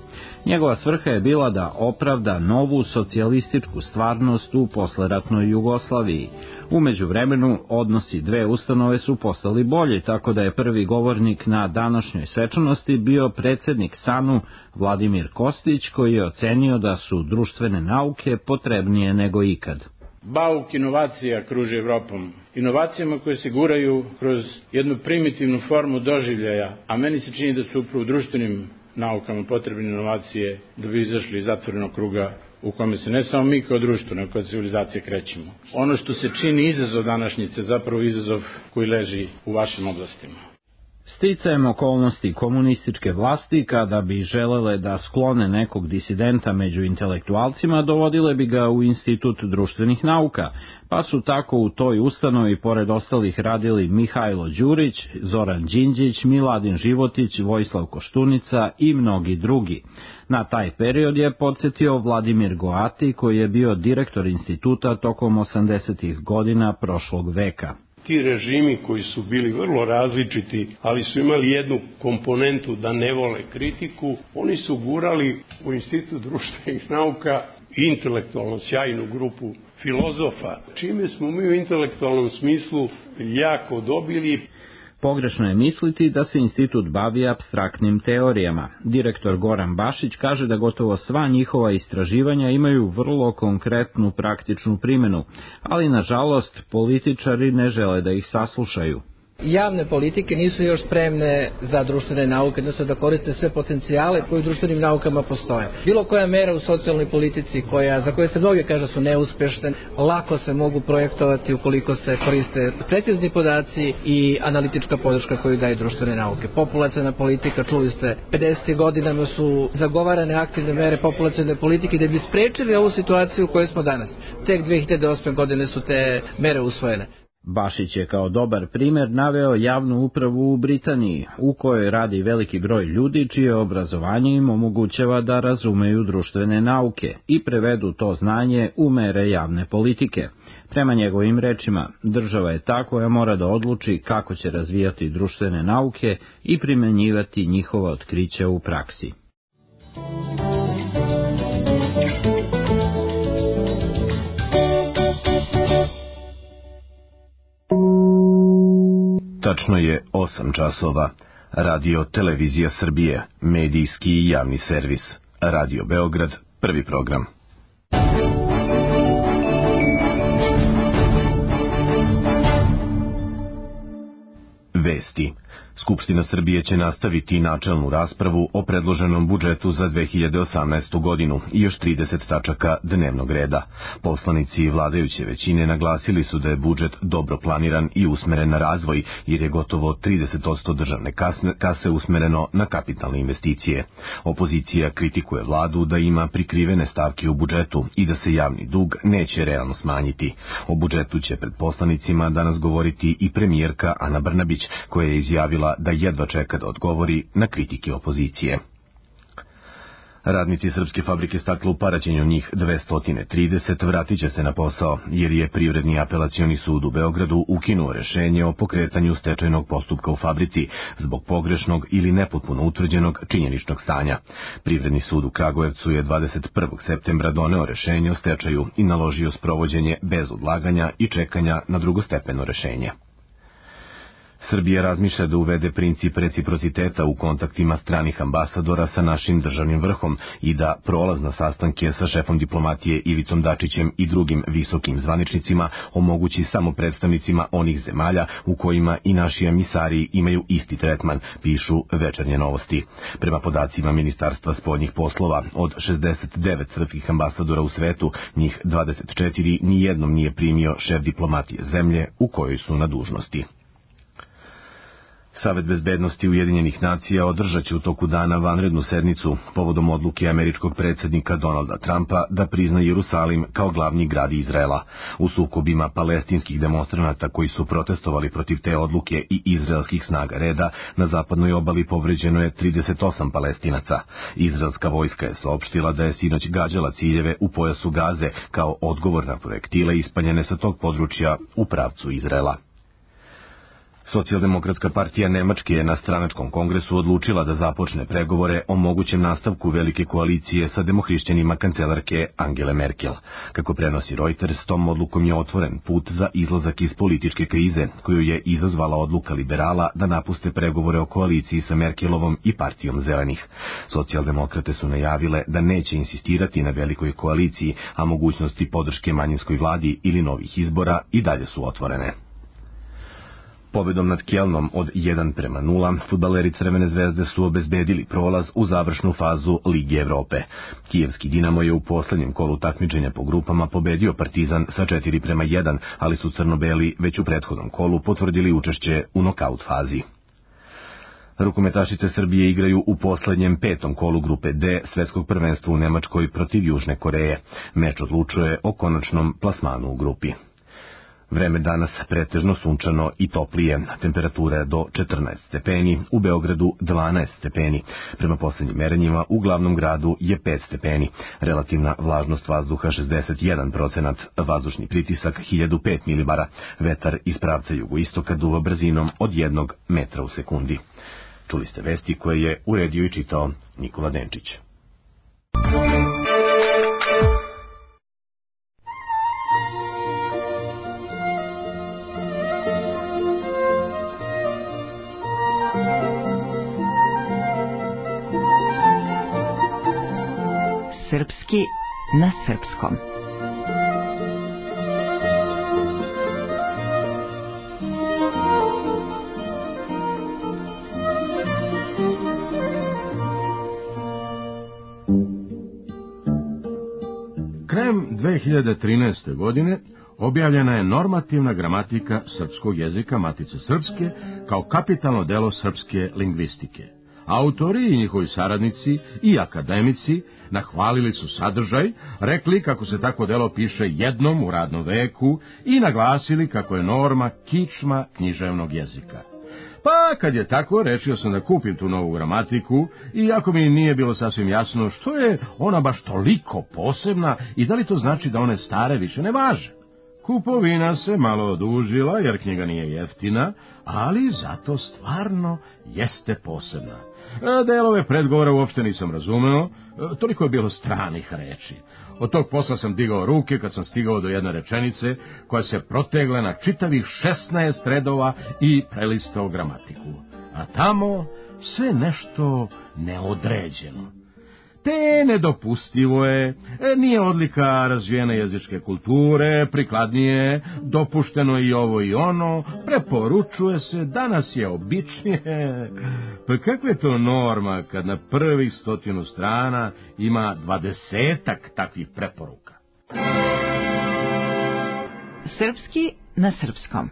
Njegova svrha je bila da opravda novu socijalističku stvarnost u posleratnoj Jugoslaviji. U međuvremenu odnosi dve ustanove su postali bolji, tako da je prvi govornik na današnjoj svečanosti bio predsjednik S A N-u Vladimir Kostić, koji je ocenio da su društvene nauke potrebnije nego ikad. Bauk inovacija kruži Evropom. Inovacijama koje se guraju kroz jednu primitivnu formu doživljaja, a meni se čini da su upravo u društvenim naukama potrebne inovacije da bi izašli iz zatvorenog kruga u kome se ne samo mi kao društvo, nego kao civilizacija krećemo. Ono što se čini izazov današnjice, zapravo izazov koji leži u vašim oblastima. Sticajem okolnosti komunističke vlasti, kada bi želele da sklone nekog disidenta među intelektualcima, dovodile bi ga u Institut društvenih nauka, pa su tako u toj ustanovi pored ostalih radili Mihajlo Đurić, Zoran Đinđić, Miladin Životić, Vojislav Koštunica i mnogi drugi. Na taj period je podsjetio Vladimir Goati, koji je bio direktor instituta tokom osamdesetih godina prošlog veka. Ti režimi koji su bili vrlo različiti, ali su imali jednu komponentu da ne vole kritiku, oni su gurali u Institut društvenih nauka intelektualno sjajnu grupu filozofa, čime smo mi u intelektualnom smislu jako dobili. Pogrešno je misliti da se institut bavi apstraktnim teorijama. Direktor Goran Bašić kaže da gotovo sva njihova istraživanja imaju vrlo konkretnu praktičnu primjenu, ali nažalost političari ne žele da ih saslušaju. Javne politike nisu još spremne za društvene nauke, odnosno da koriste sve potencijale koji u društvenim naukama postoje. Bilo koja mera u socijalnoj politici koja, za koje se mnogi kaže su neuspešne, lako se mogu projektovati ukoliko se koriste precizni podaci i analitička podrška koju daju društvene nauke. Populaciona politika, čuli ste, pedesetih godinama su zagovarane aktivne mere populacione politike da bi sprečili ovu situaciju u kojoj smo danas. Tek dve hiljade osme godine su te mere usvojene. Bašić je kao dobar primjer naveo javnu upravu u Britaniji, u kojoj radi veliki broj ljudi čije obrazovanje im omogućava da razumeju društvene nauke i prevedu to znanje u mere javne politike. Prema njegovim rečima, država je ta koja mora da odluči kako će razvijati društvene nauke i primjenjivati njihova otkrića u praksi. Tačno je osam časova. Radio Televizija Srbije, medijski i javni servis. Radio Beograd, prvi program. Vesti. Skupština Srbije će nastaviti načelnu raspravu o predloženom budžetu za dve hiljade osamnaestu. godinu i još trideset tačaka dnevnog reda. Poslanici vladajuće većine naglasili su da je budžet dobro planiran i usmeren na razvoj, jer je gotovo trideset posto državne kase usmereno na kapitalne investicije. Opozicija kritikuje vladu da ima prikrivene stavke u budžetu i da se javni dug neće realno smanjiti. O budžetu će pred poslanicima danas govoriti i premijerka Ana Brnabić, koja je izjavila da jedva čeka da odgovori na kritike opozicije. Radnici Srpske fabrike stakla u Paraćinu, njih dvesta trideset, vratit će se na posao, jer je Privredni apelacioni sud u Beogradu ukinuo rešenje o pokretanju stečajnog postupka u fabrici zbog pogrešnog ili nepotpuno utvrđenog činjeničnog stanja. Privredni sud u Kragujevcu je dvadeset prvog septembra doneo rešenje o stečaju i naložio sprovođenje bez odlaganja i čekanja na drugostepeno rešenje. Srbija razmišlja da uvede princip reciprociteta u kontaktima stranih ambasadora sa našim državnim vrhom i da prolaz na sastanke sa šefom diplomatije Ivicom Dačićem i drugim visokim zvaničnicima omogući samo predstavnicima onih zemalja u kojima i naši emisari imaju isti tretman, pišu Večernje novosti. Prema podacima Ministarstva spoljnih poslova, od šezdeset devet srpskih ambasadora u svetu, njih dvadeset četiri nijednom nije primio šef diplomatije zemlje u kojoj su na dužnosti. Savet bezbednosti Ujedinjenih nacija održat će u toku dana vanrednu sednicu povodom odluke američkog predsjednika Donalda Trumpa da prizna Jerusalim kao glavni grad Izraela. U sukobima palestinskih demonstranata koji su protestovali protiv te odluke i izraelskih snaga reda, na zapadnoj obali povređeno je trideset osam Palestinaca. Izraelska vojska je saopštila da je sinoć gađala ciljeve u pojasu Gaze kao odgovor na projektile ispaljene sa tog područja u pravcu Izraela. Socijaldemokratska partija Nemačke je na stranačkom kongresu odlučila da započne pregovore o mogućem nastavku velike koalicije sa demohrišćanima kancelarke Angele Merkel. Kako prenosi Reuters, tom odlukom je otvoren put za izlazak iz političke krize, koju je izazvala odluka liberala da napuste pregovore o koaliciji sa Merkelovom i partijom zelenih. Socijaldemokrate su najavile da neće insistirati na velikoj koaliciji, a mogućnosti podrške manjinskoj vladi ili novih izbora i dalje su otvorene. Pobedom nad Kjelnom od jedan prema nula, fudbaleri Crvene zvezde su obezbedili prolaz u završnu fazu Lige Evrope. Kijevski Dinamo je u poslednjem kolu takmičenja po grupama pobedio Partizan sa četiri prema jedan, ali su crno-beli već u prethodnom kolu potvrdili učešće u nokaut fazi. Rukometašice Srbije igraju u poslednjem petom kolu grupe D svetskog prvenstva u Nemačkoj protiv Južne Koreje. Meč odlučuje o konačnom plasmanu u grupi. Vreme danas pretežno sunčano i toplije, temperatura do četrnaest stepeni, u Beogradu dvanaest stepeni. Prema poslednjim merenjima u glavnom gradu je pet stepeni. Relativna vlažnost vazduha šezdeset jedan procenat, vazdušni pritisak hiljadu pet milibara. Vetar iz pravca jugoistoka duva brzinom od jednog metra u sekundi. Čuli ste vesti koje je uredio i čitao Nikola Denčić. Srpski na srpskom. Krajem dve hiljade trinaeste. godine objavljena je normativna gramatika srpskog jezika Matice Srpske kao kapitalno delo srpske lingvistike. Autori i njihovi saradnici i akademici nahvalili su sadržaj, rekli kako se tako delo piše jednom u radnom veku i naglasili kako je norma kičma književnog jezika. Pa, kad je tako, rešio sam da kupim tu novu gramatiku, iako mi nije bilo sasvim jasno što je ona baš toliko posebna i da li to znači da one stare više ne važe. Kupovina se malo odužila, jer knjiga nije jeftina, ali zato stvarno jeste posebna. Delove predgovora uopšte nisam razumeo, toliko je bilo stranih reči. Od tog posla sam digao ruke kad sam stigao do jedne rečenice koja se protegla na čitavih šesnaest redova i prelistao gramatiku. A tamo sve nešto neodređeno. Te nedopustivo je, nije odlika razvijene jezičke kulture, prikladnije, dopušteno i ovo i ono, preporučuje se, danas je običnije. Pa kakva je to norma kad na prvih stotinu strana ima dvadesetak takvih preporuka? Srpski na srpskom.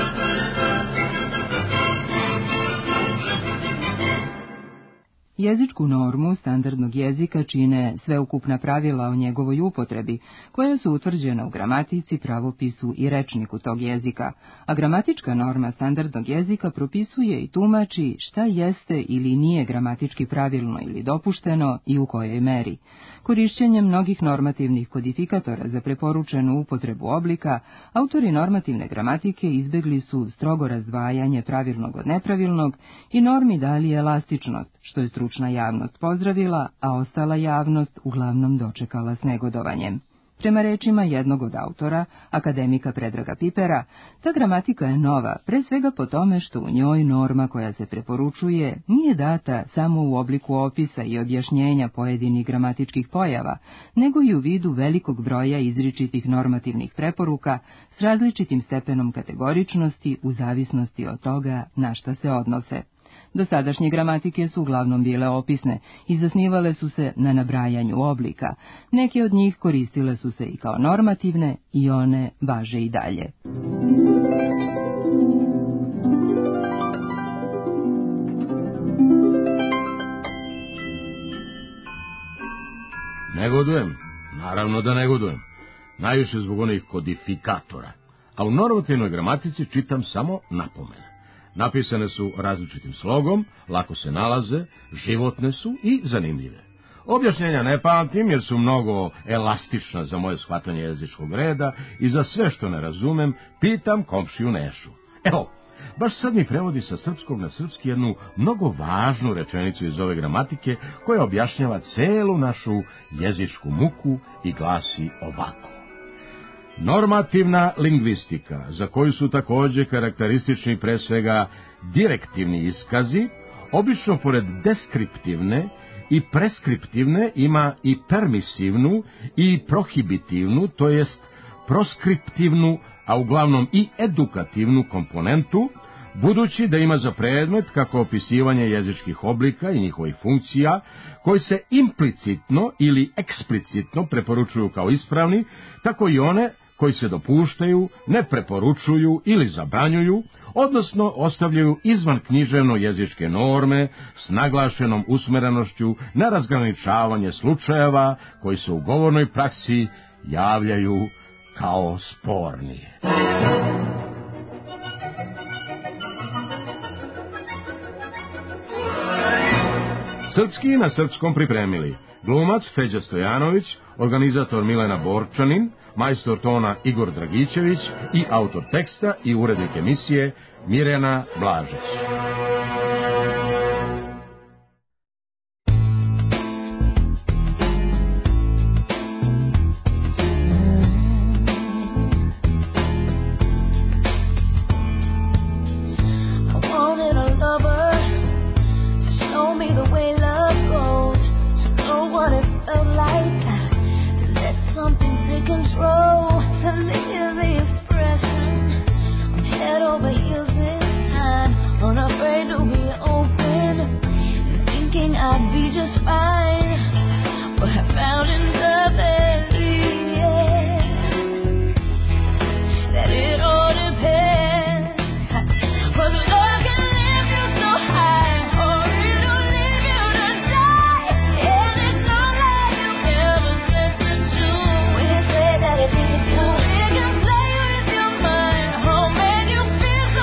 Jezičku normu standardnog jezika čine sveukupna pravila o njegovoj upotrebi, koja su utvrđena u gramatici, pravopisu i rečniku tog jezika, a gramatička norma standardnog jezika propisuje i tumači šta jeste ili nije gramatički pravilno ili dopušteno i u kojoj meri. Korišćenjem mnogih normativnih kodifikatora za preporučenu upotrebu oblika, autori normativne gramatike izbegli su strogo razdvajanje pravilnog od nepravilnog i normi dali elastičnost, što je stručna javnost pozdravila, a ostala javnost uglavnom dočekala s negodovanjem. Prema rečima jednog od autora, akademika Predraga Pipera, ta gramatika je nova, pre svega po tome što u njoj norma koja se preporučuje nije data samo u obliku opisa i objašnjenja pojedinih gramatičkih pojava, nego i u vidu velikog broja izričitih normativnih preporuka s različitim stepenom kategoričnosti u zavisnosti od toga na šta se odnose. Dosadašnje gramatike su uglavnom bile opisne i zasnivale su se na nabrajanju oblika. Neke od njih koristile su se i kao normativne i one važe i dalje. Negodujem, naravno da negodujem. Najviše zbog onih kodifikatora. A u normativnoj gramatici čitam samo napomene. Napisane su različitim slogom, lako se nalaze, životne su i zanimljive. Objašnjenja ne pamtim jer su mnogo elastična za moje shvatanje jezičkog reda i za sve što ne razumem pitam komšiju Nešu. Evo, baš sad mi prevodi sa srpskog na srpski jednu mnogo važnu rečenicu iz ove gramatike koja objašnjava celu našu jezičku muku i glasi ovako. Normativna lingvistika, za koju su takođe karakteristični pre svega direktivni iskazi, obično pored deskriptivne i preskriptivne ima i permisivnu i prohibitivnu, to jest proskriptivnu, a uglavnom i edukativnu komponentu, budući da ima za predmet kako opisivanje jezičkih oblika i njihovih funkcija, koji se implicitno ili eksplicitno preporučuju kao ispravni, tako i one koji se dopuštaju, ne preporučuju ili zabranjuju, odnosno ostavljaju izvan književno jezičke norme s naglašenom usmerenošću na razgraničavanje slučajeva koji se u govornoj praksi javljaju kao sporni. Srpski na srpskom pripremili glumac Feđa Stojanović, organizator Milena Borčanin, majstor tona Igor Dragićević i autor teksta i urednik emisije Mirjana Blažić.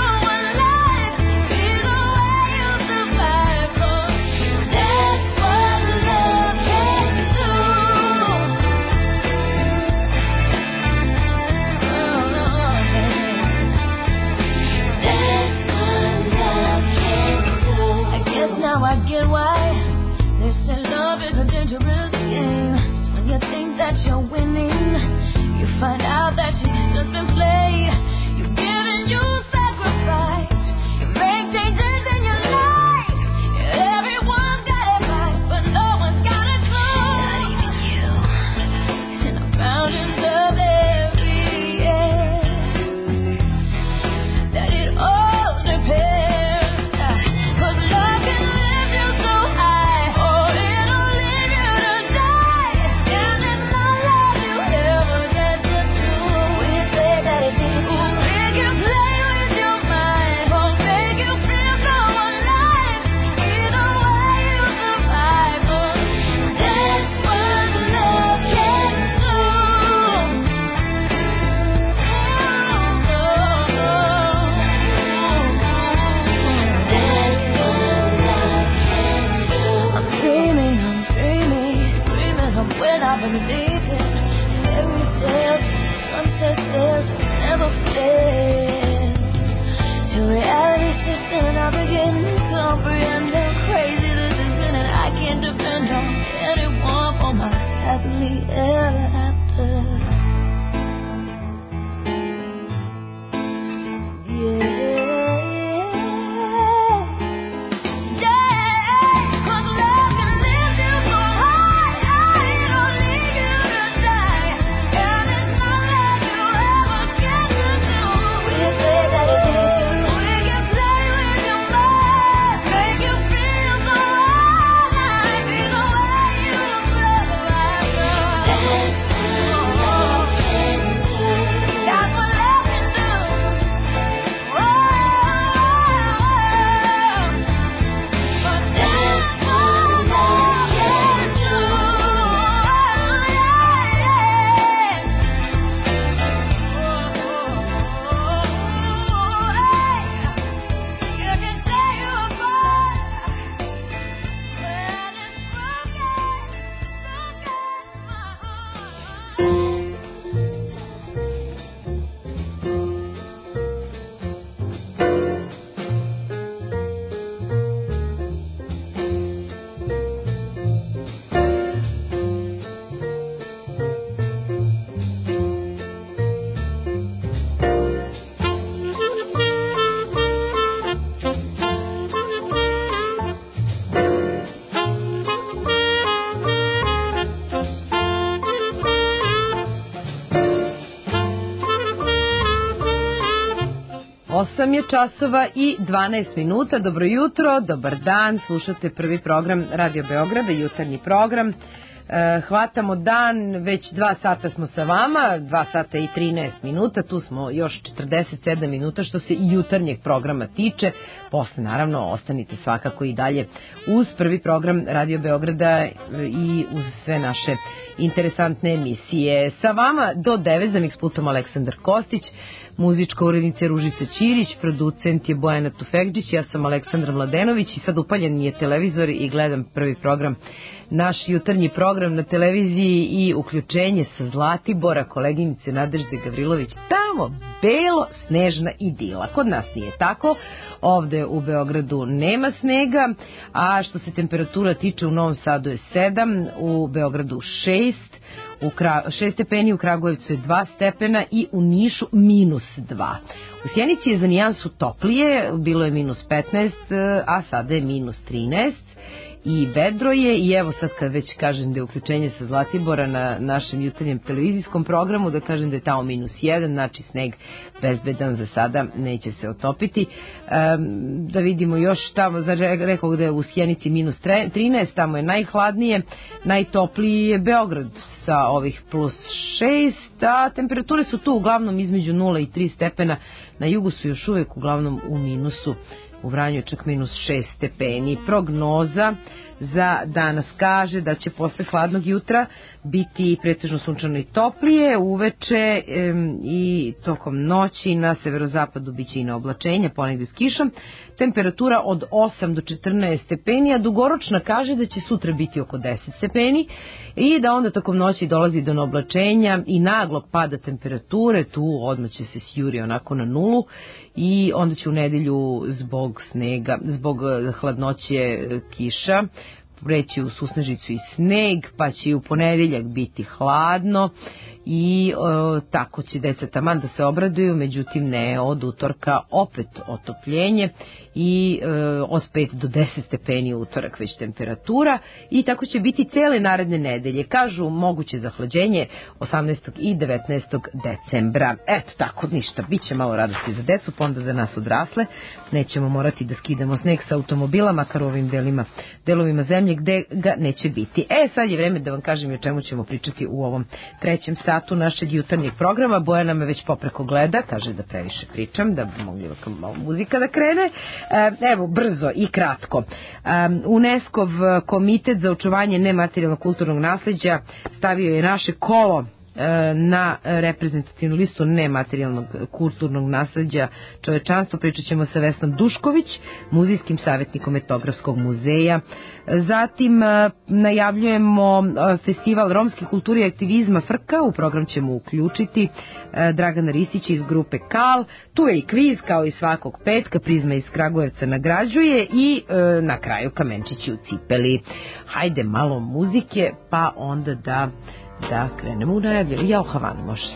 What osam je časova i dvanaest minuta. Dobro jutro, dobar dan, slušate prvi program Radio Beograda, jutarnji program. Hvatamo dan, već dva sata smo sa vama, dva sata i trinaest minuta, tu smo još četrdeset sedam minuta što se jutarnjeg programa tiče. Posle naravno ostanite svakako i dalje uz prvi program Radio Beograda i uz sve naše interesantne emisije. Sa vama do devet za Mixpultom Aleksandar Kostić, muzička urednica Ružica Ćirić, producent je Bojana Tufekđić, ja sam Aleksandra Mladenović i sad upaljen je televizor i gledam prvi program, naš jutarnji program na televiziji i uključenje sa Zlatibora, koleginice Nadežde Gavrilović, tamo belo snežna idila. Kod nas nije tako, ovde u Beogradu nema snega, a što se temperatura tiče u Novom Sadu je sedam, u Beogradu šest, u šest stepeni, u Kragujevcu je dva stepena i u Nišu minus dva. U Sjenici je za nijansu toplije, bilo je minus petnaest, a sada je minus trinaest. I vedro je i evo sad kad već kažem da je uključenje sa Zlatibora na našem jutarnjem televizijskom programu, da kažem da je tamo minus jedan, znači sneg bezbedan za sada, neće se otopiti. Um, da vidimo još tamo, znači rekao da je u Sjenici minus trinaest, tamo je najhladnije, najtopliji je Beograd sa ovih plus šest, a temperature su tu uglavnom između nula i tri stepena, na jugu su još uvek uglavnom u minusu. U Vranju je čak minus šest stepeni. Prognoza za danas kaže da će posle hladnog jutra biti pretežno sunčano i toplije, uveče em, i tokom noći na severozapadu biće i na oblačenja, ponegde s kišom. Temperatura od osam do četrnaest stepeni, a dugoročna kaže da će sutra biti oko deset stepeni i da onda tokom noći dolazi do neoblačenja i naglog pada temperature, tu odmah će se sjuri onako na nulu i onda će u nedelju zbog snega, zbog hladnoće kiša preći u susnežicu i sneg, pa će i u ponedeljak biti hladno i e, tako će deca taman da se obraduju, međutim ne, od utorka opet otopljenje i e, od pet do deset stepeni utorak već temperatura i tako će biti cele naredne nedelje. Kažu moguće zahlađenje osamnaestog i devetnaestog decembra. Eto tako, ništa, bit će malo radosti za decu, pa onda za nas odrasle. Nećemo morati da skidamo sneg sa automobila, makar u ovim delima, delovima zemlje gde ga neće biti. E, sad je vreme da vam kažem o čemu ćemo pričati u ovom trećem satu našeg jutarnjeg programa. Bojana me već popreko gleda, kaže da previše pričam, da bi mogli malo muzika da krene. Evo, brzo i kratko. UNESCO-v komitet za očuvanje nematerijalnog kulturnog nasleđa stavio je naše kolo na reprezentativnu listu nematerijalnog kulturnog nasleđa čovečanstva. Pričat ćemo sa Vesnom Dušković, muzejskim savjetnikom Etnografskog muzeja. Zatim najavljujemo festival romske kulture i aktivizma Frka, u program ćemo uključiti Dragana Ristića iz grupe Kal. Tu je i kviz kao i svakog petka, Prizma iz Kragujevca nagrađuje i na kraju kamenčići u cipeli. Hajde malo muzike pa onda da da krenemo u najavljenju. Ja u Havanu, može.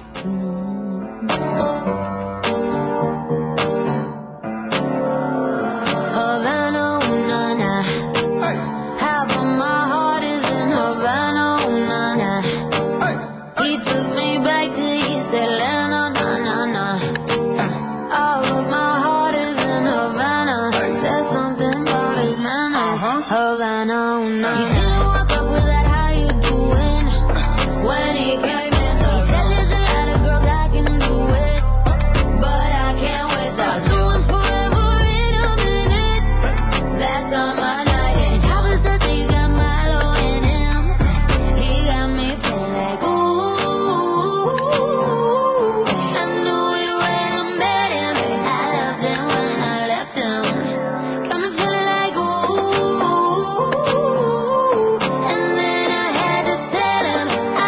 Havana, unana. Half of my heart is in Havana, unana. He took me back to East Atlanta, na na na. All of my heart is in Havana. There's something about his manner. Havana, unana. He didn't walk up with that, how you doing? When he came in, he said there's a lot of girls I can do it, but I can't wait. I'll do it forever in a minute. That's on my night, and I was the thing got Milo in him. He got me feeling like ooh. I knew it when I met him. I loved him when I left him. Got me feeling like ooh. And then I had to tell him.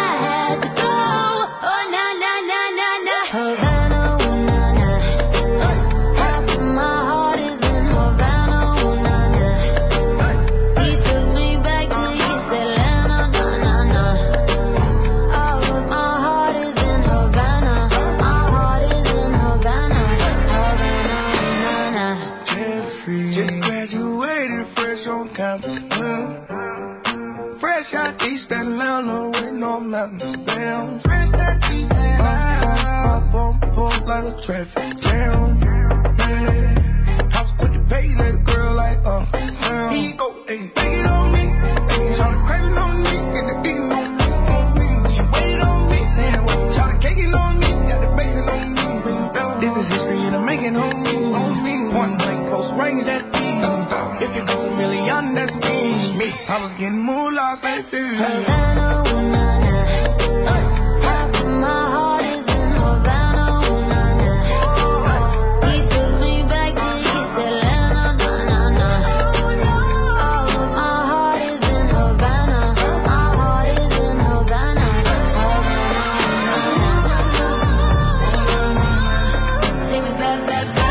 Havana, ooh, na, na. Half of my heart is in Havana, ooh, na, na. He took me back to East Atlanta, na, na, na. All of my heart is in Havana. My heart is in Havana, Havana, ooh, na, na. Jeffrey, just graduated fresh on campus, uh. Fresh out East Atlanta with no mountains down. Fresh out East Atlanta. Up on post like a traffic jam. Man, If you don't really understand me, I was getting moolah, baby. Havana, ooh, na, na. Half of my heart is in Havana, ooh, na, na. He took me back to East Atlanta, na, na, na. All of my heart is in Havana. My heart is in Havana. Havana, take me back, back, back.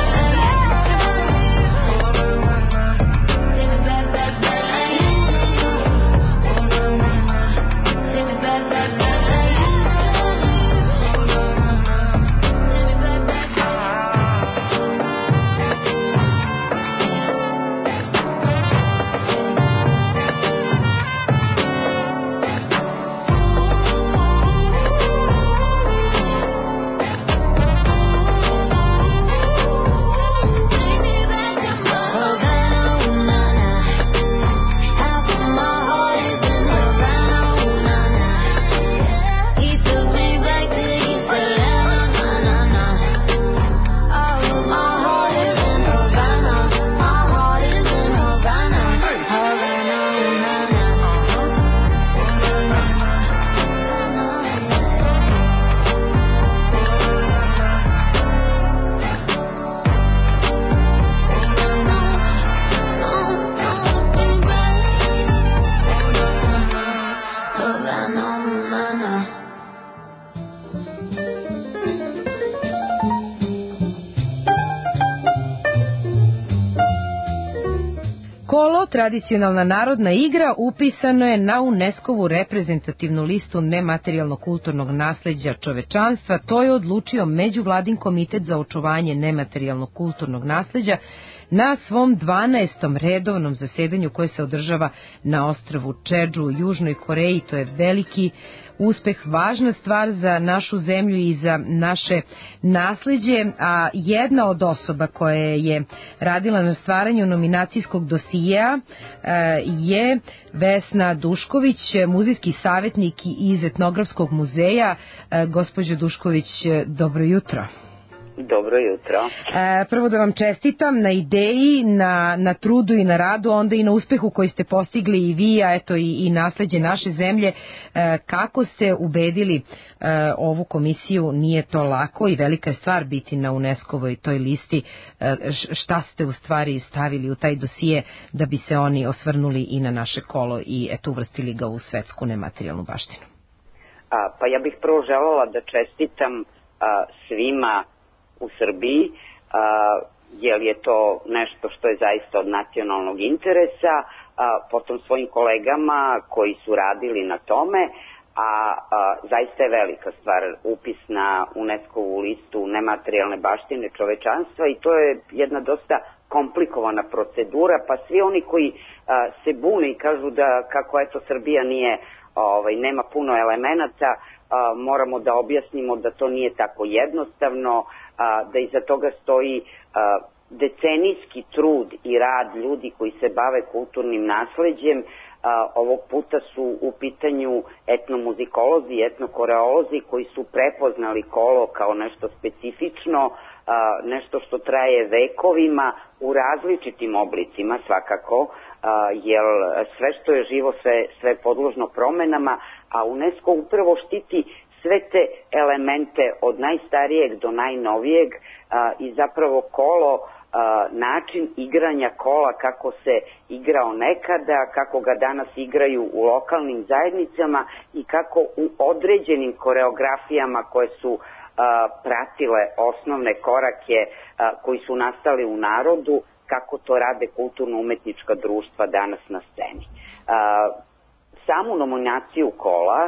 Kolo, tradicionalna narodna igra, upisano je na UNESCO-vu reprezentativnu listu nematerijalnog kulturnog nasleđa čovečanstva. To je odlučio Međuvladin komitet za očuvanje nematerijalnog kulturnog nasleđa na svom dvanaestom redovnom zasedanju koje se održava na ostrvu Čedžu u Južnoj Koreji. To je veliki uspeh, važna stvar za našu zemlju i za naše nasleđe, a jedna od osoba koja je radila na stvaranju nominacijskog dosijea je Vesna Dušković, muzejski savjetnik iz Etnografskog muzeja. Gospođo Dušković, dobro jutro. Dobro jutro. E, prvo da vam čestitam na ideji, na, na trudu i na radu, onda i na uspehu koji ste postigli i vi, a eto i, i nasleđe naše zemlje. E, kako ste ubedili e, ovu komisiju, nije to lako i velika je stvar biti na UNESCO-voj toj listi. E, šta ste u stvari stavili u taj dosije da bi se oni osvrnuli i na naše kolo i eto uvrstili ga u svetsku nematerijalnu baštinu? A, pa ja bih prvo želela da čestitam a, svima u Srbiji, a, jer je to nešto što je zaista od nacionalnog interesa, a, potom svojim kolegama koji su radili na tome, a, a zaista je velika stvar upis na UNESCO-vu listu nematerijalne baštine čovečanstva i to je jedna dosta komplikovana procedura, pa svi oni koji a, se bune i kažu da kako eto Srbija nije, ovaj, nema puno elemenata, a, moramo da objasnimo da to nije tako jednostavno, a, da iza toga stoji a, decenijski trud i rad ljudi koji se bave kulturnim nasleđem. A, ovog puta su u pitanju etnomuzikolozi i etnokoreolozi koji su prepoznali kolo kao nešto specifično, a, nešto što traje vekovima u različitim oblicima svakako, a, jer sve što je živo sve, sve podložno promenama, a UNESCO upravo štiti sve te elemente od najstarijeg do najnovijeg a, i zapravo kolo, a, način igranja kola kako se igrao nekada, kako ga danas igraju u lokalnim zajednicama i kako u određenim koreografijama koje su a, pratile osnovne korake a, koji su nastali u narodu, kako to rade kulturno-umetnička društva danas na sceni. A, samu nominaciju kola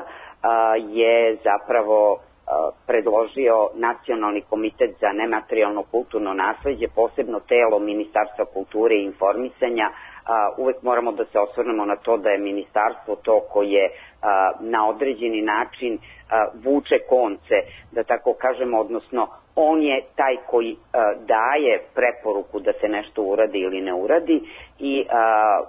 je zapravo predložio Nacionalni komitet za nematerijalno kulturno nasleđe, posebno telo Ministarstva kulture i informisanja. Uvek moramo da se osvrnemo na to da je ministarstvo to koje na određeni način vuče konce, da tako kažemo, odnosno on je taj koji daje preporuku da se nešto uradi ili ne uradi i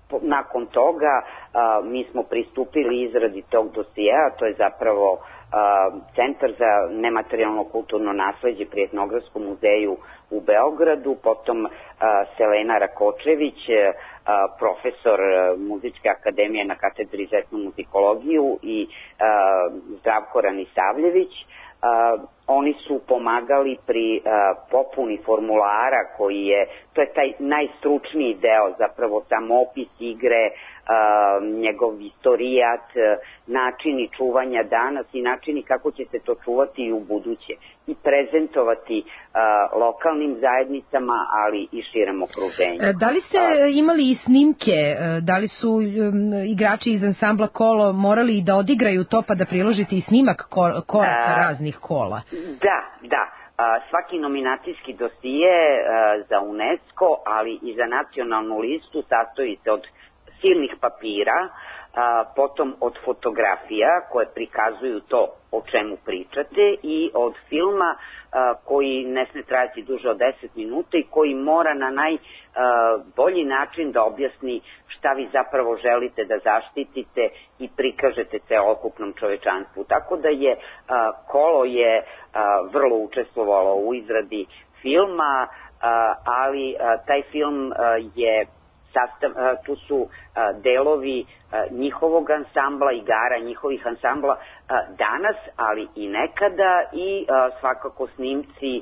nakon toga a, mi smo pristupili izradi tog dosijea, to je zapravo a, Centar za nematerijalno kulturno nasleđe pri Etnografskom muzeju u Beogradu, potom a, Selena Rakočević, a, profesor Muzičke akademije na katedri za etnomuzikologiju i a, Zdravko Ranisavljević. Uh, oni su pomagali pri uh, popuni formulara koji je, to je taj najstručniji deo, zapravo sam opis igre, uh, njegov istorijat, uh, načini čuvanja danas i načini kako će se to čuvati i u buduće i prezentovati uh, lokalnim zajednicama, ali i širem okruženju. Da li ste imali i snimke, da li su um, igrači iz ansambla Kolo morali da odigraju to pa da priložite i snimak kor- koraka uh, raznih kola? Da, da. Uh, svaki nominacijski dosije uh, za UNESCO, ali i za nacionalnu listu sastoji se od silnih papira, a, potom od fotografija koje prikazuju to o čemu pričate i od filma a, koji ne sme trajati duže od deset minuta i koji mora na najbolji način da objasni šta vi zapravo želite da zaštitite i prikažete celokupnom čovečanstvu. Tako da je a, Kolo je a, vrlo učestvovalo u izradi filma, a, ali a, taj film a, je Sastav, tu su delovi njihovog ansambla, igara njihovih ansambla danas, ali i nekada i svakako snimci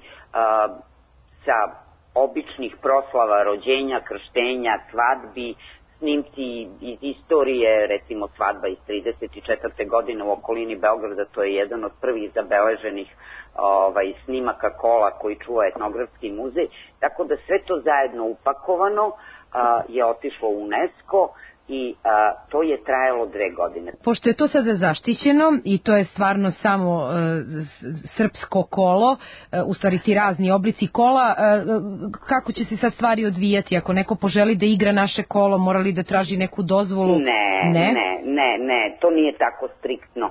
sa običnih proslava rođenja, krštenja, svadbi, snimci iz istorije, recimo svadba iz trideset četvrte godine u okolini Beograda, to je jedan od prvih zabeleženih ovaj, snimaka Kola koji čuva Etnografski muzej, tako da sve to zajedno upakovano a, je otišlo u UNESCO i a, to je trajalo dve godine. Pošto je to sada zaštićeno i to je stvarno samo uh, srpsko kolo, uh, u stvari ti razni oblici kola, uh, kako će se sad stvari odvijati? Ako neko poželi da igra naše kolo, morali da traži neku dozvolu? Ne, ne, ne, ne, ne to nije tako striktno. Uh,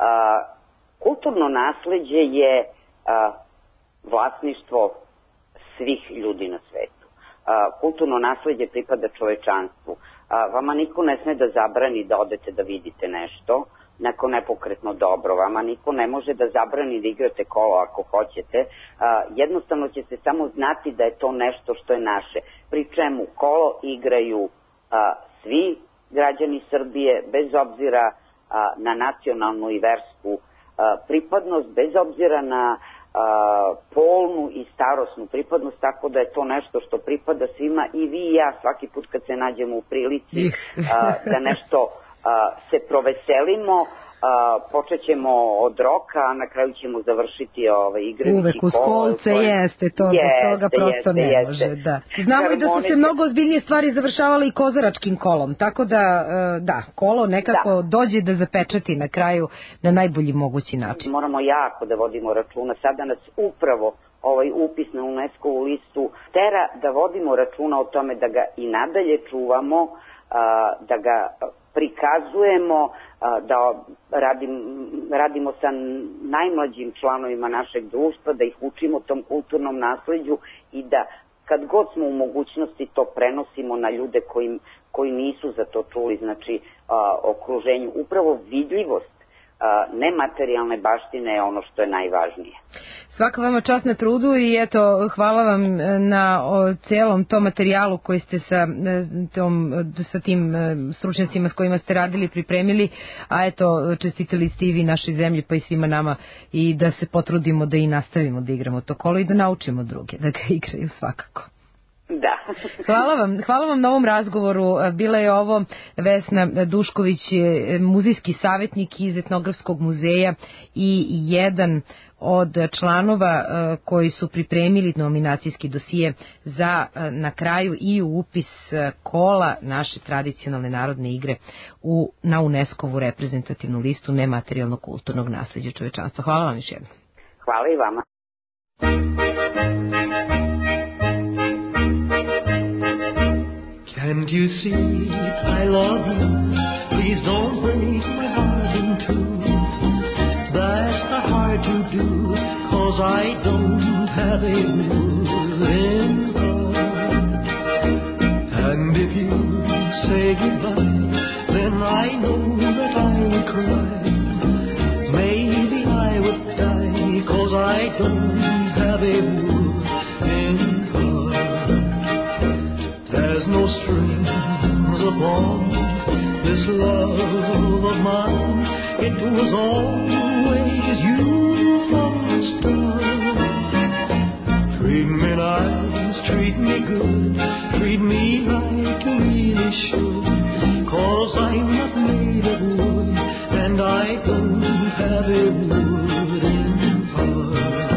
kulturno nasleđe je uh, vlasništvo svih ljudi na svetu. Uh, kulturno nasleđe pripada čovečanstvu. Uh, vama niko ne sme da zabrani da odete da vidite nešto, neko nepokretno dobro. Vama niko ne može da zabrani da igrate kolo ako hoćete. Uh, jednostavno će se samo znati da je to nešto što je naše. Pri čemu kolo igraju uh, svi građani Srbije, bez obzira uh, na nacionalnu i versku uh, pripadnost, bez obzira na Uh, polnu i starosnu pripadnost, tako da je to nešto što pripada svima i vi i ja svaki put kad se nađemo u prilici uh, da nešto uh, se proveselimo, uh, počet ćemo od roka, a na kraju ćemo završiti ovaj, igrajući uvek uz kolce, koje... jeste, to, jeste, toga prosto jeste, ne jeste. može. Da. Znamo i da su se mnogo ozbiljnije stvari završavale i kozaračkim kolom, tako da, uh, da, kolo nekako da. dođe da zapečati na kraju na najbolji mogući način. Moramo jako da vodimo računa, sada nas upravo ovaj upis na UNESCO-vu listu tera da vodimo računa o tome da ga i nadalje čuvamo, uh, da ga prikazujemo, da radim, radimo sa najmlađim članovima našeg društva, da ih učimo tom kulturnom nasleđu i da kad god smo u mogućnosti to prenosimo na ljude koji, koji nisu za to čuli, znači a, okruženju. Upravo vidljivost a, nematerijalne baštine je ono što je najvažnije. Svaka vama čast na trudu i eto, hvala vam na o, celom tom materijalu koji ste sa, tom, sa tim stručnjacima s kojima ste radili, pripremili, a eto, čestitali ste i vi našoj zemlji pa i svima nama i da se potrudimo da i nastavimo da igramo to kolo i da naučimo druge da ga igraju svakako. Da. Hvala vam, hvala vam na ovom razgovoru. Bila je ovo Vesna Dušković, muzejski savjetnik iz Etnografskog muzeja i jedan od članova koji su pripremili nominacijski dosije za na kraju i upis kola naše tradicionalne narodne igre u, na UNESCO-vu reprezentativnu listu nematerijalnog kulturnog nasleđa čovečanstva. Hvala vam još jednom. Hvala i vama. Can't you see I love you? Please don't break my heart in two. That's the hard to do, 'cause I don't have a million heart. And if you say upon this love of mine. It was always you from the start. Treat me nice, treat me good, treat me like you really should. 'Cause I'm not made of wood, and I don't have a wooden heart.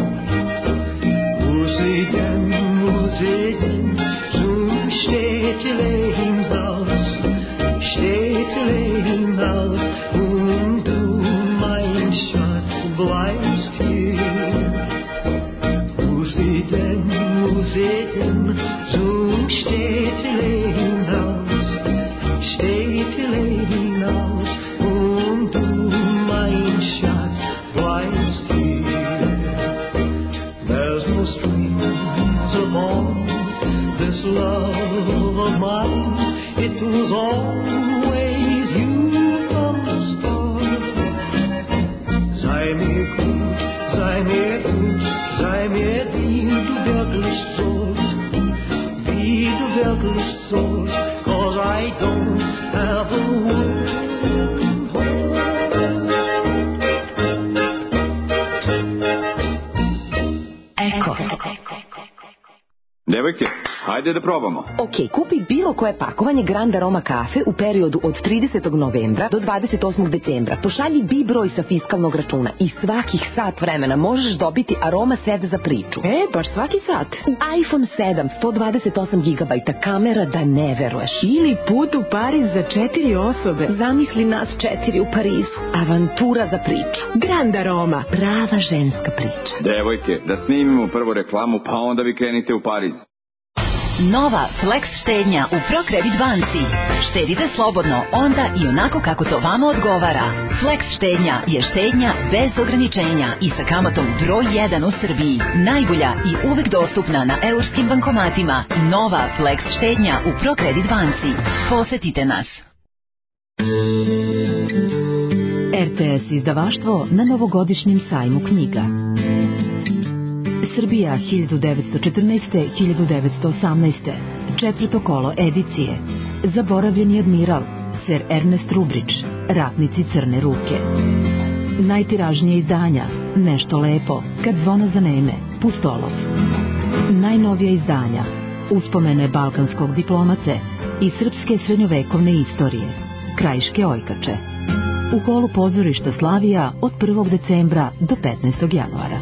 Musiken, Musiken, zum steht im Haus, steht im Haus, und du, mein Schatz, bleibst hier. Musiken, Musiken, zum steht im Haus, steht im Haus, und du, mein Schatz, bleibst hier. There's no strings upon this love of mine. It was always you from the start. Sei mir gut, sei mir gut, sei mir wie du wirklich sollst, wie du wirklich sollst, 'cause I don't have a word. Eko. Devojke, hajde da probamo. Ok, kupi bilo koje pakovanje Grand Aroma kafe u periodu od tridesetog novembra do dvadeset osmog decembra. Pošalji B broj sa fiskalnog računa i svakih sat vremena možeš dobiti Aroma set za priču. E, baš svaki sat. I iPhone sedam, sto dvadeset osam gigabajta, kamera da ne veruješ. Ili put u Pariz za četiri osobe. Zamisli nas četiri u Parizu. Avantura za priču. Grand Aroma. Prava ženska priča. Devojke, da snimimo prvo reklamu, pa onda vi krenite u Pariz. Nova Flex štednja u ProCredit banci. Štedite slobodno, onda i onako kako to vama odgovara. Flex štednja je štednja bez ograničenja i sa kamatom broj jedan u Srbiji. Najbolja i uvek dostupna na eurskim bankomatima. Nova Flex štednja u ProCredit banci. Posetite nas. R T S izdavaštvo na novogodišnjem sajmu knjiga. Srbija hiljadu devetsto četrnaeste do hiljadu devetsto osamnaeste. Četvrto kolo edicije. Zaboravljeni admiral. Ser Ernest Rubrić. Ratnici crne ruke. Najtiražnije izdanja. Nešto lepo. Kad zvona zaneme. Pustolov. Najnovija izdanja. Uspomene balkanskog diplomate i srpske srednjovekovne istorije. Krajiške ojkače. U holu pozorišta Slavija od prvog decembra do petnaestog januara.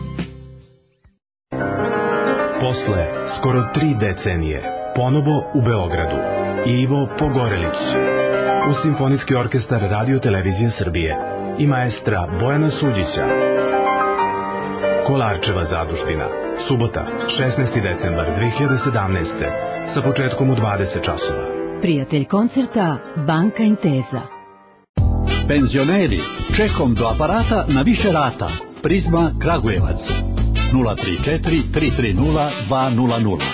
Posle skoro tri decenije, ponovo u Beogradu, Ivo Pogorelić, u Simfonijski orkestar Radio Televizije Srbije i maestra Bojana Suđića. Kolarčeva zadužbina, subota, šesnaesti decembar dve hiljade sedamnaeste. sa početkom u dvadeset časova. Prijatelj koncerta Banka Intesa. Penzioneri, čekom do aparata na više rata. Prizma Kragujevac. nula tri četiri tri tri nula dva nula nula.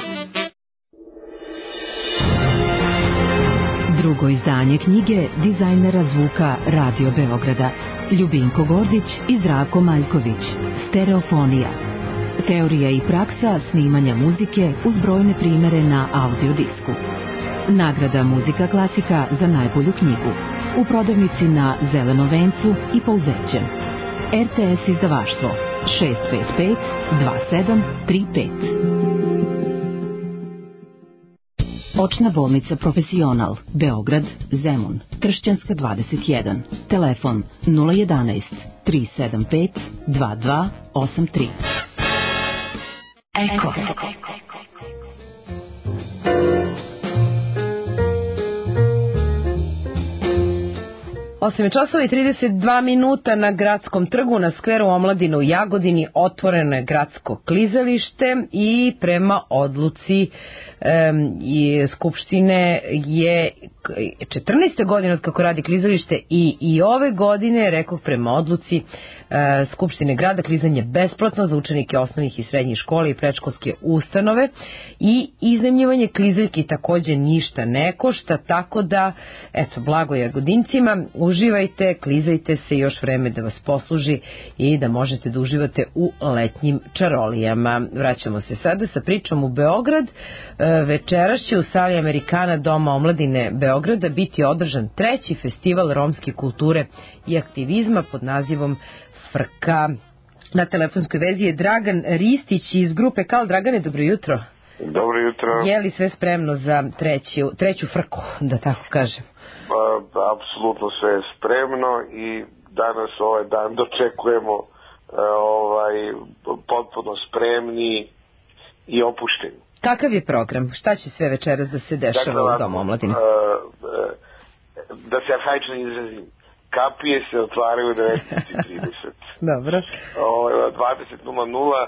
Drugo izdanje knjige dizajnera zvuka Radio Beograda Ljubinko Gordić i Zdravko Maljković. Stereofonija. Teorija i praksa snimanja muzike uz brojne primere na audiodisku. Nagrada Muzika klasika za najbolju knjigu. U prodavnici na Zelenom vencu i Pouzećem. R T S izdavaštvo šest pet pet dva sedam tri pet. Očna bolnica Profesional, Beograd, Zemun, Kršćanska dvadeset jedan. Telefon nula jedanaest tri sedam pet dva dva osam tri. Eko. osam časova i trideset dva minuta na Gradskom trgu na skveru Omladine u Jagodini otvoreno je gradsko klizalište i prema odluci um, i Skupštine je četrnaeste godine od kako radi klizalište i, i ove godine, rekoh prema odluci uh, Skupštine grada, klizanje besplatno za učenike osnovnih i srednjih škola i predškolske ustanove i iznajmljivanje klizaljki takođe ništa ne košta, tako da, eto, blago Jagodincima, uživajte uživajte, klizajte se, još vreme da vas posluži i da možete da uživate u letnjim čarolijama. Vraćamo se sada sa pričom u Beograd. Večeras će u sali Amerikana Doma omladine Beograda biti održan treći festival romske kulture i aktivizma pod nazivom Frka. Na telefonskoj vezi je Dragan Ristić iz grupe Kal. Dragane, dobro jutro. Dobro jutro. Je li sve spremno za treću, treću frku, da tako kažem? Pa, apsolutno sve je spremno i danas ovaj dan dočekujemo ovaj, potpuno spremni i opušteni. Kakav je program? Šta će sve večeras da se dešava dakle, u Domu omladine? Da se arhaično izrazim. Kapije se otvaraju u devetnaest trideset. Dobro. O, dvadeset nula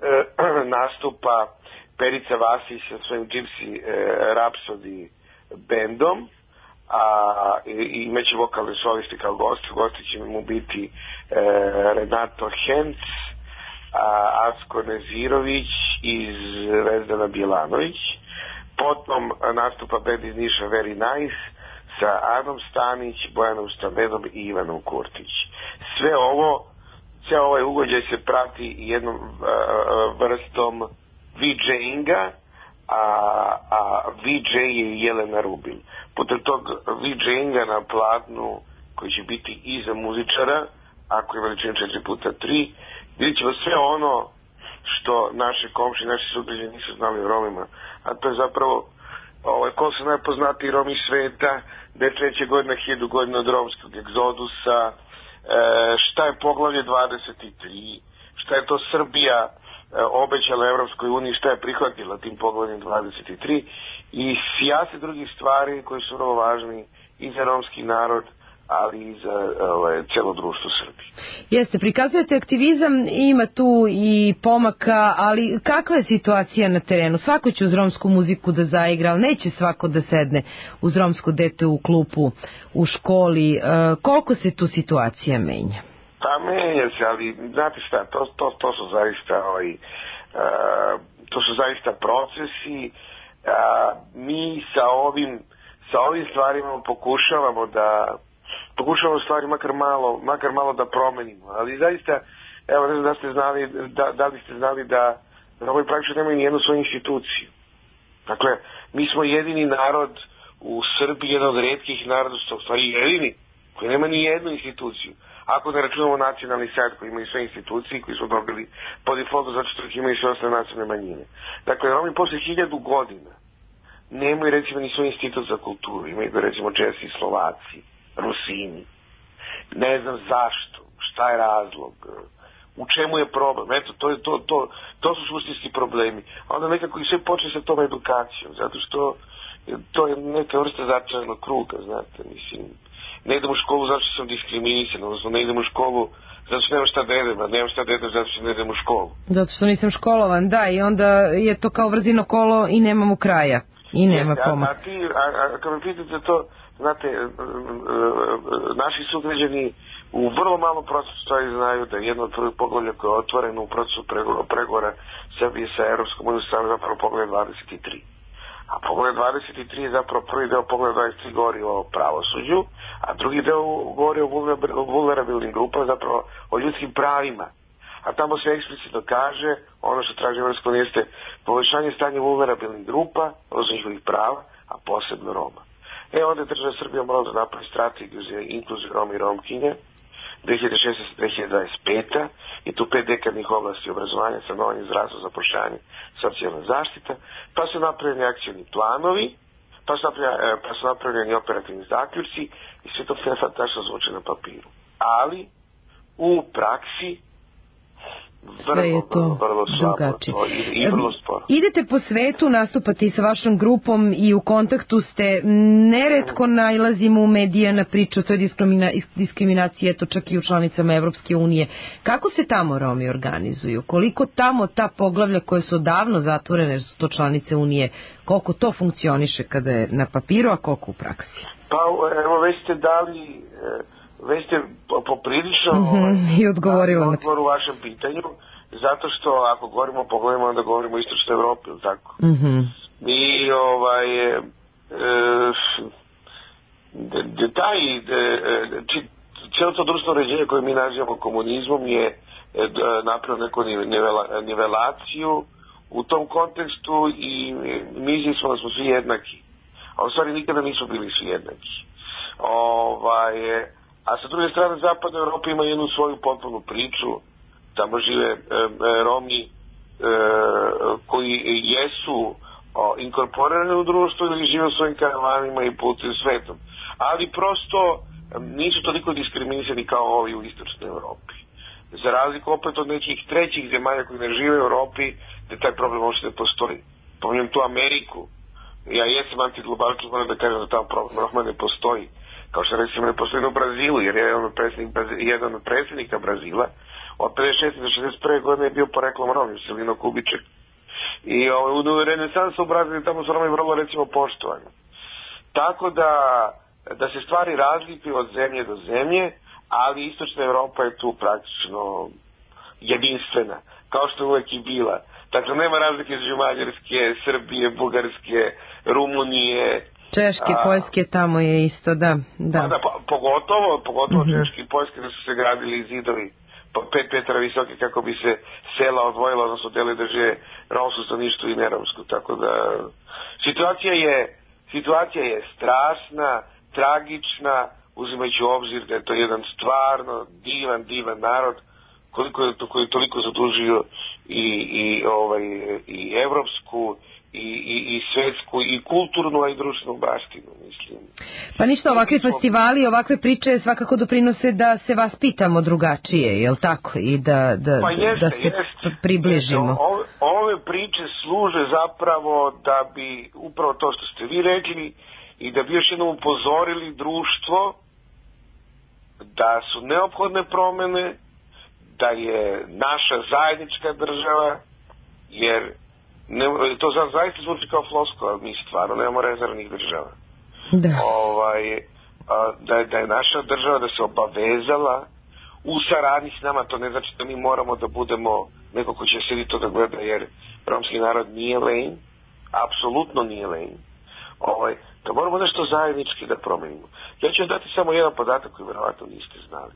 nastupa Perica Vasić sa svojim Gypsy e, Rhapsody bendom, a imaće vokalne solisti kao gosti. Gosti će mu biti e, Renato Henc, a, Acko Nezirović iz Vezdana Bjelanović. Potom nastupa bend iz Niša Very Nice sa Anom Stanić, Bojanom Stamenom i Ivanom Kurtić. Sve ovo, sve ovaj ugođaj se prati jednom uh, vrstom VJinga, a, a VJ je Jelena Rubil. Putem tog VJinga na platnu, koji će biti iza muzičara, ako je veličina četiri puta tri, vidjet ćemo sve ono što naše komši, naši sugrađani nisu znali o Romima, a to je zapravo Ovo, ko su najpoznatiji Romi sveta, da je treća godina, hiljadu godina od romskog egzodusa, e, šta je poglavlje dvadeset tri, šta je to Srbija e, obećala Evropskoj uniji, šta je prihvatila tim poglavljem dvadeset tri i sjase drugih stvari koji su vrlo važni i za romski narod, ali i za ovaj, celo društvo Srbije. Jeste, prikazujete aktivizam, ima tu i pomaka, ali kakva je situacija na terenu? Svako će uz romsku muziku da zaigra, ali neće svako da sedne uz romsko dete u klupu, u školi. E, koliko se tu situacija menja? Pa menja se, ali znate šta, to, to, to su zaista ovaj, uh, to su zaista procesi. Uh, mi sa ovim, sa ovim stvarima pokušavamo da pokušavamo stvari makar malo, makar malo da promenimo, ali zaista, evo ne znam da ste znali, da, da li ste znali da Romi praktično nemaju nijednu svoju instituciju. Dakle, mi smo jedini narod u Srbiji, jedan od retkih naroda, što u stvari jedini, koji nema ni jednu instituciju. Ako ne računamo nacionalni sajt koji imaju sve institucije, koji smo dobili po defaultu zato što ih imaju sve ostale nacionalne manjine. Dakle, Romi posle hiljadu godina nemaju recimo ni svoj institut za kulturu, imaju recimo Česi, Slovaci, Rusini. Ne znam zašto, šta je razlog, u čemu je problem. Eto, to, je, to, to, to su suštinski problemi. A onda nekako i sve počne sa tom edukacijom, zato što to je neka vrsta začaranog kruga, znate, mislim. Ne idem u školu zato što sam diskriminisan, odnosno ne idem u školu zato što nemam šta da jedem, a nemam šta da jedem zato što ne idem u školu. Zato što nisam školovan, da, i onda je to kao vrzino kolo i nemamo kraja. I nema pomaka. A, a, ti, a, a kad me pitate to, znate, naši sugrađani u vrlo malom procesu stvari znaju da je jedno od prvih poglavlja koje je otvoreno u procesu pregovora Srbije sa Evropskom unijom je zapravo poglavlje dvadeset tri. A poglavlje dvadeset tri je zapravo prvi deo poglavlja dvadeset tri govori o pravosuđu, a drugi deo govori o vulnerabilnim grupama, zapravo o ljudskim pravima. A tamo se eksplicitno kaže, ono što traži Evropska unija jeste poboljšanje stanja vulnerabilnih grupa, odnosno njihovih prava, a posebno Roma. E, onda je država Srbija morala da napravi strategiju za inkluziju Roma i Romkinje dve hiljade šesnaeste do dve hiljade dvadeset pete. i tu pet dekadnih oblasti obrazovanja, stanovanje, zdravstvo, zapošljavanje, socijalna zaštita, pa su napravljeni akcioni planovi, pa su napravljeni, pa su napravljeni operativni zaključci i sve to sve fantastično zvuči na papiru. Ali u praksi sve je to drugačije. I, i vrlo sporo. Idete po svetu, nastupate i sa vašom grupom i u kontaktu ste, neretko nailazimo u medije na priču o toj diskrimina, diskriminaciji, eto čak i u članicama Evropske unije. Kako se tamo Romi organizuju? Koliko tamo ta poglavlja koje su davno zatvorene, jer su to članice Unije, koliko to funkcioniše kada je na papiru, a koliko u praksi? Pa evo već ste dali... već ste poprilično mm-hmm, i odgovorila na odgovor u vašem pitanju, zato što ako govorimo o pogledima, onda govorimo o istočnoj Evropi, ili tako? Mm-hmm. Mi, ovaj, e, detalji, e, či, cijelo to društveno uređenje koje mi nazivamo komunizmom je e, napravio neku nivela, nivelaciju u tom kontekstu i mislili smo da smo svi jednaki. A u stvari nikada nismo bili svi jednaki. Ovaj, a sa druge strane Zapadna Evropa ima jednu svoju potpunu priču. Tamo žive e, e, Romi e, koji jesu o, inkorporirani u društvu ili žive u svojim karavanima i putuju svetom. Ali prosto nisu toliko diskriminisani kao ovi u istočnoj Evropi. Za razliku opet od nekih trećih zemalja koji ne žive u Evropi, da taj problem uopšte ne postoji. Pominjem tu Ameriku. Ja jesam antiglobalčan, moram da kažem da tamo problem ne postoji. Kao što recimo ne postoji u Brazilu, jer je jedan od, jedan od predsjednika Brazila od pedeset šeste do šezdeset prve godine je bio poreklom Rom, Juscelino Kubitschek. I ovaj, u renesansu u Brazilu tamo su Romi vrlo recimo poštovani. Tako da, da se stvari razlikuju od zemlje do zemlje, ali istočna Evropa je tu praktično jedinstvena, kao što je uvek i bila. Dakle, nema razlike između Mađarske, Srbije, Bugarske, Rumunije, Češke, a, Poljske, tamo je isto, da. da. da po, pogotovo, pogotovo mm-hmm. Češke i Poljske da su se gradili zidovi po pet metara visoki kako bi se sela odvojila, odnosno deli da žive romsko stanovništvo i neromsko. Tako da situacija je, situacija je strašna, tragična, uzimajući u obzir da je to jedan stvarno divan, divan narod koliko je to, koji je toliko zadužio i, i, ovaj, i evropsku i, i, i svetsku i kulturnu, a i društvenu baštinu, mislim. Pa ništa, ovakvi festivali, ovakve priče svakako doprinose da se vaspitamo drugačije, jel tako? I da, da, pa jeste, da se jeste, približimo. jeste. Ove, ove priče služe zapravo da bi upravo to što ste vi rekli i da bi još jednom upozorili društvo da su neophodne promene, da je naša zajednička država, jer ne, to za, zaista zvuči kao floskula, mi stvarno nemamo rezervnih država. Da. Ovaj, a, da, je, da je naša država da se obavezala u saradnji s nama, to ne znači da mi moramo da budemo neko ko će sedi to da gleda, jer romski narod nije lenj, apsolutno nije lenj. Ovaj, da moramo nešto zajednički da promenimo. Ja ću dati samo jedan podatak koji verovatno niste znali.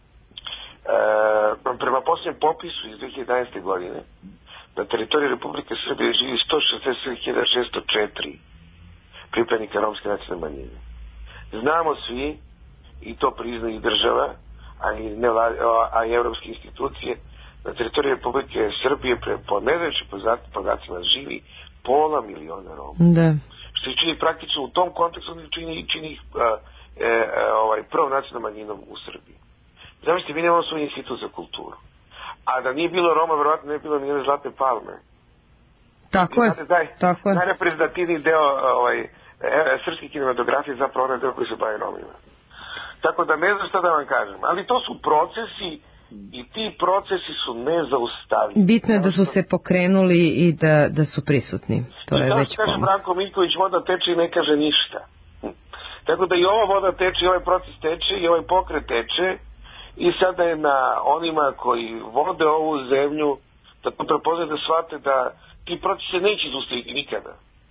E, prema posljednjem popisu iz dve hiljade jedanaeste. godine na teritoriji Republike Srbije živi sto šezdeset sedam hiljada šesto četiri pripadnika romske nacionalne manjine. Znamo svi, i to priznaju i država, a i, ne, a i evropske institucije, na teritoriji Republike Srbije po nedeljčim podacima živi pola miliona Roma. Da. Što ih čini praktično u tom kontekstu čini, čini ih uh, e, ovaj, prvom nacionalnom manjinom u Srbiji. Zamislite, mi nemamo svoj institut za kulturu. A da nije bilo Roma, verovatno ne bilo nijedne zlatne palme. Tako je. Znate, daj, tako je. Najreprezentativniji deo ovaj, e, srpske kinematografije zapravo onaj deo koji se bavi Romima. Tako da ne znam šta da vam kažem. Ali to su procesi i ti procesi su nezaustavljivi. Bitno je da su se pokrenuli i da, da su prisutni. To je već kaže Branko Miljković, voda teče i ne kaže ništa. Tako da i ova voda teče, i ovaj proces teče, i ovaj pokret teče, i sada je na onima koji vode ovu zemlju da prepoznaju, da shvate da ti procesi se neće zaustaviti nikada.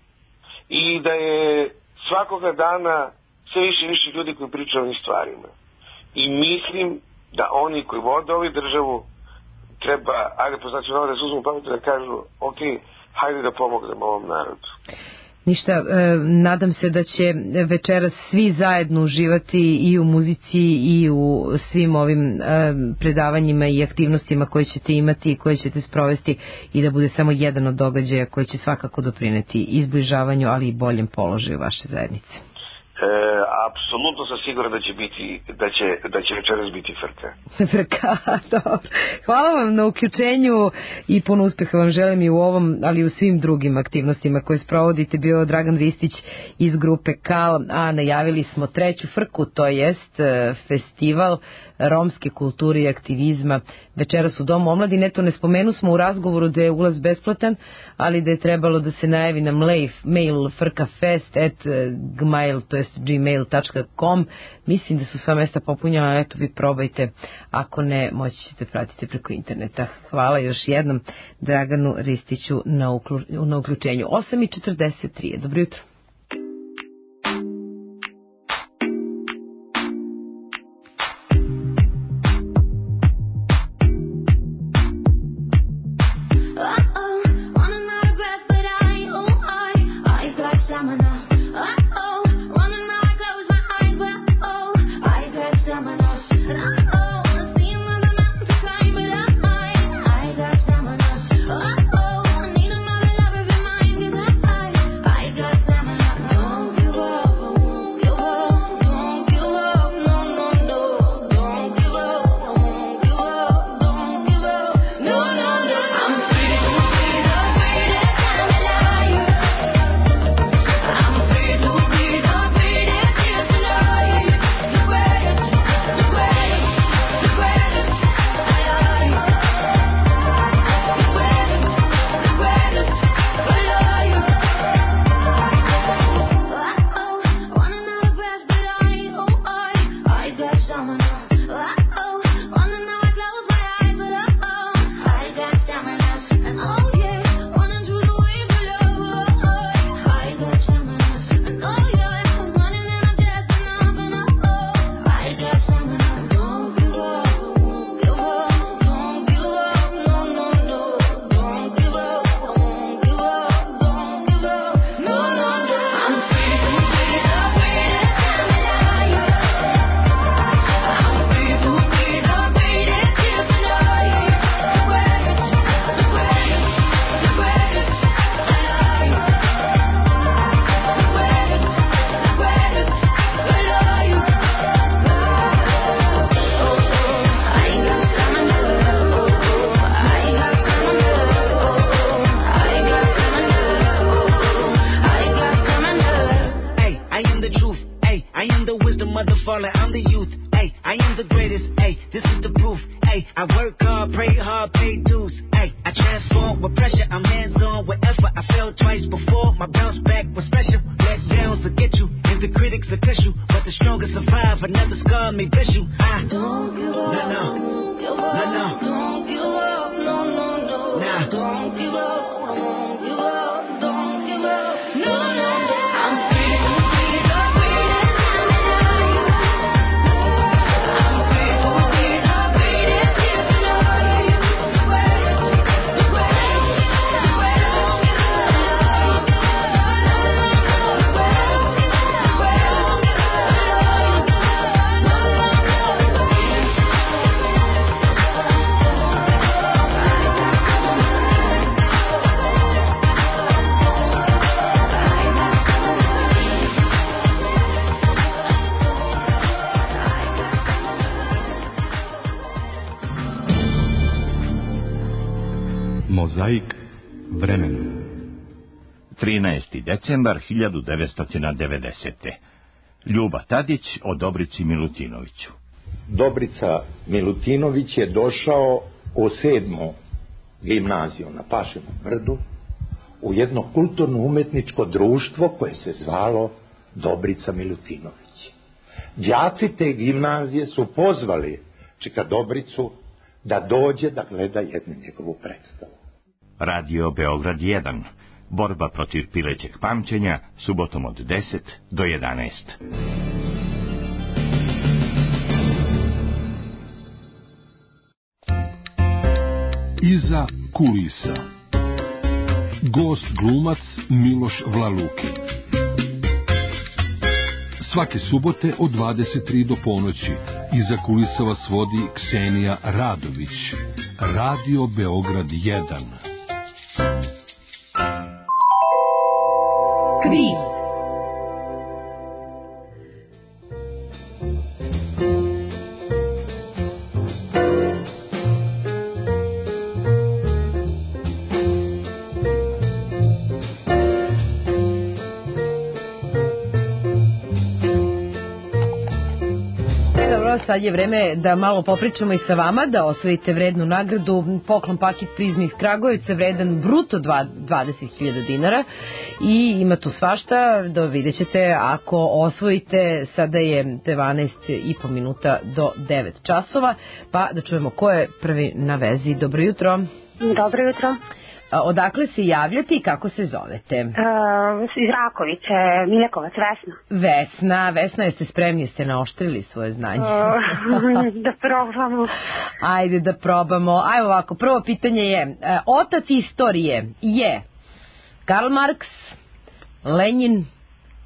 I da je svakoga dana sve više i više ljudi koji pričaju o ovim stvarima. I mislim da oni koji vode ovu državu treba, ajde poznaći ono da se uzmu pamet da kažu, ok, hajde da pomognemo ovom narodu. Ništa, e, nadam se da će večeras svi zajedno uživati i u muzici i u svim ovim e, predavanjima i aktivnostima koje ćete imati i koje ćete sprovesti i da bude samo jedan od događaja koji će svakako doprineti izbližavanju, ali i boljem položaju vaše zajednice. E, apsolutno sam siguran da će biti da će, da će večeras biti frka. Frka, dobro. Hvala vam na uključenju i puno uspeha vam želim i u ovom, ali i u svim drugim aktivnostima koje sprovodite. Bio Dragan Ristić iz grupe Kal, a najavili smo treću frku, to jest festival romske kulture i aktivizma večeras u Domu omladine. Eto, ne spomenu smo u razgovoru da je ulaz besplatan, ali da je trebalo da se najavi na mail frkafest at gmail, to jest gmail tačka com. Mislim da su sva mesta popunjena, eto vi probajte, ako ne, moći ćete pratiti preko interneta. Hvala još jednom Draganu Ristiću na, uklu, na uključenju. osam i četrdeset tri, dobro jutro. Mozaik vremena. trinaesti decembar hiljadu devetsto devedesete. Ljuba Tadić o Dobrici Milutinoviću. Dobrica Milutinović je došao u sedmu gimnaziju na Pašinom brdu u jedno kulturno-umetničko društvo koje se zvalo Dobrica Milutinović. Đaci te gimnazije su pozvali Čika Dobricu da dođe da gleda jednu njegovu predstavu. Radio Beograd jedan. Borba protiv pilećeg pamćenja, subotom od deset do jedanaest. Iza kulisa. Gost glumac Miloš Vlaluki. Svake subote od dvadeset tri do ponoći. Iza kulisa vas vodi Ksenija Radović. Radio Beograd jedan. Kviz. Sad je vreme da malo popričamo i sa vama, da osvojite vrednu nagradu, poklon paket prizmi iz Kragujevca, vredan bruto dvadeset hiljada dinara i ima tu svašta, da vidjet ćete ako osvojite, sada je dvanaest i po minuta do devet časova, pa da čujemo ko je prvi na vezi. Dobro jutro. Dobro jutro. Odakle se javljate i kako se zovete? Uh, iz Rakovice, Milekovac, Vesna. Vesna, Vesna, jeste spremni, jeste naoštrili svoje znanje? Uh, da probamo. Ajde da probamo. Ajde ovako, prvo pitanje je, uh, otac istorije je Karl Marx, Lenin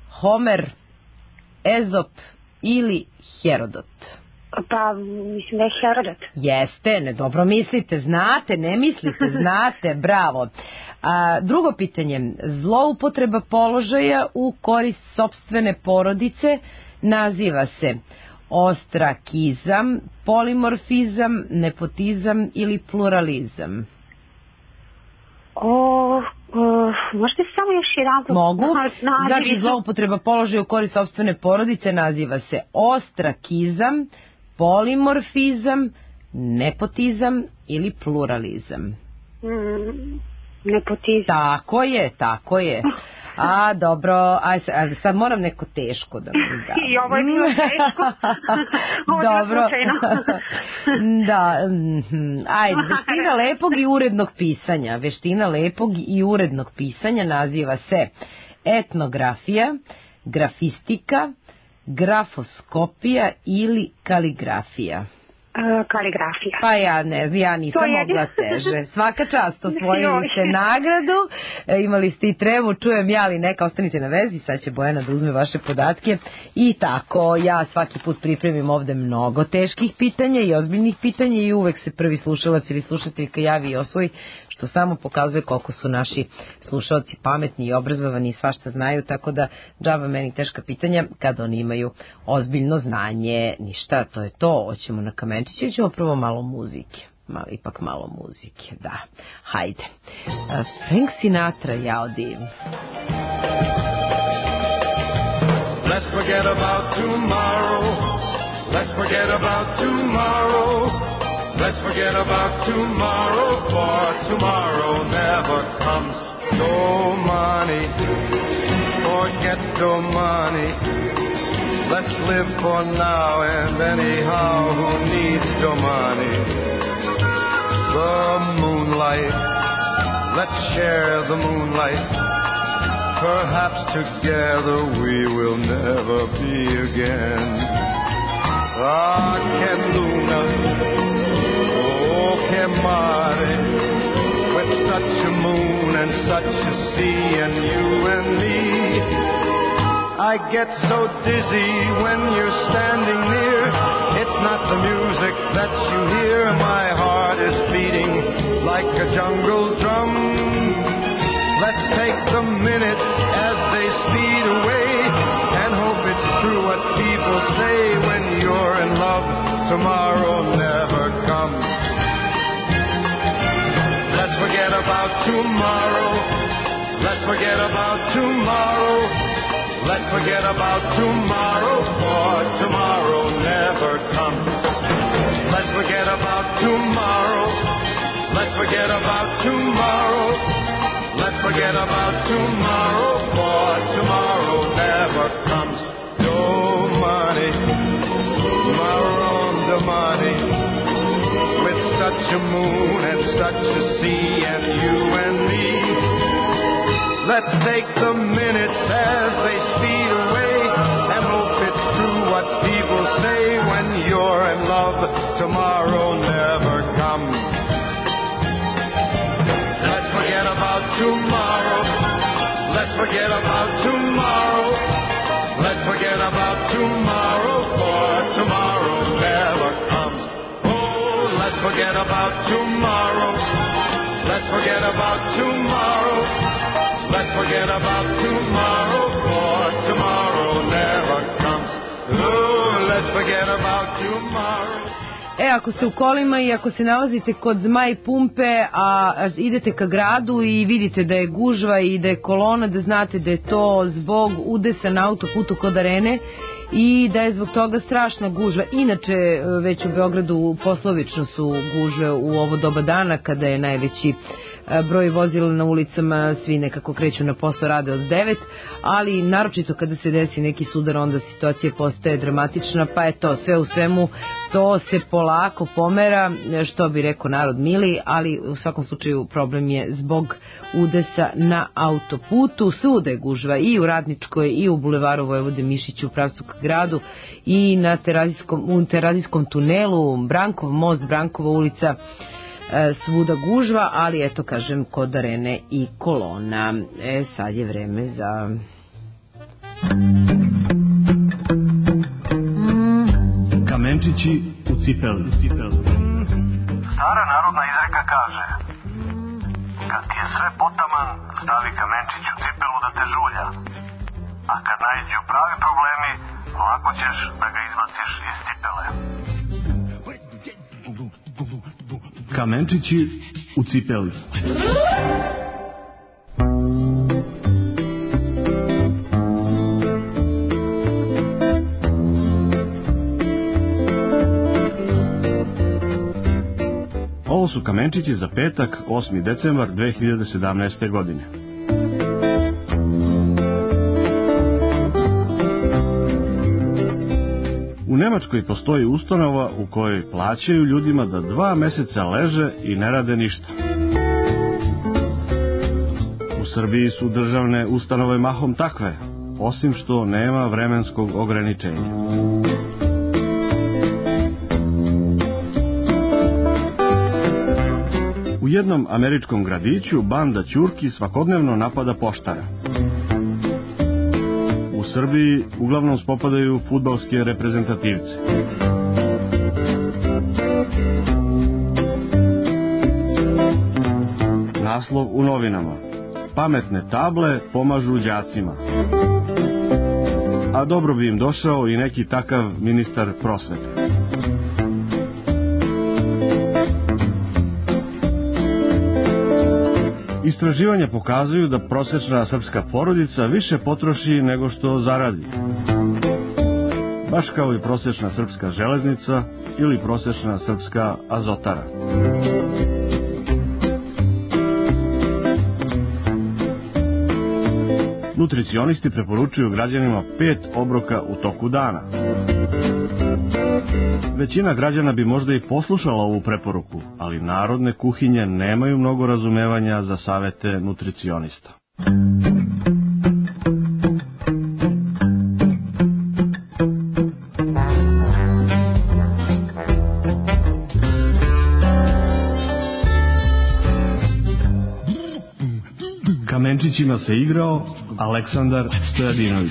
Homer, Ezop ili Herodot? Pa, mislim da je Herodot. Jeste, ne dobro mislite, znate, ne mislite, znate, bravo. A, drugo pitanje, zloupotreba položaja u korist sopstvene porodice naziva se ostrakizam, polimorfizam, nepotizam ili pluralizam? O, o, možete samo još jedan... Mogu. Znači, zloupotreba položaja u korist sopstvene porodice naziva se ostrakizam, polimorfizam, nepotizam ili pluralizam? Mm, nepotizam. Tako je, tako je. A, dobro, aj, sad moram neko teško da mi da. I ovo je bilo teško. Ovo je dobro. Da, ajde, veština lepog i urednog pisanja. Veština lepog i urednog pisanja naziva se etnografija, grafistika, grafoskopija ili kaligrafija. Kaligrafija. Pa ja ne, ja nisam mogla teže. Svaka čast, osvojili ste nagradu, e, imali ste i trevu, čujem ja, ali neka, ostanite na vezi, sad će Bojana da uzme vaše podatke i tako, ja svaki put pripremim ovde mnogo teških pitanja i ozbiljnih pitanja i uvek se prvi slušalac ili slušateljka javi i osvoji, što samo pokazuje koliko su naši slušalci pametni i obrazovani i svašta znaju, tako da džaba meni teška pitanja kad oni imaju ozbiljno znanje. Ništa, to je to, hoćemo na kamenčiće, ćemo prvo malo muzike. Malo, ipak malo muzike, da. Hajde. Uh, Frank Sinatra, ja divim. Let's forget about tomorrow. Let's forget about tomorrow. Let's forget about tomorrow, for tomorrow never comes. No money, forget no money. Let's live for now, and anyhow, who needs no money? The moonlight, let's share the moonlight. Perhaps together we will never be again. Ah, che luna, oh, che mare, with such a moon and such a sea, and you and me. I get so dizzy when you're standing near. It's not the music that you hear. My heart is beating like a jungle drum. Let's take the minutes as they speed away and hope it's true what people say. When you're in love, tomorrow never comes. Let's forget about tomorrow. Let's forget about tomorrow. Let's forget about tomorrow, for tomorrow never comes. Let's forget about tomorrow. Let's forget about tomorrow. Let's forget about tomorrow, for tomorrow never comes. No money, Maronda money, with such a moon and such a sea, and you and me. Let's take the minutes as they speed away and hope it's true what people say. When you're in love, tomorrow never comes. Let's forget about tomorrow. Let's forget about tomorrow. Let's forget about tomorrow, for tomorrow never comes. Oh, let's forget about tomorrow. Let's forget about tomorrow. Let's forget about tomorrow, for tomorrow never comes. Oh, let's forget about tomorrow. E, ako ste u kolima i ako se nalazite kod Zmaj pumpe, a idete ka gradu i vidite da je gužva i da je kolona, da znate da je to zbog udesa na autoputu kod Arene i da je zbog toga strašna gužva. Inače, već u Beogradu poslovično su gužve u ovo doba dana kada je najveći broj vozila na ulicama, svi nekako kreću na posao, rade od devet, ali naročito kada se desi neki sudar, onda situacija postaje dramatična, pa je to sve u svemu, to se polako pomera, što bi rekao narod mili, ali u svakom slučaju problem je zbog udesa na autoputu. Svuda je gužva, i u Radničkoj, i u bulevaru Vojvode Mišića u pravcu ka gradu, i na terazijskom, u terazijskom tunelu, Brankov most, Brankova ulica, svuda gužva, ali eto kažem kod Arene i kolona. E, sad je vreme za... Kamenčići u cipeli. Stara narodna izreka kaže: kad ti je sve potaman, stavi kamenčić u cipelu da te žulja. A kad naiđu pravi problemi, lako ćeš da ga izbaciš iz cipele. Kamenčići u cipeli. Ovo su kamenčići za petak, osmi decembar dve hiljade sedamnaeste. godine. U Nemačkoj postoji ustanova u kojoj plaćaju ljudima da dva meseca leže i ne rade ništa. U Srbiji su državne ustanove mahom takve, osim što nema vremenskog ograničenja. U jednom američkom gradiću banda ćurki svakodnevno napada poštara. U Srbiji uglavnom spopadaju fudbalske reprezentativce. Naslov u novinama: pametne table pomažu đacima. A dobro bi im došao i neki takav ministar prosvete. Istraživanja pokazuju da prosječna srpska porodica više potroši nego što zaradi. Baš kao i prosječna srpska železnica ili prosječna srpska azotara. Nutricionisti preporučuju građanima pet obroka u toku dana. Većina građana bi možda i poslušala ovu preporuku, ali narodne kuhinje nemaju mnogo razumevanja za savete nutricionista. Kamenčićima se igrao Aleksandar Stojadinović.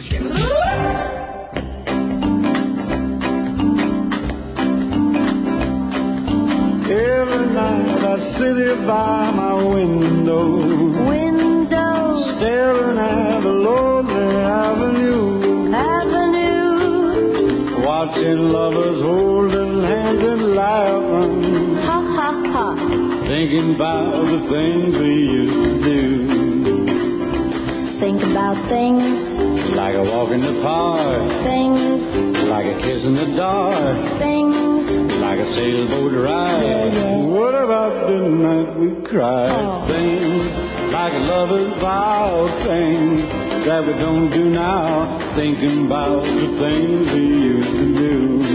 Sit by my window, window, staring at the lonely avenue, avenue, watching lovers holding hands and laughing, ha ha ha, thinking about the things we used to do. Think about things like a walk in the park, things like a kiss in the dark, things like a sailboat ride. Yeah, yeah. What about the night we cried? Oh. Things like a lover's vow, things that we don't do now. Thinking about the things we used to do.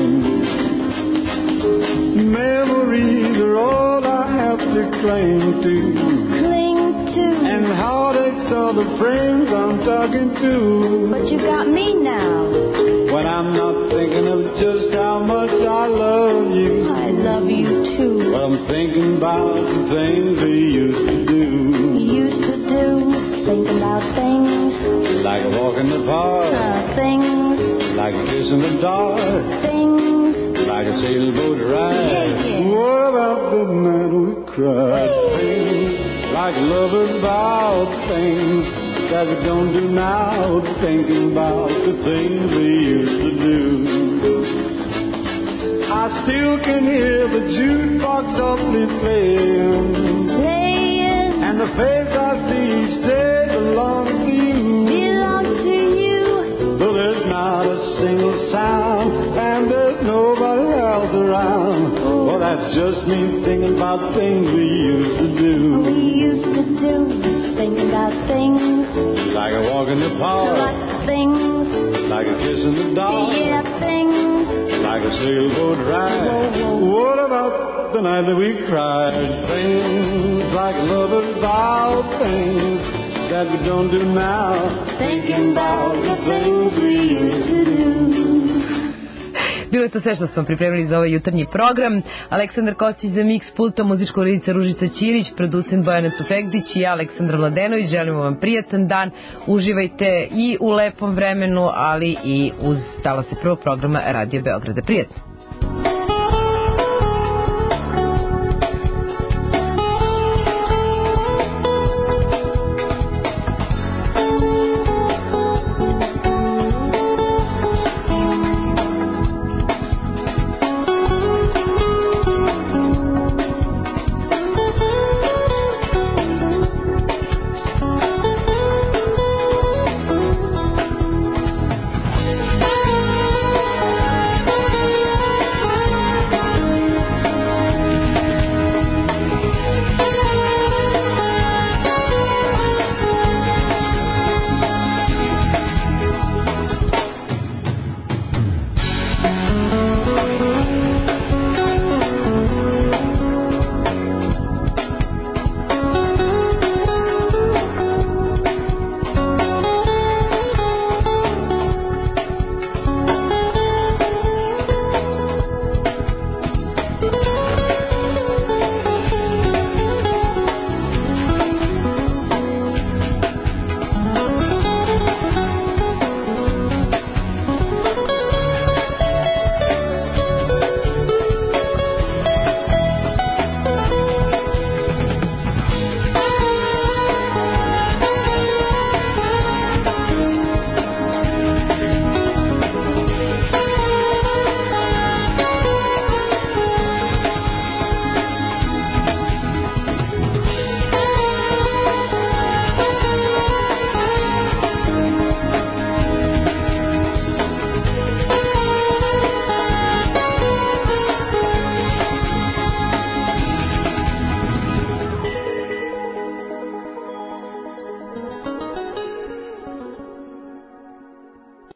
Memories are all I have to cling to. Cling to. And heartaches are the friends I'm talking to. But you got me now. When I'm not thinking of just how much I love you. I love you too. Well, I'm thinking about the things we used to do. Used to do. Thinking about things like a walk in the park. Uh, things like a kiss in the dark. Things like a sailboat ride. Yeah, yeah. What about the night we cried? Things like lovers vow. Things that we don't do now, thinking about the things we used to do. I still can hear the jukebox softly playing, playing, and the face I see each day belongs to you, belongs to you. But there's not a single sound, and there's nobody else around. Oh. Well, that's just me thinking about things we used to do. We used to do, thinking about things like a walk in the park, like things, like a kiss in the dark, yeah, things, like a sailboat ride. Whoa, whoa. What about the night that we cried? Things like lovers vow, things that we don't do now. Thinking about the things we used to do. Bilo je to sve što smo pripremili za ovaj jutarnji program. Aleksandar Kostić za Mix pultom, muzička urednica Ružica Ćirić, producent Bojana Tufegdić i ja, Aleksandar Mladenović. Želimo vam prijatan dan, uživajte i u lepom vremenu, ali i uz talase prvog programa Radio Beograda. Prijatno!